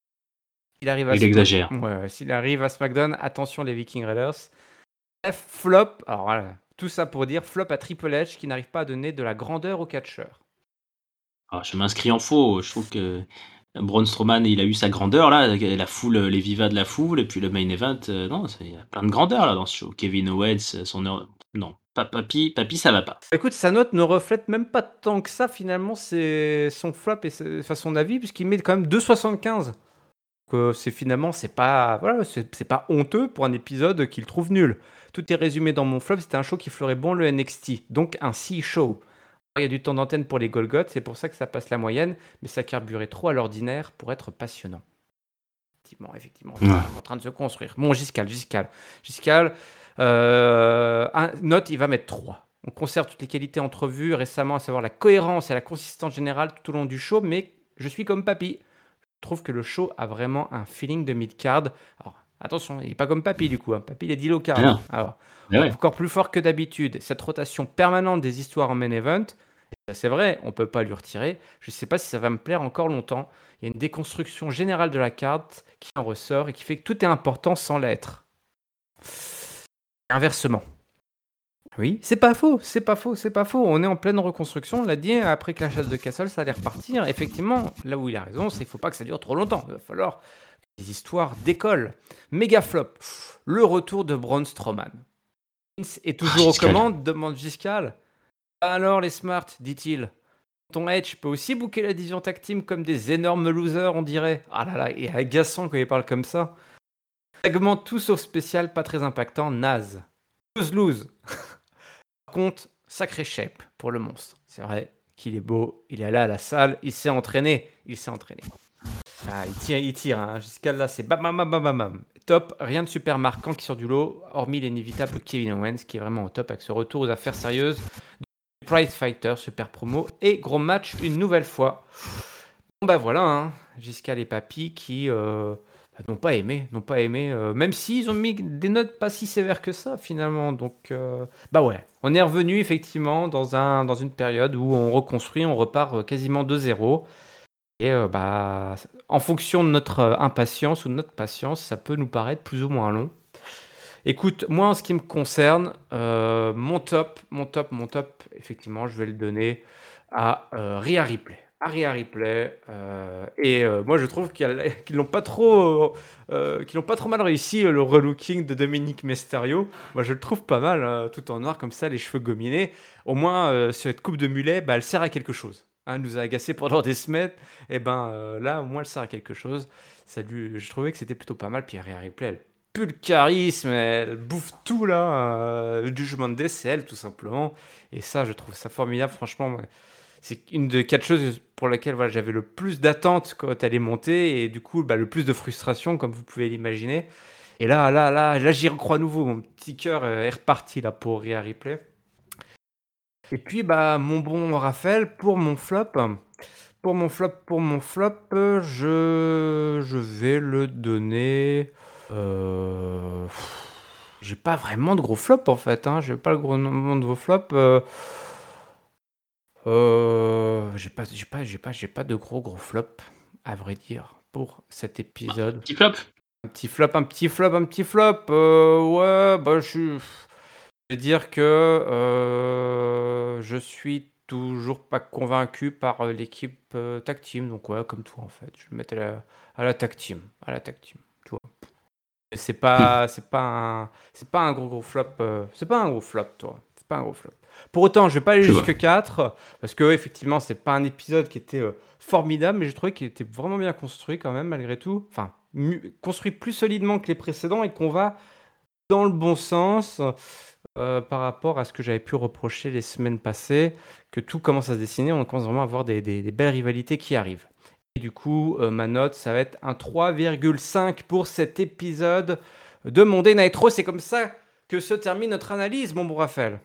Speaker 1: Il arrive à
Speaker 2: Il exagère.
Speaker 1: Ouais, s'il arrive à SmackDown, attention les Viking Raiders. Bref, flop, alors voilà, tout ça pour dire flop à Triple H qui n'arrive pas à donner de la grandeur au catcheur.
Speaker 2: Ah, je m'inscris en faux. Je trouve que Braun Strowman, il a eu sa grandeur là, la foule, les vivas de la foule, et puis le main event, non, il y a plein de grandeur là dans ce show. Kevin Owens, non, Papy, ça va pas.
Speaker 1: Écoute, sa note ne reflète même pas tant que ça finalement, c'est son flop et enfin, son avis, puisqu'il met quand même 2,75. Que c'est finalement, c'est pas, voilà, c'est pas honteux pour un épisode qu'il trouve nul. Tout est résumé dans mon flop, c'était un show qui fleurait bon le NXT, donc un C-show. Il y a du temps d'antenne pour les Golgoth, c'est pour ça que ça passe la moyenne, mais ça carburait trop à l'ordinaire pour être passionnant. Effectivement, c'est
Speaker 2: Ouais.
Speaker 1: en train de se construire. Bon, Giscal. Note, il va mettre 3. On conserve toutes les qualités entrevues récemment, à savoir la cohérence et la consistance générale tout au long du show, mais je suis comme Papy. Je trouve que le show a vraiment un feeling de mid-card. Alors, attention, il n'est pas comme Papy du coup. Papy, il est dit low card.
Speaker 2: Non.
Speaker 1: Alors,
Speaker 2: Ouais.
Speaker 1: encore plus fort que d'habitude. Cette rotation permanente des histoires en main event, c'est vrai, on ne peut pas lui retirer. Je ne sais pas si ça va me plaire encore longtemps. Il y a une déconstruction générale de la carte qui en ressort et qui fait que tout est important sans l'être. Inversement. Oui, c'est pas faux. On est en pleine reconstruction. On l'a dit, après Clash de Castle, ça allait repartir. Effectivement, là où il a raison, c'est qu'il ne faut pas que ça dure trop longtemps. Il va falloir que les histoires décollent. Méga flop. Le retour de Braun Strowman. Vince est toujours aux commandes, demande Giscal. Alors les Smart, dit-il. Ton Edge peut aussi booker la division tag team comme des énormes losers, on dirait. Ah là là, et agaçant quand il parle comme ça. Segment tout sauf spécial, pas très impactant, naze. Lose. Par contre, sacré shape pour le monstre. C'est vrai qu'il est beau, il est allé à la salle, il s'est entraîné. Ah, il tire, hein. Jusqu'à là, c'est bam, bam, bam, bam, bam, bam. Top, rien de super marquant qui sort du lot, hormis l'inévitable Kevin Owens qui est vraiment au top avec ce retour aux affaires sérieuses. Pride Fighter, super promo et gros match une nouvelle fois. Bon bah voilà, hein. Giscal et Papy qui n'ont pas aimé, même s'ils ont mis des notes pas si sévères que ça finalement. Donc bah ouais, on est revenu effectivement dans une période où on reconstruit, on repart quasiment de zéro. Et bah en fonction de notre impatience ou de notre patience, ça peut nous paraître plus ou moins long. Écoute, moi en ce qui me concerne, mon top, effectivement, je vais le donner à Rhea Ripley. Moi je trouve qu'ils n'ont pas trop mal réussi le relooking de Dominique Mysterio. Moi je le trouve pas mal, tout en noir comme ça, les cheveux gominés. Au moins cette coupe de mulet, bah, elle sert à quelque chose. Hein, elle nous a agacé pendant des semaines. Et ben là au moins elle sert à quelque chose. Je trouvais que c'était plutôt pas mal. Puis Rhea Ripley, elle pue le charisme, elle bouffe tout là, du Jugement Day, c'est elle tout simplement. Et ça, je trouve ça formidable, franchement. C'est une des 4 choses pour lesquelles voilà, j'avais le plus d'attente quand elle est montée et du coup bah, le plus de frustration, comme vous pouvez l'imaginer. Et là, j'y recrois à nouveau. Mon petit cœur est reparti là pour Rhea Ripley. Et puis bah mon bon Raphaël pour mon flop. Je vais le donner. J'ai pas vraiment de gros flops en fait. Hein. J'ai pas le gros nombre de gros flops. J'ai pas de gros flops, à vrai dire, pour cet épisode.
Speaker 2: Petit flop.
Speaker 1: Un petit flop. Ouais, bah je vais dire que je suis toujours pas convaincu par l'équipe tag team. Donc ouais, comme toi en fait, je vais le mettre à la tag team, tu vois. C'est pas un gros flop. C'est pas un gros flop, toi. C'est pas un gros flop. Pour autant, je vais pas aller jusque 4 parce que effectivement, c'est pas un épisode qui était formidable, mais j'ai trouvé qu'il était vraiment bien construit quand même malgré tout. Enfin, construit plus solidement que les précédents et qu'on va dans le bon sens par rapport à ce que j'avais pu reprocher les semaines passées, que tout commence à se dessiner, on commence vraiment à avoir des belles rivalités qui arrivent. Et du coup, ma note, ça va être un 3,5 pour cet épisode de Monday Nitro. C'est comme ça que se termine notre analyse, mon bon Raphaël.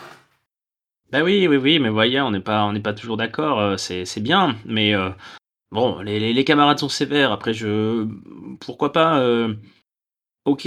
Speaker 2: Bah oui, mais voyez, on n'est pas toujours d'accord, c'est bien, mais bon, les camarades sont sévères. Après, pourquoi pas, ok,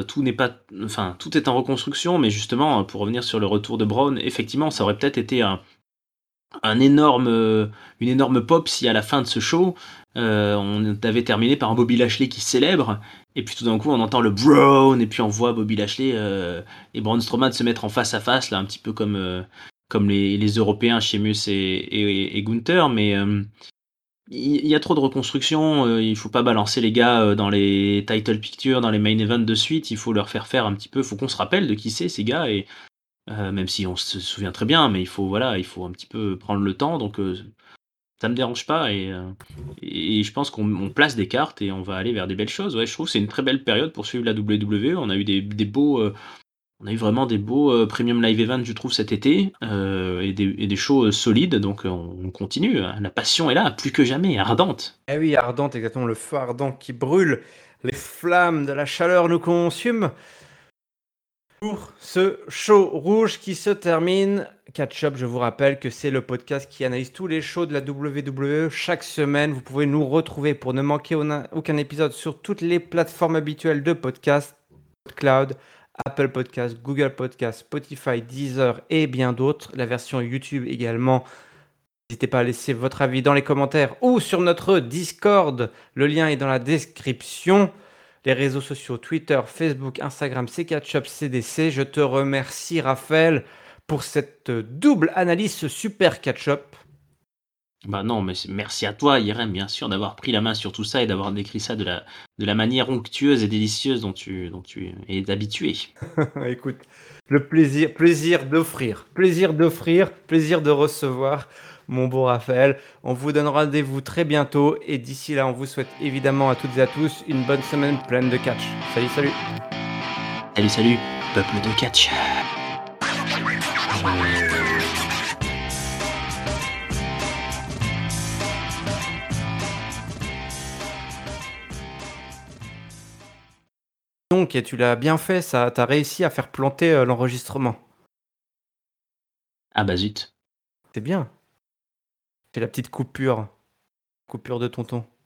Speaker 2: tout est en reconstruction, mais justement, pour revenir sur le retour de Braun, effectivement, ça aurait peut-être été une énorme pop si à la fin de ce show, on avait terminé par un Bobby Lashley qui célèbre, et puis tout d'un coup on entend le Braun, et puis on voit Bobby Lashley et Braun Strowman se mettre en face à face, là, un petit peu comme les Européens, Sheamus et Gunther, mais il y a trop de reconstruction, il faut pas balancer les gars dans les title pictures, dans les main events de suite, il faut leur faire un petit peu, faut qu'on se rappelle de qui c'est ces gars, et même si on se souvient très bien, mais il faut un petit peu prendre le temps, donc ça me dérange pas, et je pense qu'on place des cartes et on va aller vers des belles choses. Ouais, je trouve que c'est une très belle période pour suivre la WWE. On a eu des beaux, on a eu vraiment des beaux premium live events, je trouve, cet été, et des shows solides, donc on continue. Hein. La passion est là, plus que jamais, ardente.
Speaker 1: Eh oui, ardente, exactement, le feu ardent qui brûle, les flammes de la chaleur nous consument. Pour ce show rouge qui se termine. Catch Up, je vous rappelle que c'est le podcast qui analyse tous les shows de la WWE chaque semaine. Vous pouvez nous retrouver pour ne manquer aucun épisode sur toutes les plateformes habituelles de podcast, Cloud, Apple Podcast, Google Podcast, Spotify, Deezer et bien d'autres. La version YouTube également. N'hésitez pas à laisser votre avis dans les commentaires ou sur notre Discord. Le lien est dans la description. Les réseaux sociaux, Twitter, Facebook, Instagram, c'est Catch-Up CDC. Je te remercie, Raphaël, pour cette double analyse, ce super Catch-Up.
Speaker 2: Bah non, mais merci à toi, Irem, bien sûr, d'avoir pris la main sur tout ça et d'avoir décrit ça de la manière onctueuse et délicieuse dont tu es habitué.
Speaker 1: Écoute, le plaisir d'offrir, plaisir de recevoir, mon beau Raphaël. On vous donne rendez-vous très bientôt et d'ici là, on vous souhaite évidemment à toutes et à tous une bonne semaine pleine de catch. Salut, salut.
Speaker 2: Salut, peuple de catch.
Speaker 1: Donc, et tu l'as bien fait, ça, t'as réussi à faire planter l'enregistrement.
Speaker 2: Ah bah zut.
Speaker 1: C'est bien. C'est la petite coupure de tonton.